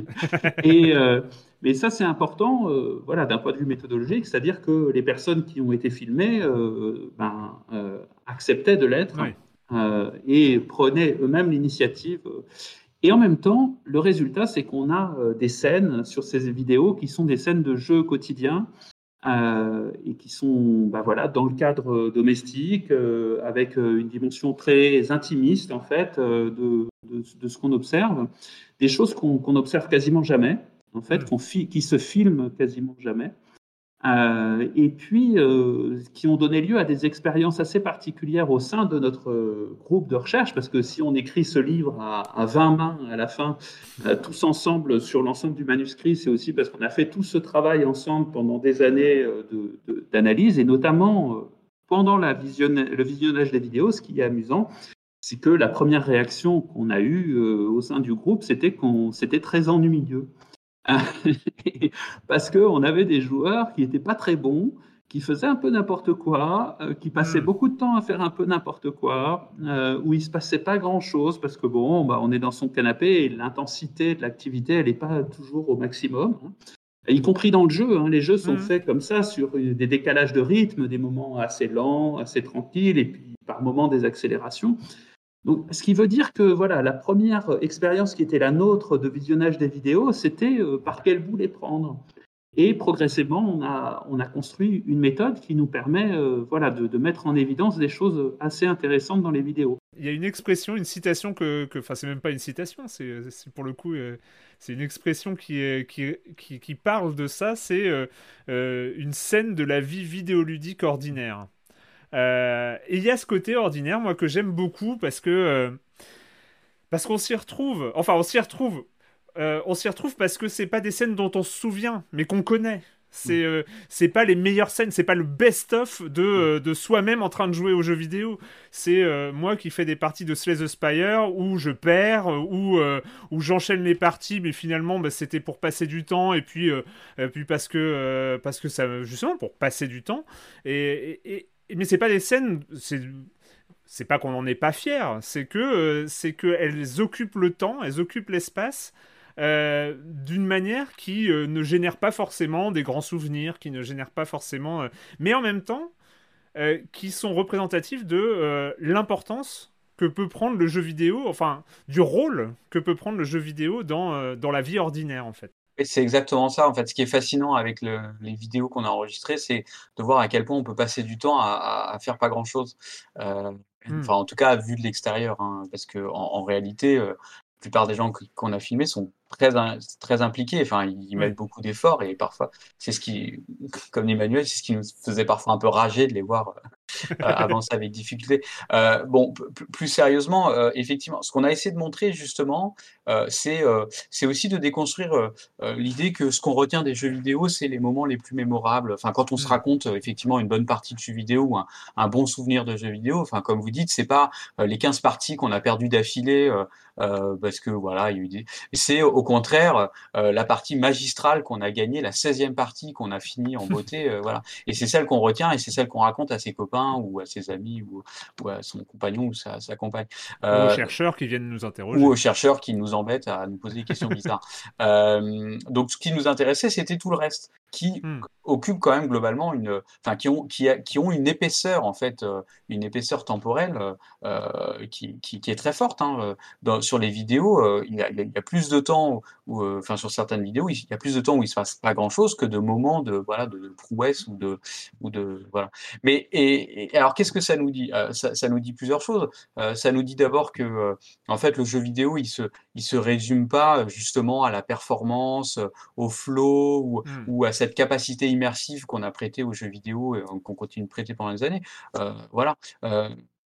et, euh, mais ça, c'est important euh, voilà, d'un point de vue méthodologique, c'est-à-dire que les personnes qui ont été filmées euh, ben, euh, acceptaient de l'être Oui. euh, et prenaient eux-mêmes l'initiative. Et en même temps, le résultat, c'est qu'on a euh, des scènes sur ces vidéos qui sont des scènes de jeux quotidiens euh, et qui sont bah voilà, dans le cadre domestique, euh, avec euh, une dimension très intimiste en fait euh, de, de, de ce qu'on observe, des choses qu'on qu'on observe quasiment jamais, en fait, Mm. qu'on fi- qui se filment quasiment jamais. Euh, et puis euh, qui ont donné lieu à des expériences assez particulières au sein de notre euh, groupe de recherche, parce que si on écrit ce livre à, à vingt mains à la fin, euh, tous ensemble sur l'ensemble du manuscrit, c'est aussi parce qu'on a fait tout ce travail ensemble pendant des années euh, de- de- d'analyse, et notamment euh, pendant la visionne- le visionnage des vidéos. Ce qui est amusant, c'est que la première réaction qu'on a eue euh, au sein du groupe, c'était qu'on c'était très ennuyeux. Parce qu'on avait des joueurs qui n'étaient pas très bons, qui faisaient un peu n'importe quoi, euh, qui passaient Mm. beaucoup de temps à faire un peu n'importe quoi, euh, où il ne se passait pas grand-chose, parce que bon, bah, on est dans son canapé et l'intensité de l'activité, elle n'est pas toujours au maximum, hein. Y compris dans le jeu, hein. Les jeux sont Mm. faits comme ça, sur des décalages de rythme, des moments assez lents, assez tranquilles, et puis par moments des accélérations. Donc, ce qui veut dire que voilà, la première expérience qui était la nôtre de visionnage des vidéos, c'était euh, par quel bout les prendre. Et progressivement, on a, on a construit une méthode qui nous permet euh, voilà, de, de mettre en évidence des choses assez intéressantes dans les vidéos. Il y a une expression, une citation que, que enfin c'est même pas une citation, c'est, c'est pour le coup, euh, c'est une expression qui, est, qui, qui, qui parle de ça, c'est euh, euh, une scène de la vie vidéoludique ordinaire. Euh, et il y a ce côté ordinaire, moi, que j'aime beaucoup parce que euh, parce qu'on s'y retrouve. Enfin, on s'y retrouve. Euh, on s'y retrouve parce que c'est pas des scènes dont on se souvient, mais qu'on connaît. C'est euh, c'est pas les meilleures scènes, c'est pas le best-of de, euh, de soi-même en train de jouer aux jeux vidéo. C'est euh, moi qui fais des parties de Slay the Spire où je perds, où, euh, où j'enchaîne les parties, mais finalement bah, c'était pour passer du temps et puis, euh, et puis parce que, euh, parce que ça, justement, pour passer du temps. Et, et, et- mais c'est pas des scènes. C'est, c'est pas qu'on n'en est pas fier, c'est que euh, c'est qu'elles occupent le temps, elles occupent l'espace euh, d'une manière qui euh, ne génère pas forcément des grands souvenirs, qui ne génère pas forcément, euh, mais en même temps euh, qui sont représentatifs de euh, l'importance que peut prendre le jeu vidéo, enfin du rôle que peut prendre le jeu vidéo dans, euh, dans la vie ordinaire en fait. Et c'est exactement ça, en fait. Ce qui est fascinant avec le- les vidéos qu'on a enregistrées, c'est de voir à quel point on peut passer du temps à, à- à faire pas grand-chose. Euh, Mm. Enfin, en tout cas, vu de l'extérieur, hein, parce que en, en réalité, euh, plupart des gens que- qu'on a filmés sont très, in- très impliqués. Enfin, ils Oui. mettent beaucoup d'efforts et parfois, c'est ce qui, comme Emmanuel, c'est ce qui nous faisait parfois un peu rager de les voir euh, avancer avec difficulté. Euh, bon, p- p- plus sérieusement, euh, effectivement, ce qu'on a essayé de montrer justement, euh, c'est euh, c'est aussi de déconstruire euh, euh, l'idée que ce qu'on retient des jeux vidéo, c'est les moments les plus mémorables. Enfin, quand on se Mm. raconte euh, effectivement une bonne partie de jeux vidéo ou un, un bon souvenir de jeux vidéo, enfin, comme vous dites, c'est pas euh, les quinze parties qu'on a perdues d'affilée euh, euh, parce que voilà, il y a eu des. C'est au contraire euh, la partie magistrale qu'on a gagnée, la seizième partie qu'on a fini en beauté, euh, voilà. Et c'est celle qu'on retient et c'est celle qu'on raconte à ses copains ou à ses amis ou, ou à son compagnon ou sa, sa compagne. Ou aux Euh, chercheurs qui viennent nous ou interroger. aux chercheurs qui nous embêtent à nous poser des questions bizarres. Euh, donc, ce qui nous intéressait, c'était tout le reste, qui Hmm. occupent quand même globalement une, enfin, qui ont, qui, a- qui ont une épaisseur en fait, euh, une épaisseur temporelle euh, qui, qui, qui est très forte. Hein. Euh, Dans- sur les vidéos, euh, il y a, il y a- il y a plus de temps, où, euh, enfin, sur certaines vidéos, il y a plus de temps où il se passe pas grand-chose que de moments de, voilà, de, de prouesse ou de, ou de, voilà. Mais et, et alors, qu'est-ce que ça nous dit? Euh, ça, ça nous dit plusieurs choses. Euh, ça nous dit d'abord que euh, en fait, le jeu vidéo, il se, il se résume pas euh, justement à la performance, euh, au flow ou, Hmm. ou à cette capacité immersive qu'on a prêtée aux jeux vidéo et euh, qu'on continue de prêter pendant des années. Euh, voilà. Euh,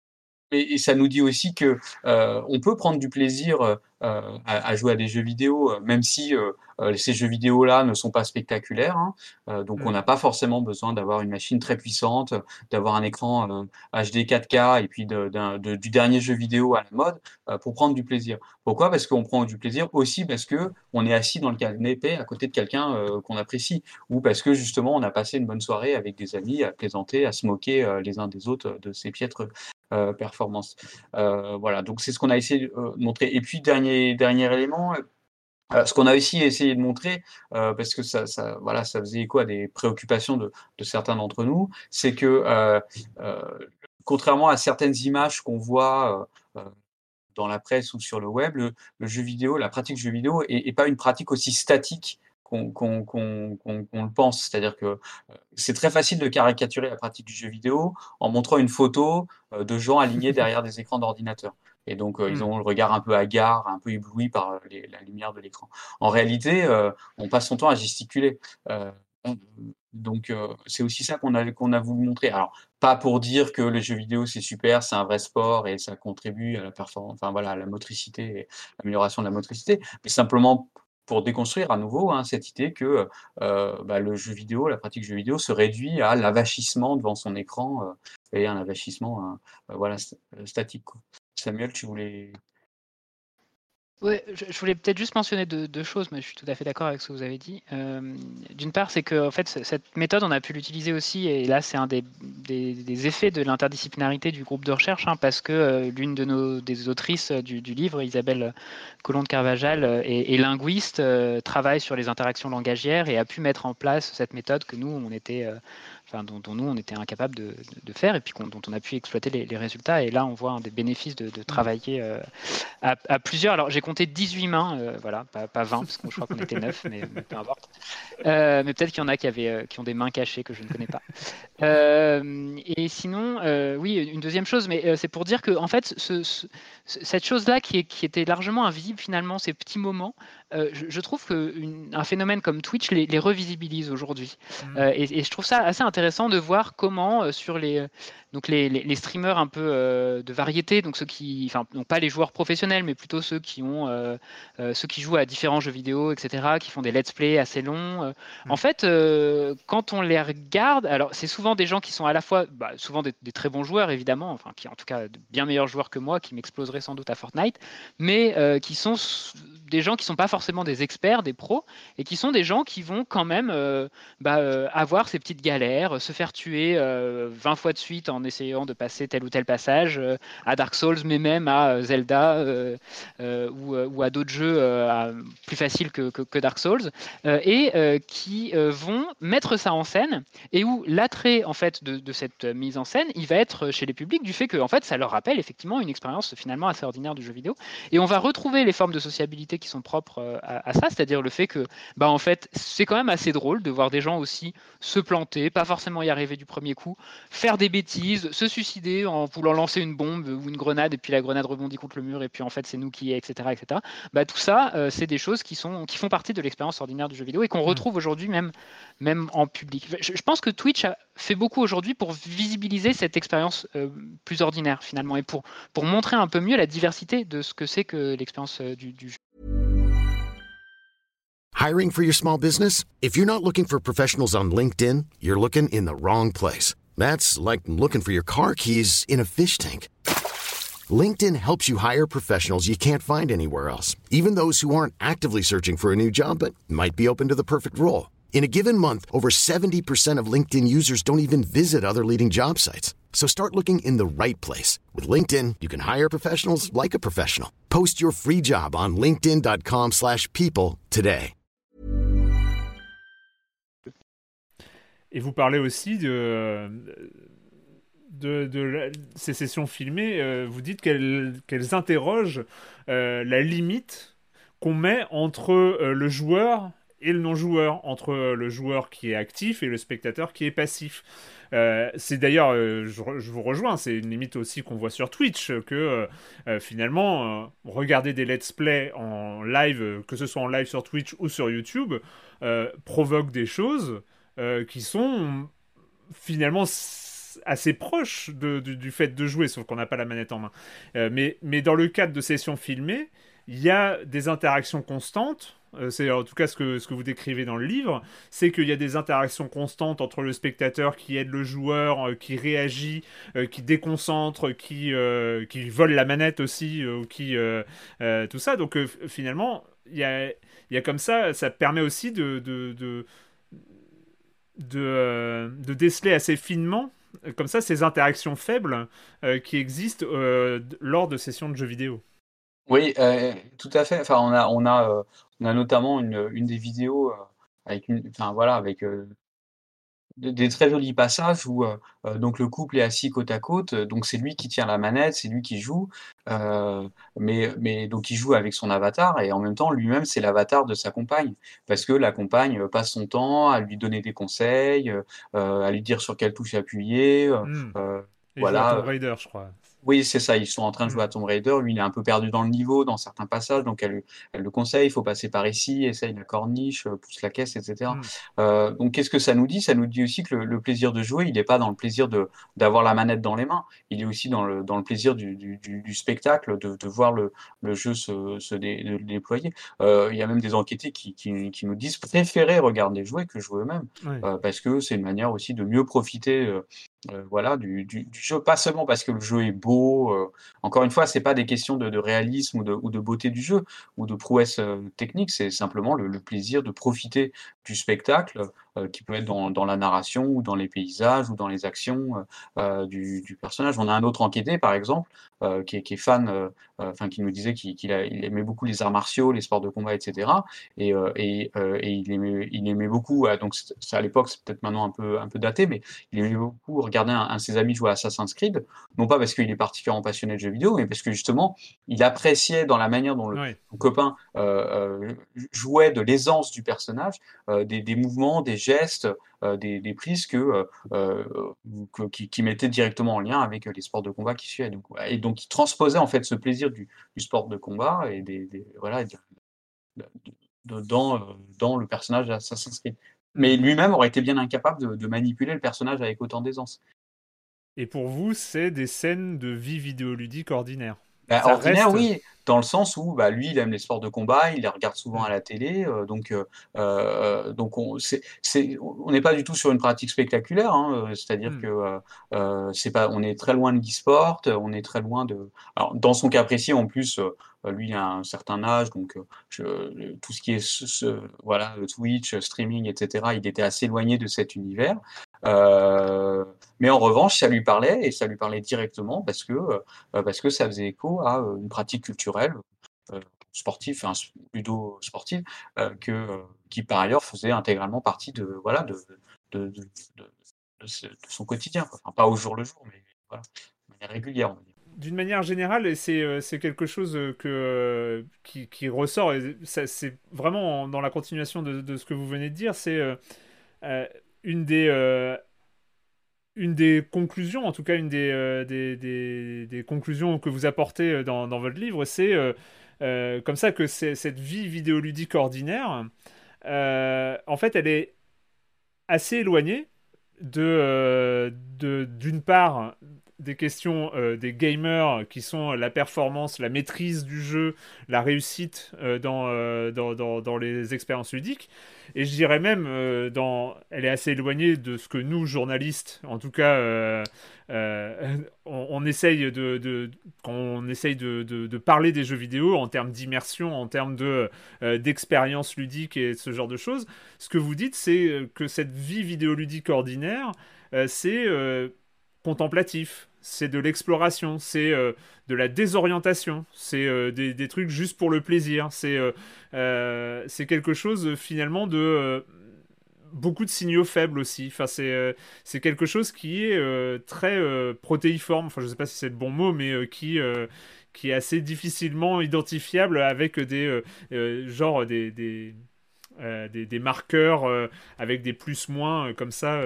et, et ça nous dit aussi que euh, on peut prendre du plaisir euh, à, à jouer à des jeux vidéo, euh, même si euh, euh, ces jeux vidéo-là ne sont pas spectaculaires. Hein. Euh, donc on Hmm. n'a pas forcément besoin d'avoir une machine très puissante, d'avoir un écran euh, H D quatre K et puis de, d'un- de- du dernier jeu vidéo à la mode euh, pour prendre du plaisir. Pourquoi? Parce qu'on prend du plaisir aussi parce que on est assis dans le canapé à côté de quelqu'un euh, qu'on apprécie, ou parce que justement on a passé une bonne soirée avec des amis à plaisanter, à se moquer euh, les uns des autres de ces piètres euh, performance. Euh, voilà, donc c'est ce qu'on a essayé de euh, montrer. Et puis dernier dernier élément, euh, ce qu'on a aussi essayé de montrer, euh, parce que ça, ça, voilà, ça faisait écho à des préoccupations de, de certains d'entre nous, c'est que euh, euh, contrairement à certaines images qu'on voit euh, euh, dans la presse ou sur le web, le, le jeu vidéo, la pratique jeu vidéo est, est pas une pratique aussi statique qu'on qu'on qu'on qu'on qu'on le pense. C'est-à-dire que euh, c'est très facile de caricaturer la pratique du jeu vidéo en montrant une photo euh, de gens alignés derrière des écrans d'ordinateur. Et donc, euh, ils Hmm. ont le regard un peu hagard, un peu ébloui par euh, les- la lumière de l'écran. En réalité, euh, on passe son temps à gesticuler. Euh, donc, euh, c'est aussi ça qu'on a, qu'on a voulu montrer. Alors, pas pour dire que les jeux vidéo, c'est super, c'est un vrai sport et ça contribue à la performance, enfin voilà, à la motricité et l'amélioration de la motricité, mais simplement pour déconstruire à nouveau hein, cette idée que euh, bah, le jeu vidéo, la pratique du jeu vidéo se réduit à l'avachissement devant son écran euh, et un avachissement euh, voilà, st- statique. Quoi. Samuel, tu voulais. Ouais, je, je voulais peut-être juste mentionner deux, deux choses, mais je suis tout à fait d'accord avec ce que vous avez dit. Euh, D'une part, c'est que en fait, c- cette méthode, on a pu l'utiliser aussi, et là, c'est un des, des- des effets de l'interdisciplinarité du groupe de recherche, hein, parce que euh, l'une de nos des autrices du, du livre, Isabelle Colomb de Carvajal, euh, est, est linguiste, euh, travaille sur les interactions langagières et a pu mettre en place cette méthode que nous, on était, euh, enfin, dont, dont nous, on était incapable de, de- de faire, et puis qu'on- dont on a pu exploiter les, les résultats. Et là, on voit un des bénéfices de, de travailler euh, à, à plusieurs. Alors, j'ai compté dix-huit mains, euh, voilà, pas, pas vingt, parce que je crois qu'on était neuf, mais, mais peu importe. Euh, mais peut-être qu'il y en a qui, avaient, euh, qui ont des mains cachées que je ne connais pas. Euh, et sinon, euh, oui, une deuxième chose, mais euh, c'est pour dire que en fait, ce, ce- cette chose-là qui, est- qui était largement invisible finalement, ces petits moments, euh, je, je trouve qu'un phénomène comme Twitch les, les revisibilise aujourd'hui. Hmm. Euh, et, et je trouve ça assez intéressant de voir comment euh, sur les, donc les, les, les streamers un peu euh, de variété, donc ceux qui, enfin, non pas les joueurs professionnels, mais plutôt ceux qui ont, euh, euh, ceux qui jouent à différents jeux vidéo, et cetera, qui font des let's play assez longs. euh, Mm. En fait, euh, quand on les regarde, alors c'est souvent des gens qui sont à la fois, bah, souvent des, des très bons joueurs évidemment, enfin qui en tout cas de bien meilleurs joueurs que moi, qui m'exploseraient sans doute à Fortnite, mais euh, qui sont s- des gens qui sont pas forcément des experts, des pros, et qui sont des gens qui vont quand même euh, bah, euh, avoir ces petites galères, se faire tuer euh, vingt fois de suite en essayant de passer tel ou tel passage euh, à Dark Souls, mais même à euh, Zelda euh, euh, ou, euh, ou à d'autres jeux euh, à- plus faciles que, que- que Dark Souls, euh, et euh, qui euh, vont mettre ça en scène, et où l'attrait en fait de, de cette mise en scène, il va être chez les publics du fait que en fait ça leur rappelle effectivement une expérience finalement assez ordinaire du jeu vidéo, et on va retrouver les formes de sociabilité qui sont propres euh, à, à ça, c'est-à-dire le fait que, bah, en fait, c'est quand même assez drôle de voir des gens aussi se planter, pas forcément y arriver du premier coup, faire des bêtises, se suicider en voulant lancer une bombe ou une grenade, et puis la grenade rebondit contre le mur, et puis en fait c'est nous qui est, et cetera, et cetera. Bah, tout ça, euh, c'est des choses qui sont qui font partie de l'expérience ordinaire du jeu vidéo et qu'on retrouve aujourd'hui même même en public. Je, je pense que Twitch a fait beaucoup aujourd'hui pour visibiliser cette expérience euh, plus ordinaire finalement et pour pour montrer un peu mieux la diversité de ce que c'est que l'expérience euh, du, du jeu. Hiring for your small business? If you're not looking for professionals on LinkedIn, you're looking in the wrong place. That's like looking for your car keys in a fish tank. LinkedIn helps you hire professionals you can't find anywhere else, even those who aren't actively searching for a new job but might be open to the perfect role. In a given month, over seventy percent of LinkedIn users don't even visit other leading job sites. So start looking in the right place. With LinkedIn, you can hire professionals like a professional. Post your free job on linkedin dot com slash people today. Et vous parlez aussi de, de, de la- ces sessions filmées, euh, vous dites qu'elles, qu'elles interrogent euh, la limite qu'on met entre euh, le joueur et le non-joueur, entre euh, le joueur qui est actif et le spectateur qui est passif. Euh, c'est d'ailleurs, euh, je, re- je vous rejoins, c'est une limite aussi qu'on voit sur Twitch, que euh, euh, finalement, euh, regarder des let's play en live, euh, que ce soit en live sur Twitch ou sur YouTube, euh, provoque des choses euh, qui sont finalement s- assez proches de- du, du fait de jouer, sauf qu'on n'a pas la manette en main. Euh, mais, mais dans le cadre de sessions filmées, il y a des interactions constantes. Euh, c'est en tout cas ce que, ce que vous décrivez dans le livre, c'est qu'il y a des interactions constantes entre le spectateur qui aide le joueur, euh, qui réagit, euh, qui déconcentre, qui, euh, qui vole la manette aussi, euh, ou qui euh, euh, tout ça. Donc euh, f- finalement, il y a, il y a comme ça, ça permet aussi de, de, de, de, euh, de déceler assez finement, euh, comme ça, ces interactions faibles euh, qui existent euh, d- lors de sessions de jeux vidéo. Oui, euh, tout à fait. Enfin, on a, on a, euh, on a notamment une, une des vidéos euh, avec une, enfin voilà, avec euh, des des très jolis passages où euh, euh, donc le couple est assis côte à côte, euh, donc c'est lui qui tient la manette, c'est lui qui joue, euh, mais mais donc il joue avec son avatar et en même temps lui-même c'est l'avatar de sa compagne parce que la compagne euh, passe son temps à lui donner des conseils, euh, euh, à lui dire sur quelle touche appuyer, euh, Hmm. euh, Et joue à voilà. Tomb Raider, je crois. Oui, c'est ça, ils sont en train de jouer à Hmm. Tomb Raider. Lui, il est un peu perdu dans le niveau, dans certains passages, donc elle, elle le conseille, il faut passer par ici, essaye la corniche, euh, pousse la caisse, et cetera. Hmm. Euh, donc, qu'est-ce que ça nous dit? Ça nous dit aussi que le, le plaisir de jouer, il n'est pas dans le plaisir de d'avoir la manette dans les mains, il est aussi dans le, dans le plaisir du, du, du, du spectacle, de, de voir le, le jeu se, se dé- de- déployer. Euh, il y a même des enquêtés qui, qui, qui nous disent préférer regarder jouer que jouer eux-mêmes, Ouais. euh, parce que c'est une manière aussi de mieux profiter euh, euh, voilà, du, du, du jeu, pas seulement parce que le jeu est beau. euh, encore une fois, c'est pas des questions de, de réalisme ou de, ou de beauté du jeu ou de prouesse euh, technique, c'est simplement le, le plaisir de profiter du spectacle euh, qui peut être dans, dans la narration ou dans les paysages ou dans les actions euh, euh, du, du personnage. On a un autre enquêté, par exemple, euh, qui, est, qui est fan, euh, euh, enfin qui nous disait qu'il qu'il a- il aimait beaucoup les arts martiaux, les sports de combat, et cetera. Et, euh, et, euh, et il aimait, il aimait beaucoup, euh, donc c'est- c'est à l'époque, c'est peut-être maintenant un peu, un peu daté, mais il aimait beaucoup regarder un, un de ses amis jouer à Assassin's Creed, non pas parce qu'il est particulièrement passionné de jeux vidéo, mais parce que justement, il appréciait dans la manière dont le Ouais. son copain euh, euh, jouait de l'aisance du personnage, euh, des, des mouvements, des gestes, euh, des, des prises que, euh, euh, que- qui, qui mettaient directement en lien avec les sports de combat qui suivaient. Donc, ouais, et donc, il transposait en fait ce plaisir du, du sport de combat et des, des- voilà, et de- de- de- dans, euh, dans le personnage d'Assassin's Creed. Mais Hmm. lui-même aurait été bien incapable de, de manipuler le personnage avec autant d'aisance. Et pour vous, c'est des scènes de vie vidéoludique ordinaire. Bah, Ça ordinaire, reste. oui, dans le sens où bah, lui, il aime les sports de combat, il les regarde souvent Hmm. à la télé, euh, donc, euh, euh, donc on c'est, c'est, on n'est pas du tout sur une pratique spectaculaire, hein, euh, c'est-à-dire Hmm. que euh, euh, c'est pas, on est très loin de l'e-sport, on est très loin de. Alors, dans son cas précis, en plus, euh, lui, il a un certain âge, donc euh, je- le- tout ce qui est ce, ce- voilà, le Twitch, streaming, et cetera, il était assez éloigné de cet univers. Euh, mais en revanche, ça lui parlait et ça lui parlait directement parce que euh, euh, parce que ça faisait écho à euh, une pratique culturelle euh, sportive, enfin plutôt sportive, euh, que, euh, qui par ailleurs faisait intégralement partie de, voilà, de, de, de, de- de ce- de son quotidien, quoi. Enfin, pas au jour le jour, mais voilà, de manière régulière, on va dire. d'une manière générale, et c'est, euh, c'est quelque chose que, euh, qui, qui ressort, et ça, c'est vraiment en- dans la continuation de, de ce que vous venez de dire, c'est euh, euh, une des, euh, une des conclusions, en tout cas une des, euh, des, des, des conclusions que vous apportez euh, dans, dans votre livre, c'est euh, euh, comme ça que c'est, cette vie vidéoludique ordinaire, euh, en fait, elle est assez éloignée de, euh, de, d'une part, des questions euh, des gamers qui sont la performance, la maîtrise du jeu, la réussite euh, dans, euh, dans, dans, dans les expériences ludiques. Et je dirais même, euh, dans, elle est assez éloignée de ce que nous, journalistes, en tout cas, euh, euh, on, on essaye de, de, quand on essaye de, de, de parler des jeux vidéo en termes d'immersion, en termes de, euh, d'expérience ludique et ce genre de choses. Ce que vous dites, c'est euh, que cette vie vidéoludique ordinaire, euh, c'est euh, contemplatif, c'est de l'exploration, c'est euh, de la désorientation, c'est euh, des, des trucs juste pour le plaisir, c'est euh, euh, c'est quelque chose euh, finalement de euh, beaucoup de signaux faibles aussi. Enfin, c'est euh, c'est quelque chose qui est euh, très euh, protéiforme. Enfin, je sais pas si c'est le bon mot, mais euh, qui euh, qui est assez difficilement identifiable avec des euh, euh, genre des, des euh, des, des marqueurs euh, avec des plus-moins euh, comme ça,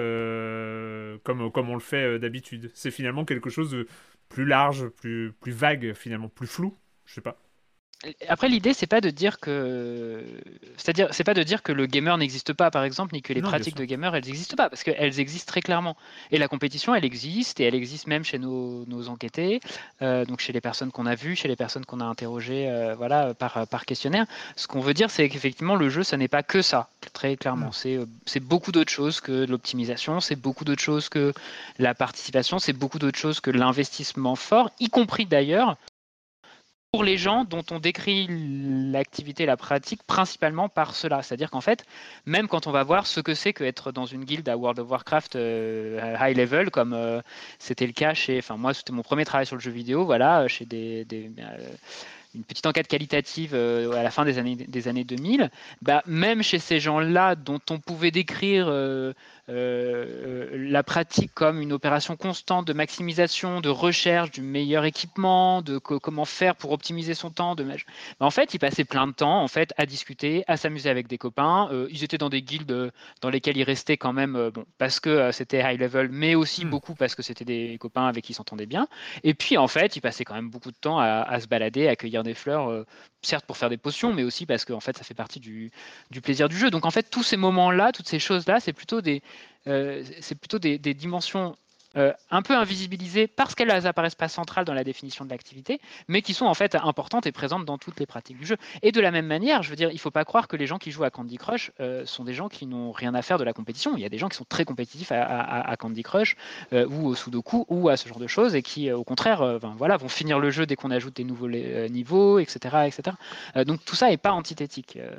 euh, comme, comme on le fait euh, d'habitude. C'est finalement quelque chose de plus large, plus, plus vague, finalement, plus flou. Je sais pas. Après, l'idée, c'est pas de dire que, c'est-à-dire, c'est pas de dire que le gamer n'existe pas, par exemple, ni que les Non, bien pratiques sûr. de gamer, elles n'existent pas, parce qu'elles existent très clairement. Et la compétition, elle existe, et elle existe même chez nos, nos enquêtés, euh, donc chez les personnes qu'on a vues, chez les personnes qu'on a interrogées, euh, voilà, par, par questionnaire. Ce qu'on veut dire, c'est qu'effectivement, le jeu, ça n'est pas que ça, très clairement. Mm. C'est, euh, c'est beaucoup d'autres choses que l'optimisation, c'est beaucoup d'autres choses que la participation, c'est beaucoup d'autres choses que l'investissement fort, y compris d'ailleurs pour les gens dont on décrit l'activité, la pratique, principalement par cela. C'est-à-dire qu'en fait, même quand on va voir ce que c'est qu'être dans une guilde à World of Warcraft euh, high level, comme euh, c'était le cas chez... Enfin, moi, c'était mon premier travail sur le jeu vidéo, voilà, chez des... des euh, une petite enquête qualitative euh, à la fin des années, des années deux mille, bah, même chez ces gens-là dont on pouvait décrire euh, euh, la pratique comme une opération constante de maximisation, de recherche du meilleur équipement, de co- comment faire pour optimiser son temps, de... bah, en fait, ils passaient plein de temps en fait, à discuter, à s'amuser avec des copains. Euh, ils étaient dans des guildes dans lesquelles ils restaient quand même euh, bon, parce que euh, c'était high level, mais aussi Mm. beaucoup parce que c'était des copains avec qui ils s'entendaient bien. Et puis, en fait, ils passaient quand même beaucoup de temps à, à se balader, à cueillir des fleurs, euh, certes pour faire des potions, mais aussi parce que en fait, ça fait partie du, du plaisir du jeu. Donc, en fait, tous ces moments-là, toutes ces choses-là, c'est plutôt des, euh, c'est plutôt des, des dimensions euh, un peu invisibilisées parce qu'elles n'apparaissent pas centrales dans la définition de l'activité, mais qui sont en fait importantes et présentes dans toutes les pratiques du jeu. Et de la même manière, je veux dire, il ne faut pas croire que les gens qui jouent à Candy Crush euh, sont des gens qui n'ont rien à faire de la compétition. Il y a des gens qui sont très compétitifs à, à, à Candy Crush euh, ou au Sudoku ou à ce genre de choses et qui, euh, au contraire, euh, ben, voilà, vont finir le jeu dès qu'on ajoute des nouveaux euh, niveaux, et cetera, et cetera. Euh, donc tout ça n'est pas antithétique. Euh.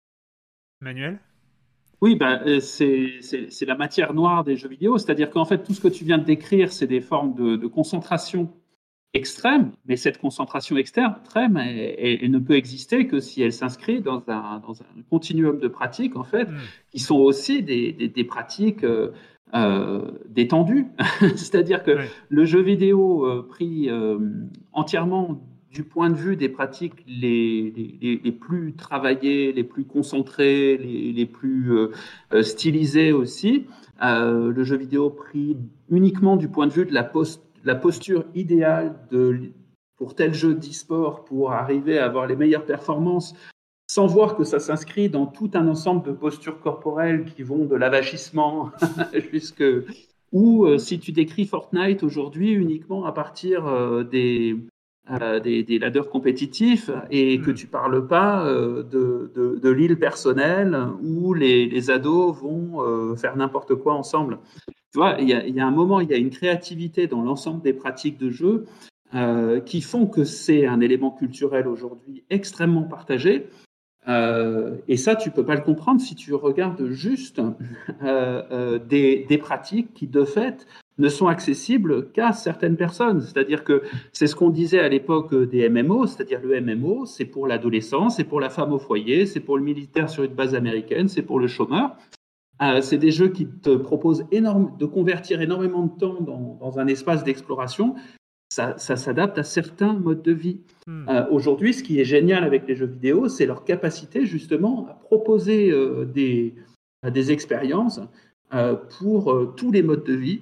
Manuel? Oui, ben, euh, c'est c'est- c'est la matière noire des jeux vidéo, c'est-à-dire qu'en fait, tout ce que tu viens de décrire, c'est des formes de, de concentration extrême, mais cette concentration extrême, elle, elle- elle ne peut exister que si elle s'inscrit dans un, dans un continuum de pratiques, en fait, Mm. qui sont aussi des, des- des pratiques euh, euh, détendues. C'est-à-dire que Ouais. le jeu vidéo euh, pris euh, entièrement du point de vue des pratiques les, les- les plus travaillées, les plus concentrées, les, les plus euh, euh, stylisées aussi, euh, le jeu vidéo pris uniquement du point de vue de la post la posture idéale de, pour tel jeu d'e-sport pour arriver à avoir les meilleures performances, sans voir que ça s'inscrit dans tout un ensemble de postures corporelles qui vont de l'avachissement jusque... Ou euh, si tu décris Fortnite aujourd'hui uniquement à partir euh, des, euh, des, des ladders compétitifs et que Mm. tu parles pas euh, de, de, de l'île personnelle où les, les ados vont euh, faire n'importe quoi ensemble. Tu vois, il y, a, il y a un moment, il y a une créativité dans l'ensemble des pratiques de jeu euh, qui font que c'est un élément culturel aujourd'hui extrêmement partagé. Euh, et ça, tu peux pas le comprendre si tu regardes juste euh, euh, des, des pratiques qui, de fait, ne sont accessibles qu'à certaines personnes. C'est-à-dire que c'est ce qu'on disait à l'époque des M M O, c'est-à-dire le M M O, c'est pour l'adolescent, c'est pour la femme au foyer, c'est pour le militaire sur une base américaine, c'est pour le chômeur. Euh, c'est des jeux qui te proposent énorme, de convertir énormément de temps dans, dans un espace d'exploration ça, ça s'adapte à certains modes de vie. Hmm. Euh, aujourd'hui, ce qui est génial avec les jeux vidéo, c'est leur capacité justement à proposer euh, des, des expériences euh, pour euh, tous les modes de vie,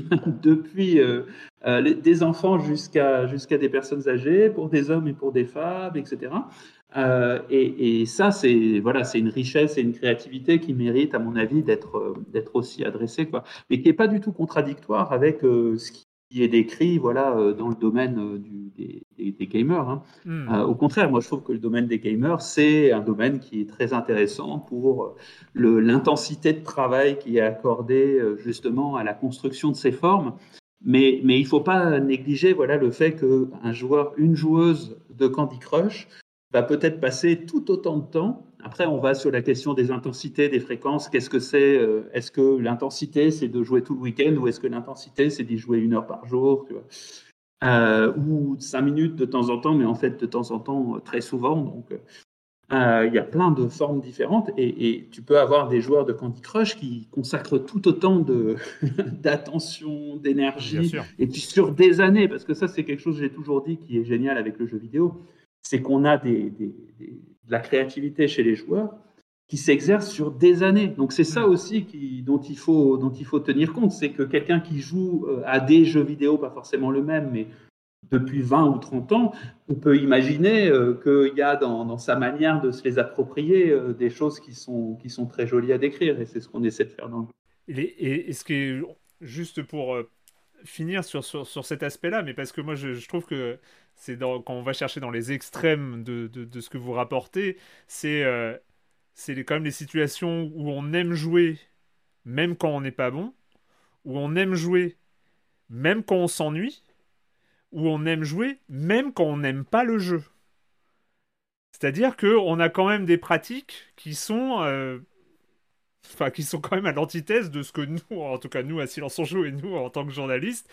depuis euh, euh, les, des enfants jusqu'à jusqu'à des personnes âgées, pour des hommes et pour des femmes, et cetera. Euh, et, et ça, c'est voilà, c'est une richesse et une créativité qui mérite, à mon avis, d'être euh, d'être aussi adressée, quoi, mais qui n'est pas du tout contradictoire avec euh, ce qui est décrit, voilà, euh, dans le domaine euh, du, des, des, des gamers. Hein. Hmm. Euh, au contraire, moi, je trouve que le domaine des gamers, c'est un domaine qui est très intéressant pour le, l'intensité de travail qui est accordée euh, justement à la construction de ces formes. Mais, mais il ne faut pas négliger, voilà, le fait qu'un joueur, une joueuse de Candy Crush va peut-être passer tout autant de temps. Après, on va sur la question des intensités, des fréquences. Qu'est-ce que c'est euh, Est-ce que l'intensité, c'est de jouer tout le week-end, ou est-ce que l'intensité, c'est d'y jouer une heure par jour, tu vois, euh, ou cinq minutes de temps en temps, mais en fait, de temps en temps, très souvent. Donc, euh, il y a plein de formes différentes, et, et tu peux avoir des joueurs de Candy Crush qui consacrent tout autant de, d'attention, Bien d'énergie, sûr. et puis sur des années, parce que ça, c'est quelque chose que j'ai toujours dit qui est génial avec le jeu vidéo, c'est qu'on a des, des, des, de la créativité chez les joueurs qui s'exerce sur des années. Donc c'est ça Hmm. aussi qui, dont, il faut, dont il faut tenir compte, c'est que quelqu'un qui joue à des jeux vidéo, pas forcément le même, mais depuis vingt ou trente ans, on peut imaginer euh, qu'il y a dans, dans sa manière de se les approprier euh, des choses qui sont, qui sont très jolies à décrire, et c'est ce qu'on essaie de faire dans le jeu. Et, et, et ce qui est juste pour euh, finir sur, sur, sur cet aspect-là, mais parce que moi je, je trouve que c'est dans, quand on va chercher dans les extrêmes de, de, de ce que vous rapportez, c'est euh, c'est les- quand même les situations où on aime jouer même quand on n'est pas bon, où on aime jouer même quand on s'ennuie, où on aime jouer même quand on n'aime pas le jeu. C'est-à-dire qu'on a quand même des pratiques qui sont, euh, enfin, qui sont quand même à l'antithèse de ce que nous, en tout cas nous à Silence on Joue et nous en tant que journalistes,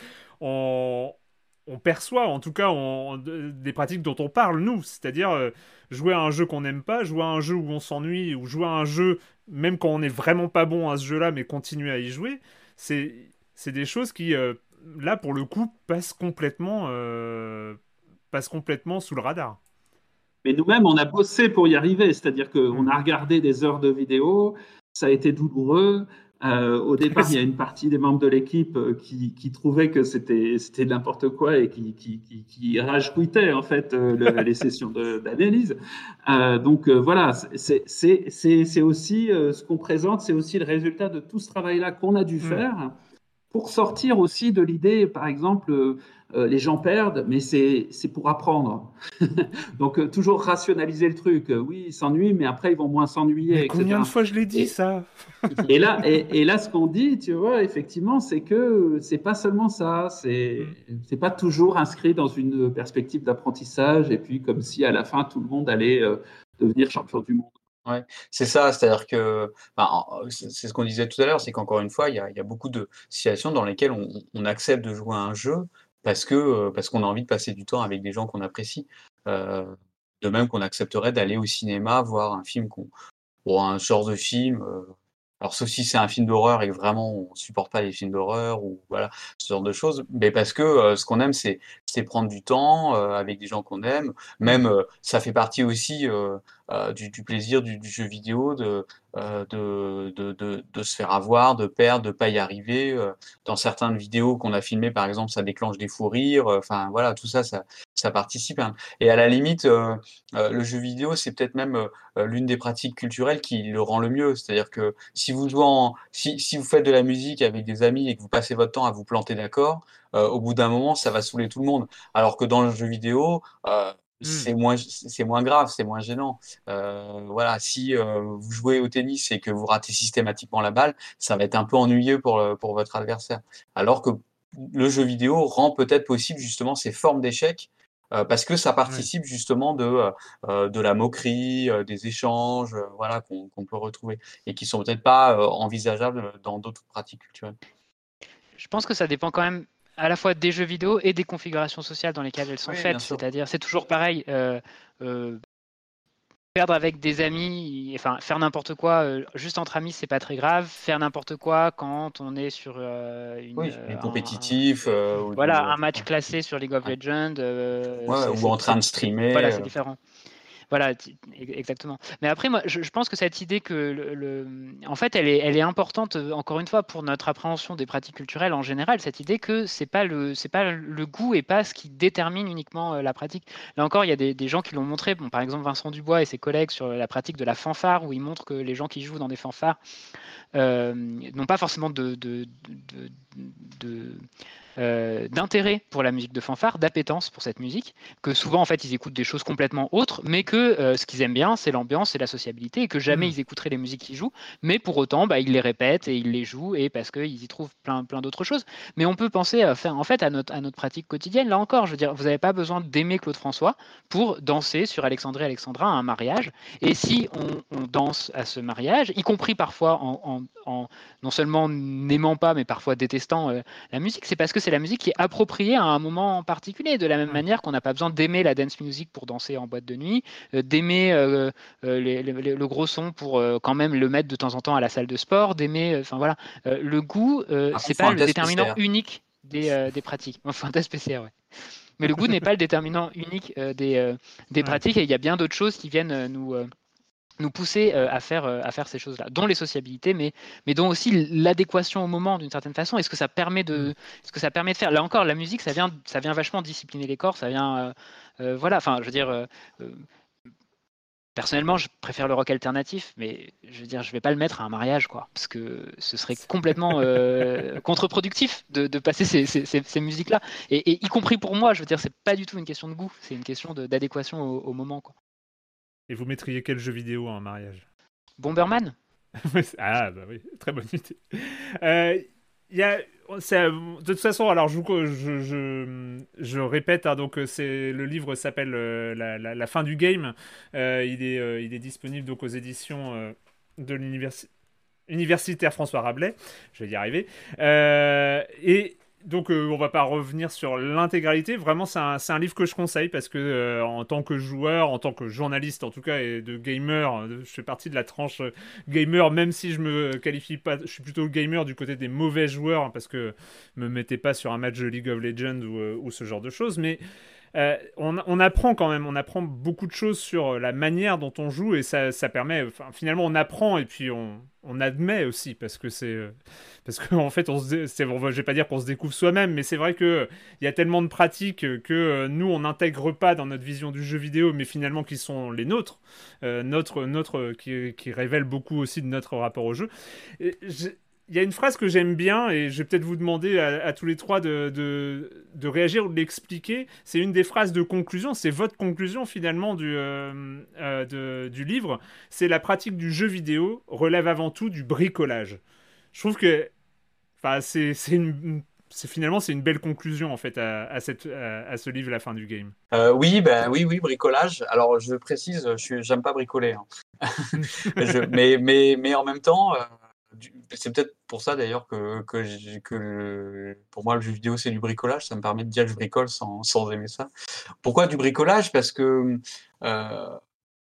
on, on perçoit, en tout cas on, des pratiques dont on parle nous. C'est-à-dire euh, jouer à un jeu qu'on n'aime pas, jouer à un jeu où on s'ennuie, ou jouer à un jeu même quand on n'est vraiment pas bon à ce jeu-là, mais continuer à y jouer, c'est, c'est des choses qui, euh, là pour le coup, passent complètement, euh, passent complètement sous le radar. Mais nous-mêmes, on a bossé pour y arriver, c'est-à-dire qu'on Mm. a regardé des heures de vidéos, ça a été douloureux. Euh, au départ, il y a une partie des membres de l'équipe euh, qui, qui trouvaient que c'était, c'était n'importe quoi, et qui, qui, qui, qui rage-quittait en fait euh, le, les sessions de, d'analyse. Euh, donc euh, voilà, c'est, c'est, c'est, c'est aussi euh, ce qu'on présente, c'est aussi le résultat de tout ce travail-là qu'on a dû Mm. faire pour sortir aussi de l'idée, par exemple, euh, euh, les gens perdent, mais c'est, c'est pour apprendre. Donc, euh, toujours rationaliser le truc. Euh, oui, ils s'ennuient, mais après, ils vont moins s'ennuyer, Mais combien et cetera. de fois je l'ai dit Et, ça? et là, et, et là, ce qu'on dit, tu vois, effectivement, c'est que c'est pas seulement ça. C'est, Mm. c'est pas toujours inscrit dans une perspective d'apprentissage, et puis comme si à la fin, tout le monde allait euh, devenir champion du monde. Ouais, c'est ça, c'est-à-dire que, ben, en- c'est c'est ce qu'on disait tout à l'heure, c'est qu'encore une fois, il y a, il y a beaucoup de situations dans lesquelles on, on accepte de jouer à un jeu parce que, euh, parce qu'on a envie de passer du temps avec des gens qu'on apprécie. Euh, de même qu'on accepterait d'aller au cinéma voir un film qu'on, ou un genre de film. euh, alors sauf si c'est un film d'horreur et que vraiment on supporte pas les films d'horreur, ou voilà, ce genre de choses, mais parce que euh, ce qu'on aime, c'est c'est prendre du temps euh, avec des gens qu'on aime. Même Mm. euh, ça fait partie aussi euh, euh, du, du plaisir du, du jeu vidéo, de, euh, de, de, de, de se faire avoir, de perdre, de pas y arriver. euh. Dans certaines vidéos qu'on a filmées, par exemple, ça déclenche des fous rires. euh, Enfin voilà, tout ça, ça, ça participe, hein. Et à la limite, euh, euh, le jeu vidéo, c'est peut-être même euh, l'une des pratiques culturelles qui le rend le mieux. C'est-à-dire que si vous jouez en, si, si vous faites de la musique avec des amis et que vous passez votre temps à vous planter d'accords, euh, au bout d'un moment, ça va saouler tout le monde. Alors que dans le jeu vidéo, euh, Mm. c'est moins, c'est moins grave, c'est moins gênant. Euh, voilà, si euh, vous jouez au tennis et que vous ratez systématiquement la balle, ça va être un peu ennuyeux pour, le- pour votre adversaire. Alors que le jeu vidéo rend peut-être possible justement ces formes d'échecs euh, parce que ça Ouais. participe justement de, euh, euh, de la moquerie, euh, des échanges, euh, voilà, qu'on qu'on peut retrouver et qui sont peut-être pas euh, envisageables dans d'autres pratiques culturelles. Je pense que ça dépend quand même à la fois des jeux vidéo et des configurations sociales dans lesquelles elles sont Oui, bien faites. sûr. C'est-à-dire, c'est toujours pareil. euh, euh, perdre avec des amis, enfin faire n'importe quoi euh, juste entre amis, c'est pas très grave. Faire n'importe quoi quand on est sur euh, une, Oui, euh, du un, compétitif euh, ou du voilà, euh, un match ouais, classé sur League of ouais. Legends, euh, Ouais, c'est, ou c'est, en train c'est- de streamer. voilà, c'est euh. différent. Voilà, t- exactement. Mais après, moi, je, je pense que cette idée que, le, le- en fait, elle est, elle est importante, euh, encore une fois, pour notre appréhension des pratiques culturelles en général. Cette idée que c'est pas le, c'est pas le goût et pas ce qui détermine uniquement euh, la pratique. Là encore, il y a des, des gens qui l'ont montré. Bon, par exemple, Vincent Dubois et ses collègues sur la pratique de la fanfare, où ils montrent que les gens qui jouent dans des fanfares euh, n'ont pas forcément de, de, de, de- euh, d'intérêt pour la musique de fanfare, d'appétence pour cette musique, que souvent en fait ils écoutent des choses complètement autres, mais que euh, ce qu'ils aiment bien c'est l'ambiance et la sociabilité, et que jamais Mm. ils écouteraient les musiques qu'ils jouent, mais pour autant bah, ils les répètent et ils les jouent, et parce qu'ils y trouvent plein, plein d'autres choses. Mais on peut penser à faire, en fait à notre, à notre pratique quotidienne, là encore, je veux dire, vous n'avez pas besoin d'aimer Claude François pour danser sur Alexandrie Alexandra à un mariage, et si on, on danse à ce mariage, y compris parfois en, en, en non seulement n'aimant pas, mais parfois détestant euh, la musique, c'est parce que c'est la musique qui est appropriée à un moment en particulier. De la même Ouais. manière qu'on n'a pas besoin d'aimer la dance music pour danser en boîte de nuit, euh, d'aimer euh, euh, les- les- le gros son pour euh, quand même le mettre de temps en temps à la salle de sport, d'aimer. Enfin voilà, Euh, le goût, euh, Par c'est contre, il faut pas un le test déterminant P C R. unique des, euh, des pratiques. Enfin, un test P C R, ouais. Mais le goût n'est pas le déterminant unique euh, des, euh, des Ouais. pratiques, et il y a bien d'autres choses qui viennent euh, nous. euh, nous pousser euh, à, faire, euh, à faire ces choses-là, dont les sociabilités, mais, mais dont aussi l'adéquation au moment d'une certaine façon. Est-ce que ça permet de, Mm. ce que ça permet de faire? Là encore, la musique, ça vient, ça vient vachement discipliner les corps, ça vient, euh, euh, voilà. Enfin, je veux dire, euh, euh, personnellement, je préfère le rock alternatif, mais je veux dire, je vais pas le mettre à un mariage, quoi, parce que ce serait complètement euh, contre-productif de, de passer ces, ces, ces, ces musiques-là, et, et y compris pour moi. Je veux dire, c'est pas du tout une question de goût, c'est une question de- d'adéquation au, au moment, quoi. Et vous mettriez quel jeu vidéo à un mariage? Bomberman. Ah, bah oui, très bonne idée. Euh, il y a, c'est, de toute façon, alors je, vous- je, je, je répète, hein, donc euh, c'est, le livre s'appelle euh, la, la, la fin du game. Euh, il, est, euh, il est disponible donc aux éditions euh, de l'université. Universitaire François Rabelais, je vais y arriver. Euh, et donc, euh, on va pas revenir sur l'intégralité. Vraiment, c'est un, c'est un livre que je conseille parce que, euh, en tant que joueur, en tant que journaliste, en tout cas, et de gamer, euh, je fais partie de la tranche euh, gamer, même si je me qualifie pas, je suis plutôt gamer du côté des mauvais joueurs, hein, parce que me mettez pas sur un match de League of Legends ou, euh, ou ce genre de choses, mais euh, on, on apprend quand même, on apprend beaucoup de choses sur la manière dont on joue et ça, ça permet, enfin, finalement on apprend et puis on, on admet aussi parce que c'est, euh, parce qu'en fait on se, dé- c'est, bon, je vais pas dire qu'on se découvre soi-même, mais c'est vrai que euh, il y a tellement de pratiques que euh, nous on n'intègre pas dans notre vision du jeu vidéo, mais finalement qui sont les nôtres, euh, notre, notre, qui, qui révèlent beaucoup aussi de notre rapport au jeu. Et j'ai- il y a une phrase que j'aime bien et je vais peut-être vous demander à, à tous les trois de, de, de réagir ou de l'expliquer. C'est une des phrases de conclusion, c'est votre conclusion finalement du, euh, euh, de- du livre. C'est la pratique du jeu vidéo relève avant tout du bricolage. Je trouve que enfin, c'est, c'est une, c'est, finalement c'est une belle conclusion en fait à, à, cette, à, à ce livre La fin du game. Euh, oui, ben oui, oui, bricolage. Alors, je précise, je suis, j'aime pas bricoler, hein. Je, mais, mais, mais en même temps, euh, du- c'est peut-être pour ça d'ailleurs que, que, j'ai- que le- pour moi le jeu vidéo c'est du bricolage. Ça me permet de dire que je bricole sans, sans aimer ça. Pourquoi du bricolage? Parce que euh,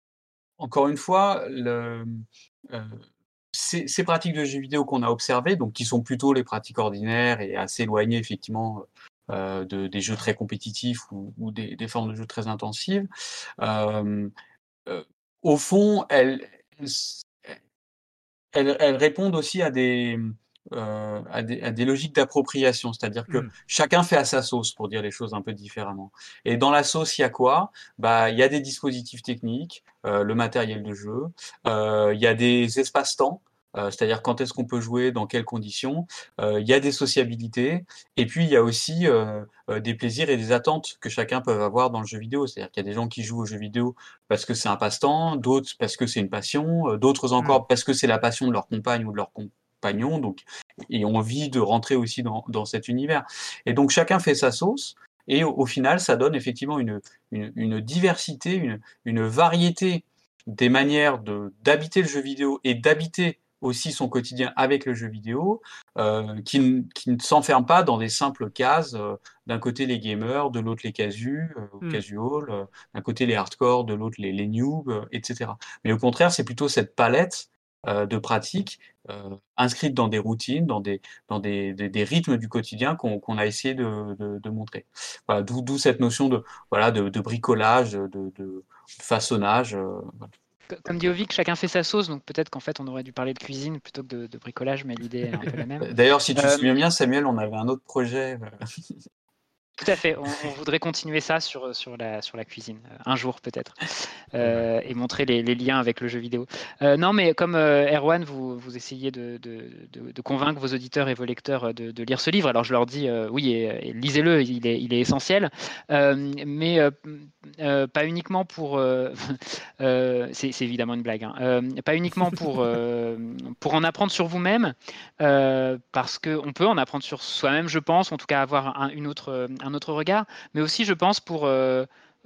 encore une fois, le, euh, ces, ces pratiques de jeux vidéo qu'on a observées, donc qui sont plutôt les pratiques ordinaires et assez éloignées effectivement euh, de, des jeux très compétitifs ou, ou des, des formes de jeux très intensives, euh, euh, au fond, elles, elles, elles répondent aussi à des, euh, à des, à des logiques d'appropriation, c'est-à-dire que Mm. chacun fait à sa sauce, pour dire les choses un peu différemment. Et dans la sauce, il y a quoi? Bah, il y a des dispositifs techniques, euh, le matériel de jeu, euh, il y a des espaces-temps. Euh, c'est-à-dire quand est-ce qu'on peut jouer, dans quelles conditions. Euh, il y a des sociabilités, et puis il y a aussi euh, euh, des plaisirs et des attentes que chacun peut avoir dans le jeu vidéo. C'est-à-dire qu'il y a des gens qui jouent aux jeux vidéo parce que c'est un passe-temps, d'autres parce que c'est une passion, euh, d'autres Mm. encore parce que c'est la passion de leur compagne ou de leur compagnon, donc, et ont envie de rentrer aussi dans, dans cet univers. Et donc chacun fait sa sauce, et au, au final, ça donne effectivement une, une, une diversité, une, une variété des manières de, d'habiter le jeu vidéo et d'habiter aussi son quotidien avec le jeu vidéo, euh, qui, n- qui ne s'enferme pas dans des simples cases. euh, d'un côté les gamers, de l'autre les casus, euh, Mm. casual, euh, d'un côté les hardcore, de l'autre les, les noobs, euh, et cetera. Mais au contraire, c'est plutôt cette palette euh, de pratiques euh, inscrites dans des routines, dans des, dans des, des, des rythmes du quotidien qu'on qu'on a essayé de, de, de montrer. Voilà, d'où d'où cette notion de, voilà, de, de bricolage, de, de façonnage. euh, voilà. Co- Comme dit Ovic, chacun fait sa sauce, donc peut-être qu'en fait on aurait dû parler de cuisine plutôt que de, de bricolage, mais l'idée est un peu la même. D'ailleurs, si tu te Euh, souviens bien, Samuel, on avait un autre projet. euh, Tout à fait, on, on voudrait continuer ça sur, sur, la, sur la cuisine, euh, un jour peut-être, euh, et montrer les, les liens avec le jeu vidéo. Euh, non, mais comme euh, Erwan, vous, vous essayez de, de, de, de convaincre vos auditeurs et vos lecteurs de, de lire ce livre, alors je leur dis euh, oui, et, et lisez-le, il est, il est essentiel, euh, mais euh, euh, pas uniquement pour... euh, euh, c'est c'est évidemment une blague, hein, euh, pas uniquement pour, euh, pour en apprendre sur vous-même, euh, parce qu'on peut en apprendre sur soi-même, je pense, en tout cas avoir un, une autre, un autre regard, mais aussi, je pense, pour euh,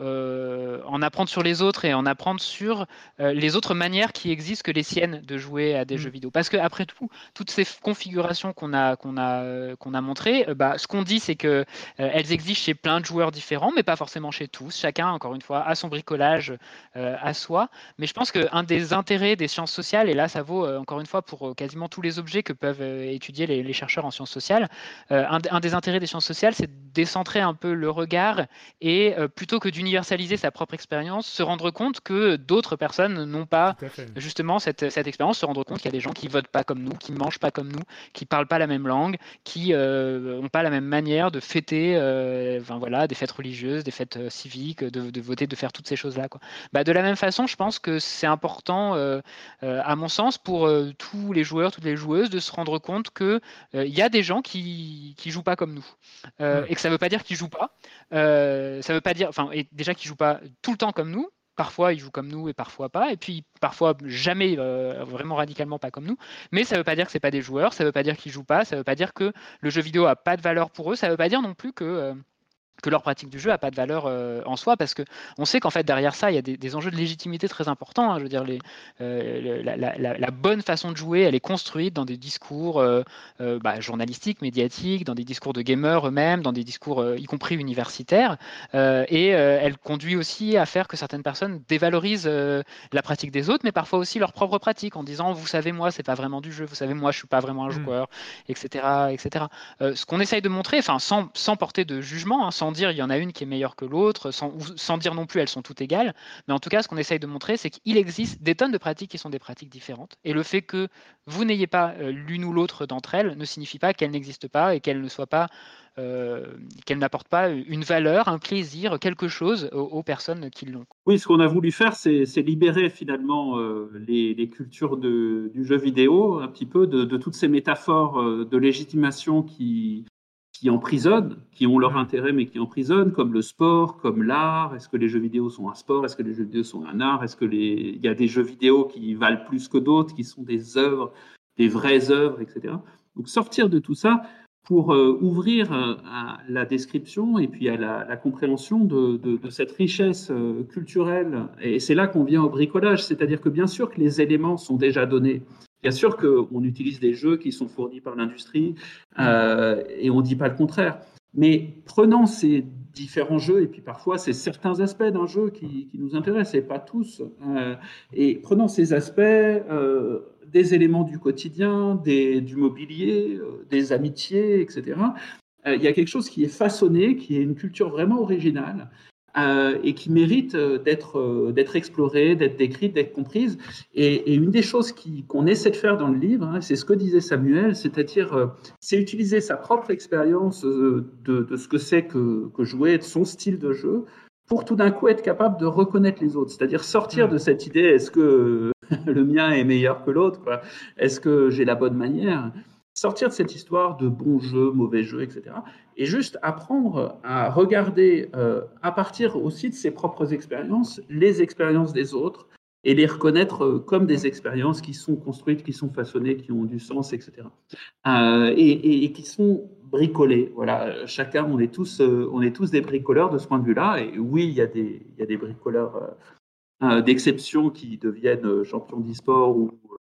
euh, en apprendre sur les autres et en apprendre sur euh, les autres manières qui existent que les siennes de jouer à des Mm. jeux vidéo. Parce que après tout, toutes ces configurations qu'on a, qu'on a, euh, qu'on a montrées, euh, bah, ce qu'on dit, c'est que euh, elles existent chez plein de joueurs différents, mais pas forcément chez tous. Chacun, encore une fois, a son bricolage euh, à soi. Mais je pense qu'un des intérêts des sciences sociales, et là ça vaut euh, encore une fois pour euh, quasiment tous les objets que peuvent euh, étudier les, les chercheurs en sciences sociales, euh, un, un des intérêts des sciences sociales, c'est de décentrer un peu le regard et euh, plutôt que d'universaliser sa propre expérience, se rendre compte que d'autres personnes n'ont pas Tout à fait. justement cette, cette expérience, se rendre compte qu'il y a des gens qui votent pas comme nous, qui mangent pas comme nous, qui parlent pas la même langue, qui n'ont euh, pas la même manière de fêter euh, enfin, voilà, des fêtes religieuses, des fêtes euh, civiques, de, de voter, de faire toutes ces choses-là, quoi. Bah, de la même façon, je pense que c'est important, euh, euh, à mon sens, pour euh, tous les joueurs, toutes les joueuses, de se rendre compte qu'il euh, y a des gens qui ne jouent pas comme nous. Euh, Mm. et que ça ne veut pas dire qu'ils ne jouent pas. Euh, ça veut pas dire, enfin, et déjà qu'ils ne jouent pas tout le temps comme nous. Parfois, ils jouent comme nous et parfois pas. Et puis, parfois, jamais, euh, vraiment radicalement pas comme nous. Mais ça ne veut pas dire que ce pas des joueurs. Ça ne veut pas dire qu'ils ne jouent pas. Ça ne veut pas dire que le jeu vidéo n'a pas de valeur pour eux. Ça ne veut pas dire non plus que... euh, que leur pratique du jeu n'a pas de valeur euh, en soi, parce qu'on sait qu'en fait derrière ça il y a des, des enjeux de légitimité très importants, hein. Je veux dire, les, euh, la, la, la, la bonne façon de jouer, elle est construite dans des discours euh, euh, bah, journalistiques, médiatiques, dans des discours de gamers eux-mêmes, dans des discours euh, y compris universitaires, euh, et euh, elle conduit aussi à faire que certaines personnes dévalorisent euh, la pratique des autres, mais parfois aussi leur propre pratique, en disant vous savez, moi c'est pas vraiment du jeu, vous savez, moi je suis pas vraiment un Mm. joueur, et cetera, et cetera. Euh, ce qu'on essaye de montrer, enfin sans, sans porter de jugement, hein, sans dire il y en a une qui est meilleure que l'autre, sans, sans dire non plus elles sont toutes égales, mais en tout cas ce qu'on essaye de montrer, c'est qu'il existe des tonnes de pratiques qui sont des pratiques différentes, et le fait que vous n'ayez pas euh, l'une ou l'autre d'entre elles ne signifie pas qu'elles n'existent pas et qu'elles ne soient pas, euh, qu'elles n'apportent pas une valeur, un plaisir, quelque chose aux, aux personnes qui l'ont. Oui, ce qu'on a voulu faire, c'est c'est libérer finalement euh, les, les cultures de- du jeu vidéo un petit peu de, de toutes ces métaphores euh, de légitimation qui, qui emprisonnent, qui ont leur Mm. intérêt mais qui emprisonnent, comme le sport, comme l'art. Est-ce que les jeux vidéo sont un sport? Est-ce que les jeux vidéo sont un art? Est-ce que les... il y a des jeux vidéo qui valent plus que d'autres, qui sont des œuvres, des vraies œuvres, et cetera. Donc sortir de tout ça pour euh, ouvrir euh, à la description et puis à la, la compréhension de, de, de cette richesse euh, culturelle. Et c'est là qu'on vient au bricolage, c'est-à-dire que bien sûr que les éléments sont déjà donnés. Bien sûr qu'on utilise des jeux qui sont fournis par l'industrie euh, et on ne dit pas le contraire. Mais prenant ces différents jeux, et puis parfois c'est certains aspects d'un jeu qui, qui nous intéressent, et pas tous, euh, et prenant ces aspects, euh, des éléments du quotidien, des, du mobilier, euh, des amitiés, et cetera. Euh, il y a quelque chose qui est façonné, qui est une culture vraiment originale euh, et qui mérite euh, d'être euh, d'être explorée, d'être décrite, d'être comprise. Et, et une des choses qui, qu'on essaie de faire dans le livre, hein, c'est ce que disait Samuel, c'est-à-dire euh, c'est utiliser sa propre expérience euh, de, de ce que c'est que, que jouer, de son style de jeu, pour tout d'un coup être capable de reconnaître les autres. C'est-à-dire sortir Mm. de cette idée, est-ce que le mien est meilleur que l'autre, quoi. Est-ce que j'ai la bonne manière? Sortir de cette histoire de bon jeu, mauvais jeu, et cetera. Et juste apprendre à regarder, euh, à partir aussi de ses propres expériences, les expériences des autres, et les reconnaître euh, comme des expériences qui sont construites, qui sont façonnées, qui ont du sens, et cetera. Euh, et, et, et qui sont bricolées. Voilà, chacun, on est tous, euh, on est tous des bricoleurs de ce point de vue-là. Et oui, il y a des, il y a des bricoleurs euh, d'exception qui deviennent champions d'e-sport ou,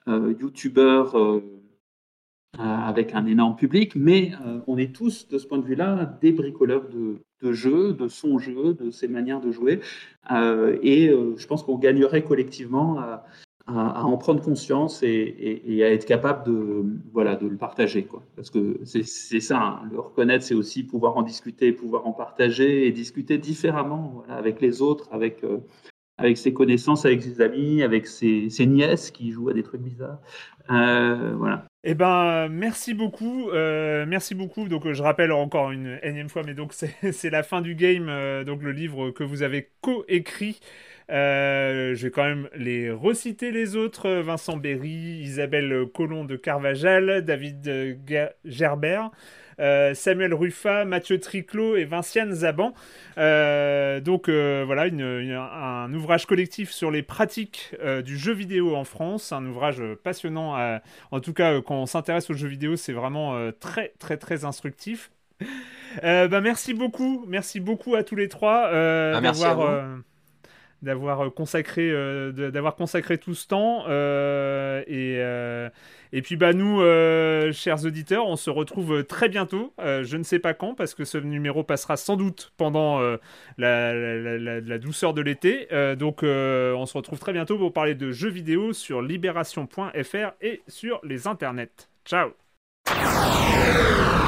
euh, youtubeur euh, avec un énorme public, mais euh, on est tous, de ce point de vue-là, des bricoleurs de, de jeux, de son jeu, de ses manières de jouer. Euh, et euh, je pense qu'on gagnerait collectivement à, à, à en prendre conscience et, et, et à être capable de, voilà, de le partager, quoi. Parce que c'est, c'est ça, hein, le reconnaître, c'est aussi pouvoir en discuter, pouvoir en partager et discuter différemment, voilà, avec les autres, avec, euh, avec ses connaissances, avec ses amis, avec ses, ses nièces qui jouent à des trucs bizarres. Euh, voilà. Eh ben, merci beaucoup, euh, merci beaucoup. Donc, je rappelle encore une énième fois, mais donc c'est, c'est la fin du game, euh, donc le livre que vous avez co-écrit. Euh, je vais quand même les reciter les autres: Vincent Berry, Isabelle Collomb de Carvajal, David Gerbert, euh, Samuel Ruffa, Mathieu Triclot et Vinciane Zaban. Euh, donc euh, voilà, une, une, un ouvrage collectif sur les pratiques euh, du jeu vidéo en France, un ouvrage passionnant. À, en tout cas, euh, quand on s'intéresse aux jeux vidéo, c'est vraiment euh, très très très instructif. Euh, bah, merci beaucoup, merci beaucoup à tous les trois euh, ah, merci d'avoir. à vous. Euh, d'avoir consacré euh, d'avoir consacré tout ce temps euh, et euh, et puis bah nous euh, chers auditeurs, on se retrouve très bientôt, euh, je ne sais pas quand parce que ce numéro passera sans doute pendant euh, la, la, la, la douceur de l'été, euh, donc euh, on se retrouve très bientôt pour parler de jeux vidéo sur libération point f r et sur les internets. Ciao.